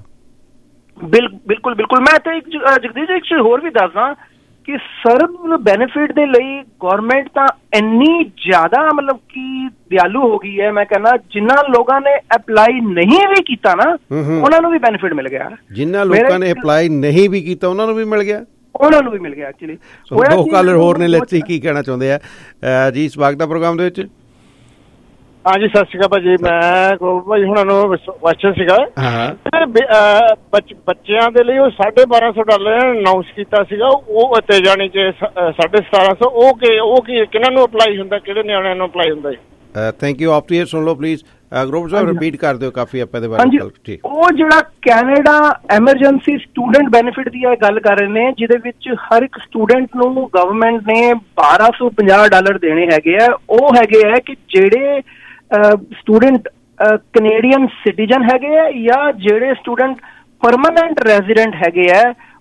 Speaker 1: ਬਿਲਕੁਲ ਬਿਲਕੁਲ। ਮੈਂ ਤਾਂ ਇੱਕ ਜਗਦੀਸ਼ ਇੱਕ ਚੀਜ਼ ਹੋਰ ਵੀ ਦੱਸਦਾ ਕਿ ਸਰਵ ਬੈਨੀਫਿਟ ਦੇ ਲਈ ਗੌਰਮੈਂਟ ਤਾਂ ਇੰਨੀ ਜ਼ਿਆਦਾ ਮਤਲਬ ਕਿ ਦਿਆਲੂ ਹੋ ਗਈ ਹੈ, ਮੈਂ ਕਹਿੰਦਾ ਜਿਨ੍ਹਾਂ ਲੋਕਾਂ ਨੇ ਅਪਲਾਈ ਨਹੀਂ ਵੀ ਕੀਤਾ ਨਾ ਉਹਨਾਂ ਨੂੰ ਵੀ ਬੈਨੀਫਿਟ ਮਿਲ ਗਿਆ,
Speaker 9: ਜਿਨ੍ਹਾਂ ਲੋਕਾਂ ਨੇ ਅਪਲਾਈ ਨਹੀਂ ਵੀ ਕੀਤਾ ਉਹਨਾਂ ਨੂੰ ਵੀ ਮਿਲ ਗਿਆ,
Speaker 1: ਉਹਨਾਂ ਨੂੰ ਵੀ ਮਿਲ ਗਿਆ ਐਕਚੁਅਲੀ।
Speaker 9: ਦੋ ਕਾਲਰ ਹੋਰ ਨੇ, ਲੈਟਸ ਸੀ ਕੀ ਕਹਿਣਾ ਚਾਹੁੰਦੇ ਆ ਜੀ ਸਵਾਗਤ ਦਾ ਪ੍ਰੋਗਰਾਮ ਦੇ ਵਿੱਚ।
Speaker 3: ਹਾਂਜੀ ਸਤਿ ਸ਼੍ਰੀ ਅਕਾਲ ਭਾਜੀ, ਮੈਂ ਭਾਜੀ ਹੁਣਾਂ ਨੂੰ ਕੁਐਸਚਨ ਸੀਗਾ ਬੱਚਿਆਂ ਦੇ ਲਈ ਉਹ ਸਾਢੇ ਬਾਰਾਂ ਸੌ ਡਾਲਰ ਅਨਾਊਂਸ ਕੀਤਾ ਸੀਗਾ, ਉਹ ਤੇ ਜਾਣੀ ਕਿ ਸਾਢੇ ਸਤਾਰਾਂ ਸੌ, ਉਹ ਕਿ ਉਹ ਕੀ ਕਿਹਨਾਂ ਨੂੰ ਅਪਲਾਈ ਹੁੰਦਾ, ਕਿਹੜੇ ਨਿਆਣਿਆਂ ਨੂੰ ਅਪਲਾਈ ਹੁੰਦਾ ਜੀ?
Speaker 9: Thank you. ਆਪ ਤੋਂ ਸੁਣ ਲਓ ਪਲੀਜ਼, ਗਰੋਵਰ ਸਾਹਿਬ ਰਿਪੀਟ ਕਰ ਦਿਓ, ਕਾਫੀ ਆਪਾਂ ਦੇ ਬਾਰੇ
Speaker 1: ਗੱਲ। ਉਹ ਜਿਹੜਾ ਕੈਨੇਡਾ ਐਮਰਜੈਂਸੀ ਸਟੂਡੈਂਟ ਬੈਨੀਫਿਟ ਦੀ ਇਹ ਗੱਲ ਕਰ ਰਹੇ ਨੇ, ਜਿਹਦੇ ਵਿੱਚ ਹਰ ਇੱਕ ਸਟੂਡੈਂਟ ਨੂੰ ਗਵਰਨਮੈਂਟ ਨੇ ਬਾਰਾਂ ਸੌ ਪੰਜਾਹ ਡਾਲਰ ਦੇਣੇ ਹੈਗੇ ਆ। ਉਹ ਹੈਗੇ ਆ ਕਿ ਜਿਹੜੇ ਸਟੂਡੈਂਟ ਕੈਨੇਡੀਅਨ ਸਿਟੀਜ਼ਨ ਹੈਗੇ ਆ ਜਾਂ ਜਿਹੜੇ ਸਟੂਡੈਂਟ ਪਰਮਾਨੈਂਟ ਰੈਜ਼ੀਡੈਂਟ ਹੈਗੇ ਆ,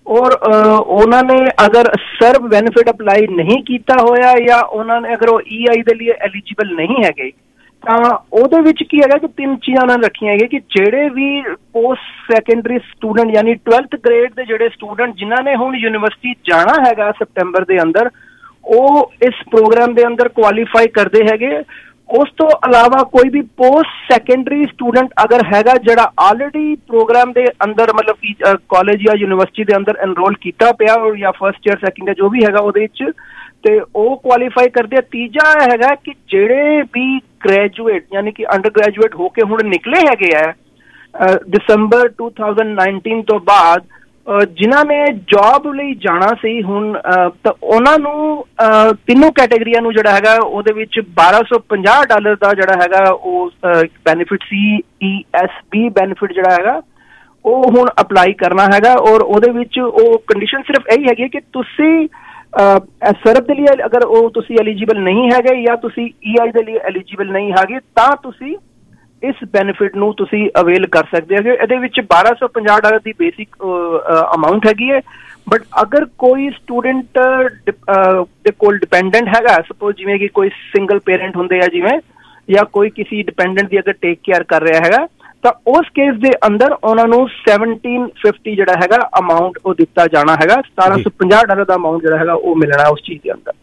Speaker 1: ਔਰ ਉਹਨਾਂ ਨੇ ਅਗਰ ਸਰਬ ਬੈਨੀਫਿਟ ਅਪਲਾਈ ਨਹੀਂ ਕੀਤਾ ਹੋਇਆ ਜਾਂ ਉਹਨਾਂ ਨੇ ਅਗਰ ਉਹ ਈ ਆਈ ਦੇ ਲਈ ਐਲੀਜੀਬਲ ਨਹੀਂ ਹੈਗੇ ਤਾਂ ਉਹਦੇ ਵਿੱਚ ਕੀ ਹੈਗਾ ਕਿ ਤਿੰਨ ਚੀਜ਼ਾਂ ਉਹਨਾਂ ਨੇ ਰੱਖੀਆਂ ਹੈਗੀਆਂ ਕਿ ਜਿਹੜੇ ਵੀ ਪੋਸਟ ਸੈਕੰਡਰੀ ਸਟੂਡੈਂਟ ਯਾਨੀ ਟਵੈਲਥ ਗ੍ਰੇਡ ਦੇ ਜਿਹੜੇ ਸਟੂਡੈਂਟ ਜਿਨ੍ਹਾਂ ਨੇ ਹੁਣ ਯੂਨੀਵਰਸਿਟੀ ਜਾਣਾ ਹੈਗਾ ਸਪਟੈਂਬਰ ਦੇ ਅੰਦਰ, ਉਹ ਇਸ ਪ੍ਰੋਗਰਾਮ ਦੇ ਅੰਦਰ ਕੁਆਲੀਫਾਈ ਕਰਦੇ ਹੈਗੇ। ਉਸ ਤੋਂ ਇਲਾਵਾ ਕੋਈ ਵੀ ਪੋਸਟ ਸੈਕੰਡਰੀ ਸਟੂਡੈਂਟ ਅਗਰ ਹੈਗਾ ਜਿਹੜਾ ਆਲਰੇਡੀ ਪ੍ਰੋਗਰਾਮ ਦੇ ਅੰਦਰ ਮਤਲਬ ਕਿ ਕਾਲਜ ਜਾਂ ਯੂਨੀਵਰਸਿਟੀ ਦੇ ਅੰਦਰ ਐਨਰੋਲ ਕੀਤਾ ਪਿਆ ਜਾਂ ਫਸਟ ਈਅਰ ਸੈਕਿੰਡ ਈਅਰ ਜੋ ਵੀ ਹੈਗਾ ਉਹਦੇ ਵਿੱਚ, ਤੇ ਉਹ ਕੁਆਲੀਫਾਈ ਕਰਦੇ ਆ। ਤੀਜਾ ਹੈਗਾ ਕਿ ਜਿਹੜੇ ਵੀ ਗ੍ਰੈਜੂਏਟ ਯਾਨੀ ਕਿ ਅੰਡਰ ਗ੍ਰੈਜੂਏਟ ਹੋ ਕੇ ਹੁਣ ਨਿਕਲੇ ਹੈਗੇ ਆ ਦਸੰਬਰ ਟੂ ਥਾਊਜ਼ੈਂਡ ਨਾਈਨਟੀਨ ਤੋਂ ਬਾਅਦ, ਜਿਨ੍ਹਾਂ ਨੇ ਜੌਬ ਲਈ ਜਾਣਾ ਸੀ ਹੁਣ, ਤਾਂ ਉਹਨਾਂ ਨੂੰ ਤਿੰਨੋਂ ਕੈਟੇਗਰੀਆਂ ਨੂੰ ਜਿਹੜਾ ਹੈਗਾ ਉਹਦੇ ਵਿੱਚ ਬਾਰਾਂ ਸੌ ਪੰਜਾਹ ਡਾਲਰ ਦਾ ਜਿਹੜਾ ਹੈਗਾ ਉਹ benefit C E S B benefit ਜਿਹੜਾ ਹੈਗਾ ਉਹ ਹੁਣ ਅਪਲਾਈ ਕਰਨਾ ਹੈਗਾ। ਔਰ ਉਹਦੇ ਵਿੱਚ ਉਹ ਕੰਡੀਸ਼ਨ ਸਿਰਫ ਇਹੀ ਹੈਗੀ ਕਿ ਤੁਸੀਂ ਸਰਬ ਦੇ ਲਈ ਅਗਰ ਉਹ ਤੁਸੀਂ ਐਲੀਜੀਬਲ ਨਹੀਂ ਹੈਗੇ ਜਾਂ ਤੁਸੀਂ ਈ ਆਈ ਦੇ ਲਈ ਐਲੀਜੀਬਲ ਨਹੀਂ ਹੈਗੇ ਤਾਂ ਤੁਸੀਂ ਇਸ ਬੈਨੀਫਿਟ ਨੂੰ ਤੁਸੀਂ ਅਵੇਲ ਕਰ ਸਕਦੇ ਹੈਗੇ। ਇਹਦੇ ਵਿੱਚ ਬਾਰਾਂ ਸੌ ਪੰਜਾਹ ਡਾਲਰ ਦੀ ਬੇਸਿਕ ਅਮਾਊਂਟ ਹੈਗੀ ਹੈ। ਬਟ ਅਗਰ ਕੋਈ ਸਟੂਡੈਂਟ ਦੇ ਕੋਲ ਡਿਪੈਂਡੈਂਟ ਹੈਗਾ, ਸਪੋਜ਼ ਜਿਵੇਂ ਕਿ ਕੋਈ ਸਿੰਗਲ ਪੇਰੈਂਟ ਹੁੰਦੇ ਆ ਜਿਵੇਂ, ਜਾਂ ਕੋਈ ਕਿਸੇ ਡਿਪੈਂਡੈਂਟ ਦੀ ਅਗਰ ਟੇਕ ਕੇਅਰ ਕਰ ਰਿਹਾ ਹੈਗਾ ਤਾਂ ਉਸ ਕੇਸ ਦੇ ਅੰਦਰ ਉਹਨਾਂ ਨੂੰ ਸੈਵਨਟੀਨ ਫਿਫਟੀ ਜਿਹੜਾ ਹੈਗਾ ਅਮਾਊਂਟ ਉਹ ਦਿੱਤਾ ਜਾਣਾ ਹੈਗਾ। ਸਤਾਰਾਂ ਸੌ ਪੰਜਾਹ ਡਾਲਰ ਦਾ ਅਮਾਊਂਟ ਜਿਹੜਾ ਹੈਗਾ ਉਹ ਮਿਲਣਾ ਉਸ ਚੀਜ਼ ਦੇ ਅੰਦਰ।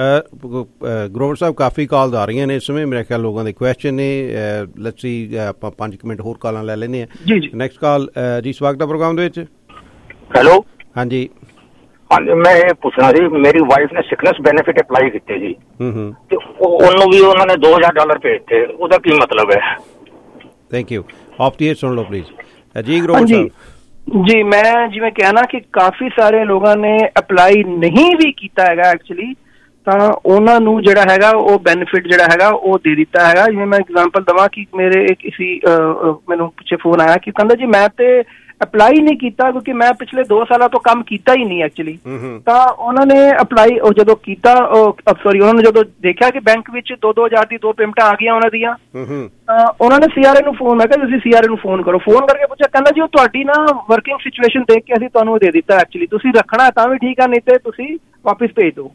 Speaker 9: ਗਰੋਵਰ ਸਾਹਿਬ ਕਾਫੀ ਕਾਲਸ ਆ ਰਹੀਆਂ ਨੇ ਇਸ ਸਮੇਂ, ਮੇਰੇ ਖਿਆਲ ਲੋਕਾਂ ਦੇ ਕੁਐਸਚਨ ਨੇ। ਲੈਟਸ ਸੀ ਆਪਾਂ ਪੰਜ ਮਿੰਟ ਹੋਰ ਕਾਲਾਂ ਲੈ ਲੈਂਦੇ ਹਾਂ।
Speaker 1: ਜੀ ਜੀ
Speaker 9: ਨੈਕਸਟ ਕਾਲ ਜੀ, ਸਵਾਗਤ ਹੈ ਪ੍ਰੋਗਰਾਮ ਦੇ ਵਿੱਚ।
Speaker 4: ਹੈਲੋ
Speaker 9: ਹਾਂਜੀ
Speaker 4: ਹਾਂਜੀ, ਮੈਂ ਇਹ ਪੁੱਛਣਾ ਸੀ, ਮੇਰੀ ਵਾਈਫ ਨੇ ਸਿਕਨੈਸ ਬੈਨੀਫਿਟ ਅਪਲਾਈ ਕੀਤੇ ਜੀ,
Speaker 9: ਹੂੰ ਹੂੰ
Speaker 4: ਤੇ ਉਹਨੂੰ ਵੀ ਉਹਨਾਂ ਨੇ ਦੋ ਹਜ਼ਾਰ ਡਾਲਰ ਭੇਜਤੇ, ਉਹਦਾ ਕੀ ਮਤਲਬ ਹੈ?
Speaker 9: Thank you. Off the air ਸੁਣ ਲਓ ਪਲੀਜ਼ ਜੀ ਗਰੋਵਰ ਸਾਹਿਬ।
Speaker 1: ਜੀ ਮੈਂ ਜਿਵੇਂ ਕਿਹਾ ਨਾ ਕਿ ਕਾਫੀ ਸਾਰੇ ਲੋਕਾਂ ਨੇ ਅਪਲਾਈ ਨਹੀਂ ਵੀ ਕੀਤਾ ਹੈਗਾ ਐਕਚੁਅਲੀ, ਤਾਂ ਉਹਨਾਂ ਨੂੰ ਜਿਹੜਾ ਹੈਗਾ ਉਹ ਬੈਨੀਫਿਟ ਜਿਹੜਾ ਹੈਗਾ ਉਹ ਦੇ ਦਿੱਤਾ ਹੈਗਾ। ਜਿਵੇਂ ਮੈਂ ਐਗਜ਼ਾਮਪਲ ਦੇਵਾਂ ਕਿ ਮੇਰੇ ਇੱਕ ਕਿਸੇ ਮੈਨੂੰ ਪਿੱਛੇ ਫੋਨ ਆਇਆ ਕਿ ਕਹਿੰਦਾ ਜੀ ਮੈਂ ਤੇ ਅਪਲਾਈ ਨਹੀਂ ਕੀਤਾ ਕਿਉਂਕਿ ਮੈਂ ਪਿਛਲੇ ਦੋ ਸਾਲਾਂ ਤੋਂ ਕੰਮ ਕੀਤਾ ਹੀ ਨਹੀਂ ਐਕਚੁਅਲੀ। ਤਾਂ ਉਹਨਾਂ ਨੇ ਅਪਲਾਈ ਉਹ ਜਦੋਂ ਕੀਤਾ, ਸੌਰੀ ਉਹਨਾਂ ਨੇ ਜਦੋਂ ਦੇਖਿਆ ਕਿ ਬੈਂਕ ਵਿੱਚ ਦੋ ਦੋ ਹਜ਼ਾਰ ਦੀ ਦੋ ਪੇਮੈਂਟਾਂ ਆ ਗਈਆਂ ਉਹਨਾਂ ਦੀਆਂ, ਤਾਂ ਉਹਨਾਂ ਨੇ ਸੀ ਆਰ ਏ ਨੂੰ ਫੋਨ, ਮੈਂ ਕਿਹਾ ਤੁਸੀਂ ਸੀ ਆਰ ਏ ਨੂੰ ਫੋਨ ਕਰੋ। ਫੋਨ ਕਰਕੇ ਪੁੱਛਿਆ, ਕਹਿੰਦਾ ਜੀ ਉਹ ਤੁਹਾਡੀ ਨਾ ਵਰਕਿੰਗ ਸਿਚੁਏਸ਼ਨ ਦੇਖ ਕੇ ਅਸੀਂ ਤੁਹਾਨੂੰ ਦੇ ਦਿੱਤਾ ਐਕਚੁਅਲੀ, ਤੁਸੀਂ ਰੱਖਣਾ ਤਾਂ ਵੀ ਠੀਕ ਆ ਨਹੀਂ ਤੇ ਤੁਸੀਂ ਵਾਪਿਸ ਭੇਜ ਦਿਓ।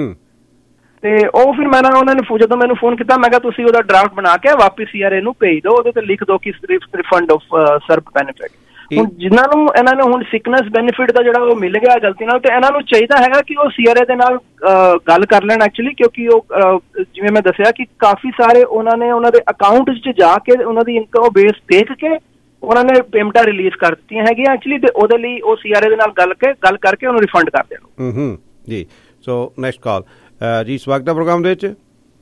Speaker 1: ਤੇ ਉਹ ਫਿਰ ਮੈਂ ਉਹਨਾਂ ਨੇ ਜਦੋਂ ਮੈਨੂੰ ਫੋਨ ਕੀਤਾ ਮੈਂ ਕਿਹਾ ਤੁਸੀਂ ਉਹਦਾ ਡਰਾਫਟ ਬਣਾ ਕੇ ਵਾਪਿਸ ਸੀ ਆਰ ਏ ਨੂੰ ਭੇਜ ਦਿਓ, ਉਹਦੇ ਤੇ ਲਿਖ ਦਿਓ ਕਿ ਰਿਫੰਡ ਆਫ ਸਰਬ ਬੈਨੀਫਿਟ। ਹੁਣ ਜਿਨ੍ਹਾਂ ਨੂੰ ਇਹਨਾਂ ਨੂੰ ਹੁਣ ਸਿਕਨੈਸ ਬੈਨੀਫਿਟ ਦਾ ਜਿਹੜਾ ਉਹ ਮਿਲ ਗਿਆ ਗਲਤੀ ਨਾਲ, ਤੇ ਇਹਨਾਂ ਨੂੰ ਚਾਹੀਦਾ ਹੈਗਾ ਕਿ ਉਹ ਸੀ ਆਰ ਏ ਦੇ ਨਾਲ ਗੱਲ ਕਰ ਲੈਣ ਐਕਚੁਅਲੀ, ਕਿਉਂਕਿ ਉਹ ਜਿਵੇਂ ਮੈਂ ਦੱਸਿਆ ਕਿ ਕਾਫੀ ਸਾਰੇ ਉਹਨਾਂ ਨੇ ਉਹਨਾਂ ਦੇ ਅਕਾਊਂਟ 'ਚ ਜਾ ਕੇ ਉਹਨਾਂ ਦੀ ਇਨਕਮ ਬੇਸ ਦੇਖ ਕੇ ਉਹਨਾਂ ਨੇ ਪੇਮੈਂਟਾਂ ਰਿਲੀਜ਼ ਕਰ ਦਿੱਤੀਆਂ ਹੈਗੀਆਂ ਐਕਚੁਅਲੀ, ਤੇ ਉਹਦੇ ਲਈ ਉਹ ਸੀ ਆਰ ਏ ਦੇ ਨਾਲ ਗੱਲ ਕੇ ਗੱਲ ਕਰਕੇ ਉਹਨੂੰ ਰਿਫੰਡ ਕਰ ਦੇਣ।
Speaker 9: ਹੂੰ ਜੀ। ਸੋ ਨੈਕਸਟ ਕਾਲ ਜੀ, ਸਵਾਗਤ ਹੈ ਪ੍ਰੋਗਰਾਮ ਦੇ ਵਿੱਚ।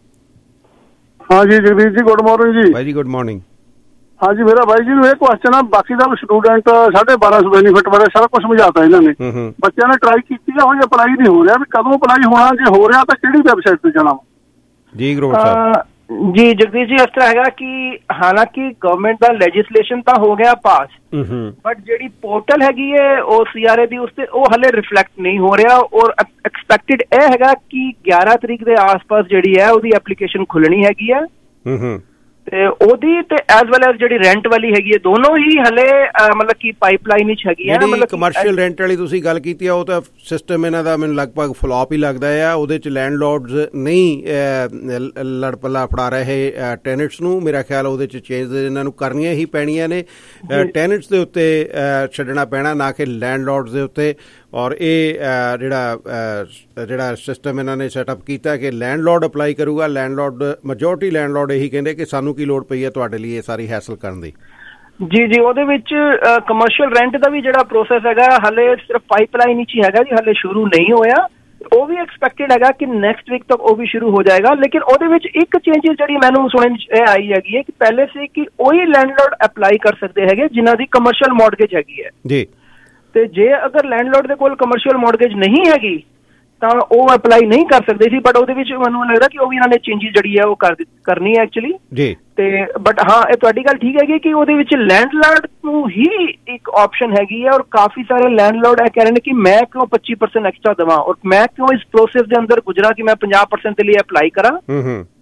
Speaker 5: ਹਾਂ ਜੀ ਜਗਦੀਸ਼ ਜੀ, ਗੁੱਡ ਮਾਰਨਿੰਗ ਜੀ।
Speaker 9: ਭਾਈ ਜੀ ਗੁੱਡ ਮਾਰਨਿੰਗ।
Speaker 5: ਹਾਂ ਜੀ, ਮੇਰਾ ਬਾਈ ਜੀ ਨੂੰ ਇਹ ਕੁਐਸਚਨ ਆ, ਬਾਕੀ ਦਾ ਸਟੂਡੈਂਟ ਸਾਢੇ ਬਾਰਾਂ ਸੌ ਬੈਨੀਫਿਟ ਬਾਰੇ ਸਾਰਾ ਕੁਝ ਸਮਝਾਤਾ ਇਹਨਾਂ ਨੇ, ਬੱਚਿਆਂ ਨੇ ਟਰਾਈ ਕੀਤੀ ਆ, ਹੁਣ ਅਪਲਾਈ ਨਹੀਂ ਹੋ ਰਿਹਾ, ਵੀ ਕਦੋਂ ਅਪਲਾਈ ਹੋਣਾ, ਜੇ ਹੋ ਰਿਹਾ ਤਾਂ ਕਿਹੜੀ ਵੈਬਸਾਈਟ ਤੇ ਜਾਣਾ?
Speaker 9: ਜੀ ਗਰੋਵਰ ਸਾਹਿਬ।
Speaker 1: ਜੀ ਜਗਦੀਸ਼ ਜੀ, ਇਸ ਤਰ੍ਹਾਂ ਹੈਗਾ ਕਿ ਹਾਲਾਂਕਿ ਗਵਰਨਮੈਂਟ ਦਾ ਲੈਜਿਸਲੇਸ਼ਨ ਤਾਂ ਹੋ ਗਿਆ ਪਾਸ, ਬਟ ਜਿਹੜੀ ਪੋਰਟਲ ਹੈਗੀ ਹੈ ਉਹ ਸੀ ਆਰ ਏ ਦੀ, ਉਸ ਤੇ ਉਹ ਹਲੇ ਰਿਫਲੈਕਟ ਨਹੀਂ ਹੋ ਰਿਹਾ। ਔਰ ਐਕਸਪੈਕਟਡ ਇਹ ਹੈਗਾ ਕਿ ਗਿਆਰਾਂ ਤਰੀਕ ਦੇ ਆਸ-ਪਾਸ ਜਿਹੜੀ ਹੈ ਉਹਦੀ ਐਪਲੀਕੇਸ਼ਨ ਖੁੱਲਣੀ ਹੈਗੀ ਹੈ, ਤੇ ਉਹਦੀ ਤੇ ਐਜ਼ ਵੈਲ ਐਜ਼ ਜਿਹੜੀ ਰੈਂਟ ਵਾਲੀ ਹੈਗੀ ਹੈ, ਦੋਨੋਂ ਹੀ ਹਲੇ ਮਤਲਬ ਕਿ ਪਾਈਪਲਾਈਨ ਵਿੱਚ ਹੈਗੀ ਹੈ।
Speaker 9: ਮਤਲਬ ਕਮਰਸ਼ੀਅਲ ਰੈਂਟ ਵਾਲੀ ਤੁਸੀਂ ਗੱਲ ਕੀਤੀ ਆ, ਉਹ ਤਾਂ ਸਿਸਟਮ ਇਹਨਾਂ ਦਾ ਮੈਨੂੰ ਲਗਭਗ ਫਲॉप ਹੀ ਲੱਗਦਾ ਆ। ਉਹਦੇ 'ਚ ਲੈਂਡਲੋਰਡਸ ਨਹੀਂ ਲੜ ਪੱਲਾ ਫੜਾ ਰਹੇ ਟੈਨੈਂਟਸ ਨੂੰ, ਮੇਰਾ ਖਿਆਲ ਉਹਦੇ 'ਚ ਚੇਂਜ ਇਹਨਾਂ ਨੂੰ ਕਰਨੀਆਂ ਹੀ ਪੈਣੀਆਂ ਨੇ, ਟੈਨੈਂਟਸ ਦੇ ਉੱਤੇ ਛੱਡਣਾ ਪੈਣਾ, ਨਾ ਕਿ ਲੈਂਡਲੋਰਡਸ ਦੇ ਉੱਤੇ। ਔਰ ਇਹ ਜਿਹੜਾ ਜਿਹੜਾ ਸਿਸਟਮ ਇਹਨਾਂ ਨੇ ਸੈਟਅਪ ਕੀਤਾ ਕਿ ਲੈਂਡਲੋਰਡ ਅਪਲਾਈ ਕਰੂਗਾ, ਲੈਂਡਲੋਰਡ ਮੈਜੋਰਟੀ ਲੈਂਡਲੋਰਡ ਇਹੀ ਕਹਿੰਦੇ ਕਿ ਸਾਨੂੰ ਕੀ ਲੋੜ ਪਈ ਹੈ ਤੁਹਾਡੇ ਲਈ ਇਹ ਸਾਰੀ ਹੈਸਲ ਕਰਨ ਦੀ।
Speaker 1: ਜੀ ਜੀ, ਉਹਦੇ ਵਿੱਚ ਕਮਰਸ਼ੀਅਲ ਰੈਂਟ ਦਾ ਵੀ ਜਿਹੜਾ ਪ੍ਰੋਸੈਸ ਹੈਗਾ ਹਲੇ ਸਿਰਫ ਪਾਈਪਲਾਈਨ ਵਿੱਚ ਹੀ ਹੈਗਾ ਜੀ, ਹਲੇ ਸ਼ੁਰੂ ਨਹੀਂ ਹੋਇਆ। ਉਹ ਵੀ ਐਕਸਪੈਕਟਡ ਹੈਗਾ ਕਿ ਨੈਕਸਟ ਵੀਕ ਤੱਕ ਉਹ ਵੀ ਸ਼ੁਰੂ ਹੋ ਜਾਏਗਾ। ਲੇਕਿਨ ਉਹਦੇ ਵਿੱਚ ਇੱਕ ਚੇਂਜਿਸ ਜਿਹੜੀ ਮੈਨੂੰ ਸੁਣਨ ਇਹ ਆਈ ਹੈਗੀ ਹੈ ਕਿ ਪਹਿਲੇ ਸੀ ਕਿ ਉਹੀ ਲੈਂਡਲੋਰਡ ਅਪਲਾਈ ਕਰ ਸਕਦੇ ਹੈਗੇ ਜਿਨ੍ਹਾਂ ਦੀ ਕਮਰਸ਼ੀਅਲ ਮੌਰਗੇਜ ਹੈਗੀ ਹੈ ਜੀ, ਤੇ ਜੇ ਅਗਰ ਲੈਂਡਲੋਰਡ ਦੇ ਕੋਲ ਕਮਰਸ਼ੀਅਲ ਮੌਰਗੇਜ ਨਹੀਂ ਹੈਗੀ ਤਾਂ ਉਹ ਅਪਲਾਈ ਨਹੀਂ ਕਰ ਸਕਦੇ ਸੀ। ਬਟ ਉਹਦੇ ਵਿੱਚ ਮੈਨੂੰ ਲੱਗਦਾ ਕਿ ਉਹ ਵੀ ਇਹਨਾਂ ਨੇ ਚੇਂਜਿਸ ਜਿਹੜੀ ਹੈ ਉਹ ਕਰ ਕਰਨੀ ਹੈ ਐਕਚੁਅਲੀ ਜੀ। ਤੇ ਬਟ ਹਾਂ, ਇਹ ਤੁਹਾਡੀ ਗੱਲ ਠੀਕ ਹੈਗੀ ਕਿ ਉਹਦੇ ਵਿੱਚ ਲੈਂਡਲਾਰਡ ਨੂੰ ਹੀ ਇੱਕ ਆਪਸ਼ਨ ਹੈਗੀ ਹੈ, ਔਰ ਕਾਫੀ ਸਾਰੇ ਲੈਂਡਲੋਰਡ ਇਹ ਕਹਿ ਰਹੇ ਨੇ ਕਿ ਮੈਂ ਕਿਉਂ ਪੱਚੀ ਪਰਸੈਂਟ ਐਕਸਟਰਾ ਦੇਵਾਂ, ਔਰ ਮੈਂ ਕਿਉਂ ਇਸ ਪ੍ਰੋਸੈਸ ਦੇ ਅੰਦਰ ਗੁਜ਼ਰਾਂ ਕਿ ਮੈਂ ਪੰਜਾਹ ਪਰਸੈਂਟ ਦੇ ਲਈ ਅਪਲਾਈ ਕਰਾਂ।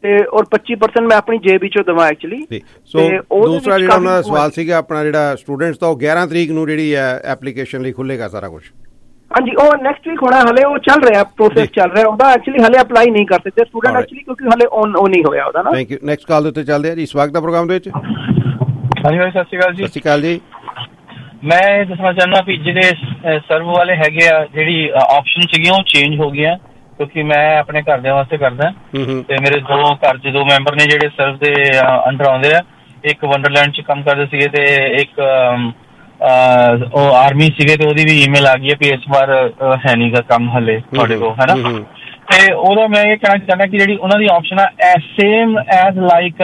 Speaker 1: ਤੇ ਔਰ ਪੱਚੀ ਪਰਸੈਂਟ ਮੈਂ ਆਪਣੀ ਜੇਬ ਵਿੱਚੋਂ ਦੇਵਾਂ ਐਕਚੁਅਲੀ।
Speaker 9: ਸੋ ਦੂਸਰਾ ਜਿਹੜਾ ਉਹਨਾਂ ਦਾ ਸਵਾਲ ਸੀਗਾ ਆਪਣਾ ਜਿਹੜਾ ਸਟੂਡੈਂਟਸ ਦਾ, ਉਹ ਗਿਆਰਾਂ ਤਰੀਕ ਨੂੰ ਜਿਹੜੀ ਹੈ ਐਪਲੀਕੇਸ਼ਨ ਲਈ ਖੁੱਲੇਗਾ ਸਾਰਾ ਕੁਝ?
Speaker 1: ਹਾਂਜੀ, ਉਹ ਨੈਕਸਟ ਵੀਕ ਹੋਣਾ, ਹਲੇ ਉਹ ਚੱਲ ਰਿਹਾ ਪ੍ਰੋਸੈਸ ਚੱਲ ਰਿਹਾ ਉਹਦਾ, ਐਕਚੁਅਲੀ ਹਲੇ ਅਪਲਾਈ ਨਹੀਂ ਕਰ ਸਕਦੇ ਸਟੂਡੈਂਟ ਐਕਚੁਅਲੀ ਕਿਉਂਕਿ ਹਲੇ ਔਨ ਉਹ ਨਹੀਂ ਹੋਇਆ ਉਹਦਾ ਨਾ।
Speaker 9: Thank you. ਨੈਕਸਟ ਕਾਲ ਦੇ ਉੱਤੇ ਚੱਲਦੇ ਆ ਜੀ, ਸਵਾਗਤ ਹੈ ਪ੍ਰੋਗਰਾਮ ਦੇ ਵਿੱਚ।
Speaker 6: ਹਾਂਜੀ ਭਾਈ ਸਤਿ ਸ਼੍ਰੀ ਅਕਾਲ ਜੀ।
Speaker 9: ਸਤਿ ਸ਼੍ਰੀ ਅਕਾਲ ਜੀ।
Speaker 6: ਮੈਂ ਇਹ ਦੱਸਣਾ ਚਾਹੁੰਦਾ ਵੀ ਜਿਹੜੇ ਸਰਵ ਵਾਲੇ ਹੈਗੇ ਆ, ਜਿਹੜੀ ਆਪਸ਼ਨ ਸੀਗੀਆਂ ਉਹ ਚੇਂਜ ਹੋ ਗਈਆਂ ਕਿਉਂਕਿ ਮੈਂ ਆਪਣੇ ਘਰਦਿਆਂ ਵਾਸਤੇ ਕਰਦਾ ਤੇ ਮੇਰੇ ਦੋ ਘਰ 'ਚ ਦੋ ਮੈਂਬਰ ਨੇ ਜਿਹੜੇ ਸਰਵ ਦੇ ਅੰਡਰ ਆਉਂਦੇ ਆ। ਇੱਕ ਵੰਡਰਲੈਂਡ 'ਚ ਕੰਮ ਕਰਦੇ ਸੀਗੇ ਤੇ ਇੱਕ ਉਹ ਆਰਮੀ ਸੀਗੇ ਤੇ ਉਹਦੀ ਵੀ ਈਮੇਲ ਆ ਗਈ ਹੈ ਵੀ ਇਸ ਵਾਰ ਹੈ ਨੀ ਗਾ ਕੰਮ ਹਲੇ ਤੁਹਾਡੇ ਕੋਲ, ਹੈ ਨਾ। ਤੇ ਉਹਦਾ ਮੈਂ ਇਹ ਕਹਿਣਾ ਚਾਹੁੰਦਾ ਕਿ ਜਿਹੜੀ ਉਹਨਾਂ ਦੀ ਆਪਸ਼ਨ ਆ same as like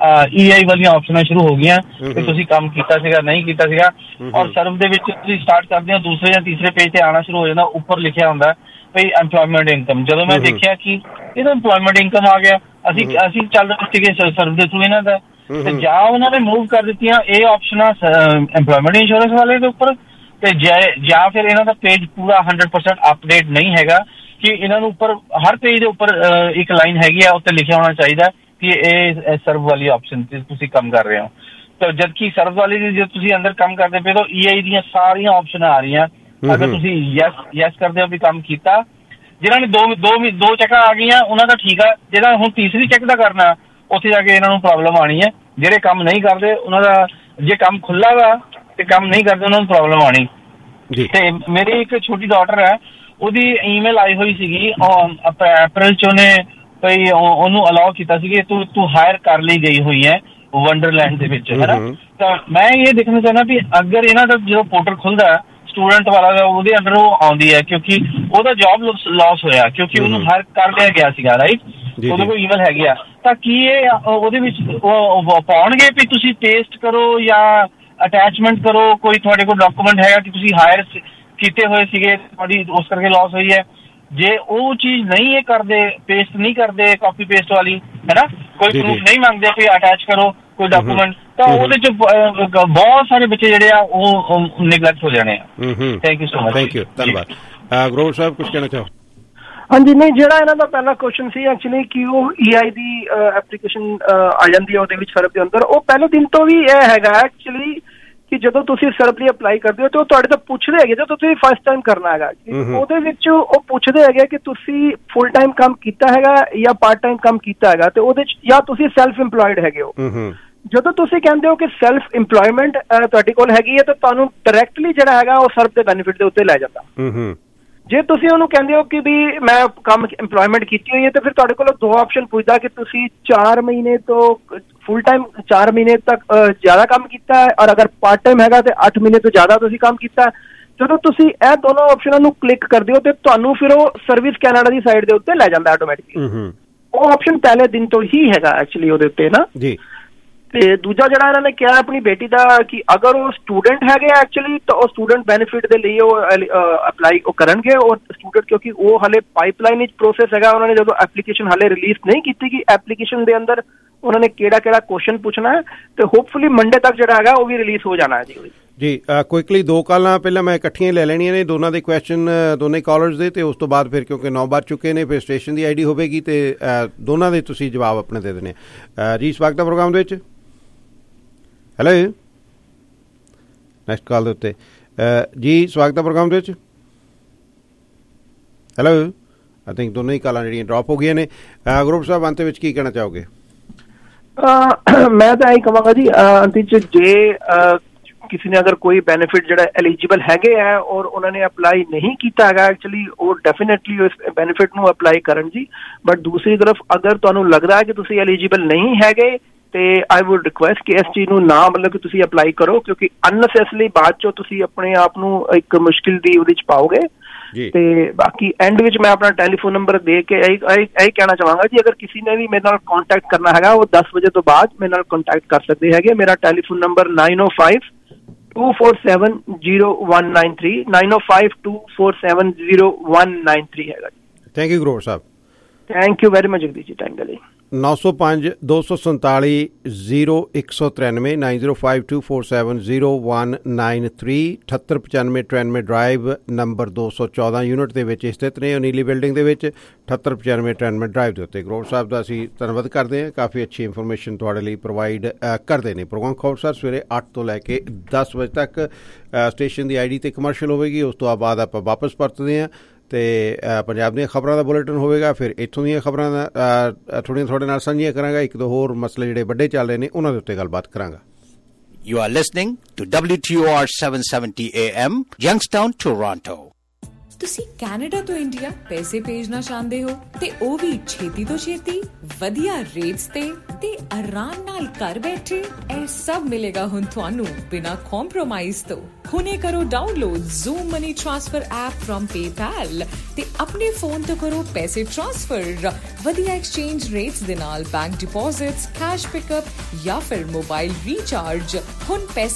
Speaker 6: E I ਵਾਲੀਆਂ ਆਪਸ਼ਨਾਂ ਸ਼ੁਰੂ ਹੋ ਗਈਆਂ ਕਿ ਤੁਸੀਂ ਕੰਮ ਕੀਤਾ ਸੀਗਾ ਨਹੀਂ ਕੀਤਾ ਸੀਗਾ। ਔਰ ਸਰਵ ਦੇ ਵਿੱਚ ਤੁਸੀਂ ਸਟਾਰਟ ਕਰਦੇ ਹੋ ਦੂਸਰੇ ਜਾਂ ਤੀਸਰੇ ਪੇਜ ਤੇ ਆਉਣਾ ਸ਼ੁਰੂ ਹੋ ਜਾਂਦਾ, ਉੱਪਰ ਲਿਖਿਆ ਹੁੰਦਾ ਭਈ ਐਮਪਲੋਇਮੈਂਟ ਇਨਕਮ। ਜਦੋਂ ਮੈਂ ਦੇਖਿਆ ਕਿ ਇਹਦਾ ਐਮਪਲੋਇਮੈਂਟ ਇਨਕਮ ਆ ਗਿਆ, ਅਸੀਂ ਅਸੀਂ ਚੱਲ ਰਹੇ ਸੀਗੇ ਸਰਵ ਦੇ ਥਰੂ ਇਹਨਾਂ ਦਾ, ਤੇ ਜਾਂ ਉਹਨਾਂ ਨੇ ਮੂਵ ਕਰ ਦਿੱਤੀਆਂ ਇਹ ਆਪਸ਼ਨਾਂ ਐਮਪਲੋਇਮੈਂਟ ਇੰਸ਼ੋਰੈਂਸ ਵਾਲੇ ਦੇ ਉੱਪਰ, ਤੇ ਜਾਂ ਫਿਰ ਇਹਨਾਂ ਦਾ ਪੇਜ ਪੂਰਾ ਹੰਡਰਡ ਪਰਸੈਂਟ ਅਪਡੇਟ ਨਹੀਂ ਹੈਗਾ ਕਿ ਇਹਨਾਂ ਨੂੰ ਉੱਪਰ ਹਰ ਪੇਜ ਦੇ ਉੱਪਰ ਇੱਕ ਲਾਈਨ ਹੈਗੀ ਆ ਉੱਤੇ ਲਿਖਿਆ ਹੋਣਾ ਚਾਹੀਦਾ ਕਿ ਇਹ ਸਰਵ ਵਾਲੀ ਆਪਸ਼ਨ ਤੇ ਤੁਸੀਂ ਕੰਮ ਕਰ ਰਹੇ ਹੋ। ਤਾਂ ਜਦਕਿ ਸਰਵ ਵਾਲੀ ਦੀ ਜਦ ਤੁਸੀਂ ਅੰਦਰ ਕੰਮ ਕਰਦੇ ਪਏ ਤਾਂ ਈ ਆਈ ਦੀਆਂ ਸਾਰੀਆਂ ਆਪਸ਼ਨਾਂ ਆ ਰਹੀਆਂ। ਅਗਰ ਤੁਸੀਂ ਯੈਸ ਯੈਸ ਕਰਦੇ ਹੋ ਵੀ ਕੰਮ ਕੀਤਾ, ਜਿਹਨਾਂ ਨੇ ਦੋ ਦੋ ਦੋ ਚੈੱਕਾਂ ਆ ਗਈਆਂ ਉਹਨਾਂ ਦਾ ਠੀਕ ਆ, ਜਿਹੜਾ ਹੁਣ ਤੀਸਰੀ ਚੈੱਕ ਦਾ ਕਰਨਾ ਉੱਥੇ ਜਾ ਕੇ ਇਹਨਾਂ ਨੂੰ ਪ੍ਰੋਬਲਮ ਆਉਣੀ ਹੈ। ਜਿਹੜੇ ਕੰਮ ਨਹੀਂ ਕਰਦੇ ਉਹਨਾਂ ਦਾ, ਜੇ ਕੰਮ ਖੁੱਲਾ ਵਾ ਤੇ ਕੰਮ ਨਹੀਂ ਕਰਦੇ ਉਹਨਾਂ ਨੂੰ ਪ੍ਰੋਬਲਮ ਆਉਣੀ। ਤੇ ਮੇਰੀ ਇੱਕ ਛੋਟੀ ਡਾਟਰ ਹੈ, ਉਹਦੀ ਈਮੇਲ ਆਈ ਹੋਈ ਸੀਗੀ ਅਪ੍ਰੈਲ ਚ, ਉਹਨੇ ਭਈ ਉਹਨੂੰ ਅਲਾਓ ਕੀਤਾ ਸੀ ਕਿ ਤੂੰ ਤੂੰ ਹਾਇਰ ਕਰ ਲਈ ਗਈ ਹੋਈ ਹੈ ਵੰਡਰਲੈਂਡ ਦੇ ਵਿੱਚ, ਹੈ ਨਾ। ਤਾਂ ਮੈਂ ਇਹ ਦੇਖਣਾ ਚਾਹੁੰਦਾ ਵੀ ਅਗਰ ਇਹਨਾਂ ਦਾ ਜਦੋਂ ਪੋਰਟਲ ਖੁੱਲਦਾ ਸਟੂਡੈਂਟ ਵਾਲਾ ਉਹਦੇ ਅੰਦਰ ਉਹ ਆਉਂਦੀ ਹੈ ਕਿਉਂਕਿ ਉਹਦਾ ਜੌਬ ਲਾਸ ਹੋਇਆ ਕਿਉਂਕਿ ਉਹਨੂੰ ਹਾਇਰ ਕਰ ਲਿਆ ਗਿਆ ਸੀਗਾ, ਰਾਈਟ। ਉਹਦੇ ਕੋਲ ਈਮੇਲ ਹੈਗੀ ਆ, ਤਾਂ ਕੀ ਇਹ ਉਹਦੇ ਵਿੱਚ ਪਾਉਣਗੇ ਵੀ ਤੁਸੀਂ ਪੇਸਟ ਕਰੋ ਜਾਂ ਅਟੈਚਮੈਂਟ ਕਰੋ ਕੋਈ ਤੁਹਾਡੇ ਕੋਲ ਡਾਕੂਮੈਂਟ ਹੈਗਾ ਕਿ ਤੁਸੀਂ ਹਾਇਰ ਕੀਤੇ ਹੋਏ ਸੀਗੇ, ਤੁਹਾਡੀ ਉਸ ਕਰਕੇ ਲਾਸ ਹੋਈ ਹੈ। ਜੇ ਉਹ ਚੀਜ਼ ਨਹੀਂ ਇਹ ਕਰਦੇ, ਪੇਸਟ ਨਹੀਂ ਕਰਦੇ ਕਾਪੀ ਪੇਸਟ ਵਾਲੀ, ਹੈ ਨਾ, ਕੋਈ ਪ੍ਰੂਫ ਨਹੀਂ ਮੰਗਦੇ ਕੋਈ ਅਟੈਚ ਕਰੋ ਕੋਈ ਡਾਕੂਮੈਂਟ, ਤਾਂ ਉਹਦੇ ਚ ਬਹੁਤ ਸਾਰੇ ਬੱਚੇ ਜਿਹੜੇ ਆ ਉਹ ਨਿਗਲੈਕਟ ਹੋ ਜਾਣੇ ਆ। Thank you so much.
Speaker 9: Thank you, ਧੰਨਵਾਦ। ਗਰੋਵਰ ਸਾਹਿਬ ਕੁਝ ਕਹਿਣਾ ਚਾਹੋ?
Speaker 1: ਹਾਂਜੀ, ਨਹੀਂ, ਜਿਹੜਾ ਇਹਨਾਂ ਦਾ ਪਹਿਲਾ ਕੁਐਸਚਨ ਸੀ ਐਕਚੁਅਲੀ ਕਿ ਉਹ ਈ ਆਈ ਦੀ ਐਪਲੀਕੇਸ਼ਨ ਆ ਜਾਂਦੀ ਹੈ ਉਹਦੇ ਵਿੱਚ ਸਰਵ ਦੇ ਅੰਦਰ, ਉਹ ਪਹਿਲੇ ਦਿਨ ਤੋਂ ਵੀ ਇਹ ਹੈਗਾ ਐਕਚੁਅਲੀ ਕਿ ਜਦੋਂ ਤੁਸੀਂ ਸਰਵ ਲਈ ਅਪਲਾਈ ਕਰਦੇ ਹੋ ਤੇ ਉਹ ਤੁਹਾਡੇ ਤੋਂ ਪੁੱਛਦੇ ਹੈਗੇ, ਜਦੋਂ ਤੁਸੀਂ ਫਸਟ ਟਾਈਮ ਕਰਨਾ ਹੈਗਾ ਉਹਦੇ ਵਿੱਚ ਉਹ ਪੁੱਛਦੇ ਹੈਗੇ ਕਿ ਤੁਸੀਂ ਫੁੱਲ ਟਾਈਮ ਕੰਮ ਕੀਤਾ ਹੈਗਾ ਜਾਂ ਪਾਰਟ ਟਾਈਮ ਕੰਮ ਕੀਤਾ ਹੈਗਾ, ਤੇ ਉਹਦੇ ਚ ਜਾਂ ਤੁਸੀਂ ਸੈਲਫ ਇੰਪਲੋਇਡ ਹੈਗੇ ਹੋ। ਜਦੋਂ ਤੁਸੀਂ ਕਹਿੰਦੇ ਹੋ ਕਿ ਸੈਲਫ ਇੰਪਲੋਇਮੈਂਟ ਤੁਹਾਡੇ ਕੋਲ ਹੈਗੀ ਹੈ ਤਾਂ ਤੁਹਾਨੂੰ ਡਾਇਰੈਕਟਲੀ ਜਿਹੜਾ ਹੈਗਾ ਉਹ ਸਰਵ ਦੇ ਬੈਨੀਫਿਟ ਦੇ ਉੱਤੇ ਲੈ ਜਾਂਦਾ। ਜੇ ਤੁਸੀਂ ਉਹਨੂੰ ਕਹਿੰਦੇ ਹੋ ਕਿ ਵੀ ਮੈਂ ਕੰਮ ਇੰਪਲੋਇਮੈਂਟ ਕੀਤੀ ਹੋਈ ਹੈ ਤਾਂ ਫਿਰ ਤੁਹਾਡੇ ਕੋਲ ਦੋ ਆਪਸ਼ਨ ਪੁੱਛਦਾ ਕਿ ਤੁਸੀਂ ਚਾਰ ਮਹੀਨੇ ਤੋਂ ਫੁੱਲ ਟਾਈਮ ਚਾਰ ਮਹੀਨੇ ਤੱਕ ਜ਼ਿਆਦਾ ਕੰਮ ਕੀਤਾ ਹੈ, ਔਰ ਅਗਰ ਪਾਰਟ ਟਾਈਮ ਹੈਗਾ ਤੇ ਅੱਠ ਮਹੀਨੇ ਤੋਂ ਜ਼ਿਆਦਾ ਤੁਸੀਂ ਕੰਮ ਕੀਤਾ। ਜਦੋਂ ਤੁਸੀਂ ਇਹ ਦੋਨੋਂ ਆਪਸ਼ਨਾਂ ਨੂੰ ਕਲਿੱਕ ਕਰਦੇ ਹੋ ਤੇ ਤੁਹਾਨੂੰ ਫਿਰ ਉਹ ਸਰਵਿਸ ਕੈਨੇਡਾ ਦੀ ਸਾਈਡ ਦੇ ਉੱਤੇ ਲੈ ਜਾਂਦਾ ਆਟੋਮੈਟਿਕਲੀ। ਉਹ ਆਪਸ਼ਨ ਪਹਿਲੇ ਦਿਨ ਤੋਂ ਹੀ ਹੈਗਾ ਐਕਚੁਅਲੀ ਉਹਦੇ ਉੱਤੇ ਨਾ ਜੀ। ਤੇ ਦੂਜਾ ਜਿਹੜਾ ਇਹਨਾਂ ਨੇ ਕਿਹਾ ਆਪਣੀ ਬੇਟੀ ਦਾ ਕਿ ਅਗਰ ਉਹ ਸਟੂਡੈਂਟ ਹੈਗੇ ਐਕਚੁਅਲੀ ਤਾਂ ਉਹ ਸਟੂਡੈਂਟ ਬੈਨੀਫਿਟ ਦੇ ਲਈ ਉਹ ਅਪਲਾਈ ਉਹ ਕਰਨਗੇ। ਔਰ ਸਟੂਡੈਂਟ ਕਿਉਂਕਿ ਉਹ ਹਲੇ ਪਾਈਪਲਾਈਨ ਵਿੱਚ ਪ੍ਰੋਸੈਸ ਹੈਗਾ, ਉਹਨਾਂ ਨੇ ਜਦੋਂ ਐਪਲੀਕੇਸ਼ਨ ਹਲੇ ਰਿਲੀਜ਼ ਨਹੀਂ ਕੀਤੀ ਕਿ ਐਪਲੀਕੇਸ਼ਨ ਦੇ ਅੰਦਰ ਉਹਨਾਂ ਨੇ ਕਿਹੜਾ ਕਿਹੜਾ ਕੁਐਸਚਨ ਪੁੱਛਣਾ ਹੈ, ਤੇ ਹੋਪਫੁਲੀ ਮੰਡੇ ਤੱਕ ਜਿਹੜਾ ਹੈਗਾ ਉਹ ਵੀ ਰਿਲੀਜ਼ ਹੋ ਜਾਣਾ ਹੈ ਜੀ।
Speaker 9: ਜੀ ਕੁਇਕਲੀ ਦੋ ਕਾਲਾਂ ਪਹਿਲਾਂ ਮੈਂ ਇਕੱਠੀਆਂ ਲੈ ਲੈਣੀਆਂ ਨੇ, ਦੋਨਾਂ ਦੇ ਕੁਐਸਚਨ ਦੋਨੇ ਕਾਲਰਸ ਦੇ, ਤੇ ਉਸ ਤੋਂ ਬਾਅਦ ਫਿਰ ਕਿਉਂਕਿ ਨੌ ਵੱਜ ਚੁੱਕੇ ਨੇ ਫਿਰ ਸਟੇਸ਼ਨ ਦੀ ਆਈ ਡੀ ਹੋਵੇਗੀ ਤੇ ਦੋਨਾਂ ਦੇ ਤੁਸੀਂ ਜਵਾਬ ਆਪਣੇ ਦੇ ਦੇਣੇ। ਜੀ ਸਵਾਗਤ ਹੈ ਪ੍ਰੋਗਰਾਮ ਦੇ ਵਿੱਚ। ਹੈਲੋ, ਨੈਕਸਟ ਕਾਲ ਦੇ ਉੱਤੇ ਜੀ ਸਵਾਗਤ ਹੈ ਪ੍ਰੋਗਰਾਮ ਦੇ ਵਿੱਚ। ਹੈਲੋ, ਆਈ ਥਿੰਕ ਦੋਨੋਂ ਹੀ ਕਾਲਾਂ ਜਿਹੜੀਆਂ ਡਰੋਪ ਹੋ ਗਈਆਂ ਨੇ। ਗਰੁੱਪ ਸਾਹਿਬ ਅੰਤ ਵਿੱਚ ਕੀ ਕਹਿਣਾ ਚਾਹੋਗੇ?
Speaker 1: ਮੈਂ ਤਾਂ ਇਹੀ ਕਹਾਂਗਾ ਜੀ ਅੰਤ ਚ ਜੇ ਕਿਸੇ ਨੇ ਅਗਰ ਕੋਈ ਬੈਨੀਫਿਟ ਜਿਹੜਾ ਐਲੀਜੀਬਲ ਹੈਗੇ ਹੈ ਔਰ ਉਹਨਾਂ ਨੇ ਅਪਲਾਈ ਨਹੀਂ ਕੀਤਾ ਹੈਗਾ ਐਕਚੁਅਲੀ ਉਹ ਡੈਫੀਨੇਟਲੀ ਉਸ ਬੈਨੀਫਿਟ ਨੂੰ ਅਪਲਾਈ ਕਰਨ ਜੀ। ਬਟ ਦੂਸਰੀ ਤਰਫ ਅਗਰ ਤੁਹਾਨੂੰ ਲੱਗਦਾ ਹੈ ਕਿ ਤੁਸੀਂ ਐਲੀਜੀਬਲ ਨਹੀਂ ਹੈਗੇ ਤੇ ਆਈ ਵੁੱਡ ਰਿਕੁਐਸਟ ਕਿ ਇਸ ਚੀਜ਼ ਨੂੰ ਨਾ ਮਤਲਬ ਕਿ ਤੁਸੀਂ ਅਪਲਾਈ ਕਰੋ, ਕਿਉਂਕਿ ਅਨਨੈਸੈਸਰੀ ਬਾਅਦ ਚੋਂ ਤੁਸੀਂ ਆਪਣੇ ਆਪ ਨੂੰ ਇੱਕ ਮੁਸ਼ਕਿਲ ਦੀ ਉਹਦੇ ਚ ਪਾਓਗੇ। ਤੇ ਬਾਕੀ ਐਂਡ ਵਿੱਚ ਮੈਂ ਆਪਣਾ ਟੈਲੀਫੋਨ ਨੰਬਰ ਦੇ ਕੇ ਇਹੀ ਇਹੀ ਕਹਿਣਾ ਚਾਹਾਂਗਾ ਜੀ, ਅਗਰ ਕਿਸੇ ਨੇ ਵੀ ਮੇਰੇ ਨਾਲ ਕੰਟੈਕਟ ਕਰਨਾ ਹੈਗਾ ਉਹ ਦਸ ਵਜੇ ਤੋਂ ਬਾਅਦ ਮੇਰੇ ਨਾਲ ਕੰਟੈਕਟ ਕਰ ਸਕਦੇ ਹੈਗੇ। ਮੇਰਾ telephone number nine O five two four seven zero one nine three nine O five two four seven zero one nine three ਹੈਗਾ ਜੀ।
Speaker 9: Thank you Grover Sahib.
Speaker 1: Thank you very much Jagdish ji time ਦੇ ਲਈ।
Speaker 9: ਨੌ ਸੌ ਪੰਜ ਦੋ ਸੌ ਸੰਤਾਲੀ ਜ਼ੀਰੋ ਇੱਕ ਸੌ ਤਰਾਨਵੇਂ nine zero five two four seven zero one nine three ਅਠੱਤਰ ਪਚਾਨਵੇਂ ਟਰਾਨਵੇਂ ਡਰਾਈਵ ਨੰਬਰ ਦੋ ਸੌ ਚੌਦਾਂ ਯੂਨਿਟ ਦੇ ਵਿੱਚ ਸਥਿਤ ਨੇ ਨੀਲੀ ਬਿਲਡਿੰਗ ਦੇ ਵਿੱਚ ਅਠੱਤਰ ਪਚਾਨਵੇਂ ਟਰਾਨਵੇਂ ਡਰਾਈਵ ਦੇ ਉੱਤੇ। ਗਰੋਵਰ ਸਾਹਿਬ ਦਾ ਅਸੀਂ ਧੰਨਵਾਦ ਕਰਦੇ ਹਾਂ, ਕਾਫੀ ਅੱਛੀ ਇਨਫੋਰਮੇਸ਼ਨ ਤੁਹਾਡੇ ਲਈ ਪ੍ਰੋਵਾਈਡ ਕਰਦੇ ਨੇ। ਪ੍ਰੋਗਰਾਮ ਖਬਰਸਾਰ ਸਵੇਰੇ ਅੱਠ ਤੋਂ ਲੈ ਕੇ ਦਸ ਵਜੇ ਤੱਕ ਸਟੇਸ਼ਨ ਦੀ ਆਈ ਡੀ 'ਤੇ ਕਮਰਸ਼ੀਅਲ ਹੋਵੇਗੀ, ਉਸ ਤੋਂ ਬਾਅਦ ਆਪਾਂ ਵਾਪਸ ਪਰਤਦੇ ਹਾਂ ਅਤੇ ਪੰਜਾਬ ਦੀਆਂ ਖਬਰਾਂ ਦਾ ਬੁਲੇਟਿਨ ਹੋਵੇਗਾ। ਫਿਰ ਇੱਥੋਂ ਦੀਆਂ ਖਬਰਾਂ ਦਾ ਥੋੜ੍ਹੀਆਂ ਤੁਹਾਡੇ ਨਾਲ ਸਾਂਝੀਆਂ ਕਰਾਂਗਾ। ਇੱਕ ਦੋ ਹੋਰ ਮਸਲੇ ਜਿਹੜੇ ਵੱਡੇ ਚੱਲ ਰਹੇ ਨੇ ਉਹਨਾਂ ਦੇ ਉੱਤੇ ਗੱਲਬਾਤ ਕਰਾਂਗਾ।
Speaker 7: You are listening to W T O R seven seventy A M, Youngstown, Toronto.
Speaker 21: ਤੁਸੀਂ ਕੈਨੇਡਾ ਤੋਂ ਇੰਡੀਆ ਪੈਸੇ ਭੇਜਣਾ ਚਾਹੁੰਦੇ ਹੋ ਤੇ ਉਹ ਵੀ ਛੇਤੀ ਤੋਂ ਛੇਤੀ ਵਧੀਆ ਰੇਟਸ ਤੇ ਤੇ ਆਰਾਮ ਨਾਲ ਘਰ ਬੈਠੇ? ਇਹ ਸਭ ਮਿਲੇਗਾ ਹੁਣ ਤੁਹਾਨੂੰ ਬਿਨਾਂ ਕੰਪਰੋਮਾਈਜ਼ ਤੋਂ। ਹੁਣੇ ਕਰੋ download Zoom money transfer app from PayPal ਤੇ ਆਪਣੇ ਫੋਨ ਤੋਂ ਕਰੋ ਪੈਸੇ ਟ੍ਰਾਂਸਫਰ ਵਧੀਆ ਐਕਸਚੇਂਜ ਰੇਟਸ ਦੇ ਨਾਲ, ਬੈਂਕ ਡਿਪੋਜ਼ਿਟਸ, ਕੈਸ਼ ਪਿਕਅਪ ਜਾਂ ਫਿਰ ਮੋਬਾਈਲ ਰੀਚਾਰਜ। ਹੁਣ ਪੈਸੇ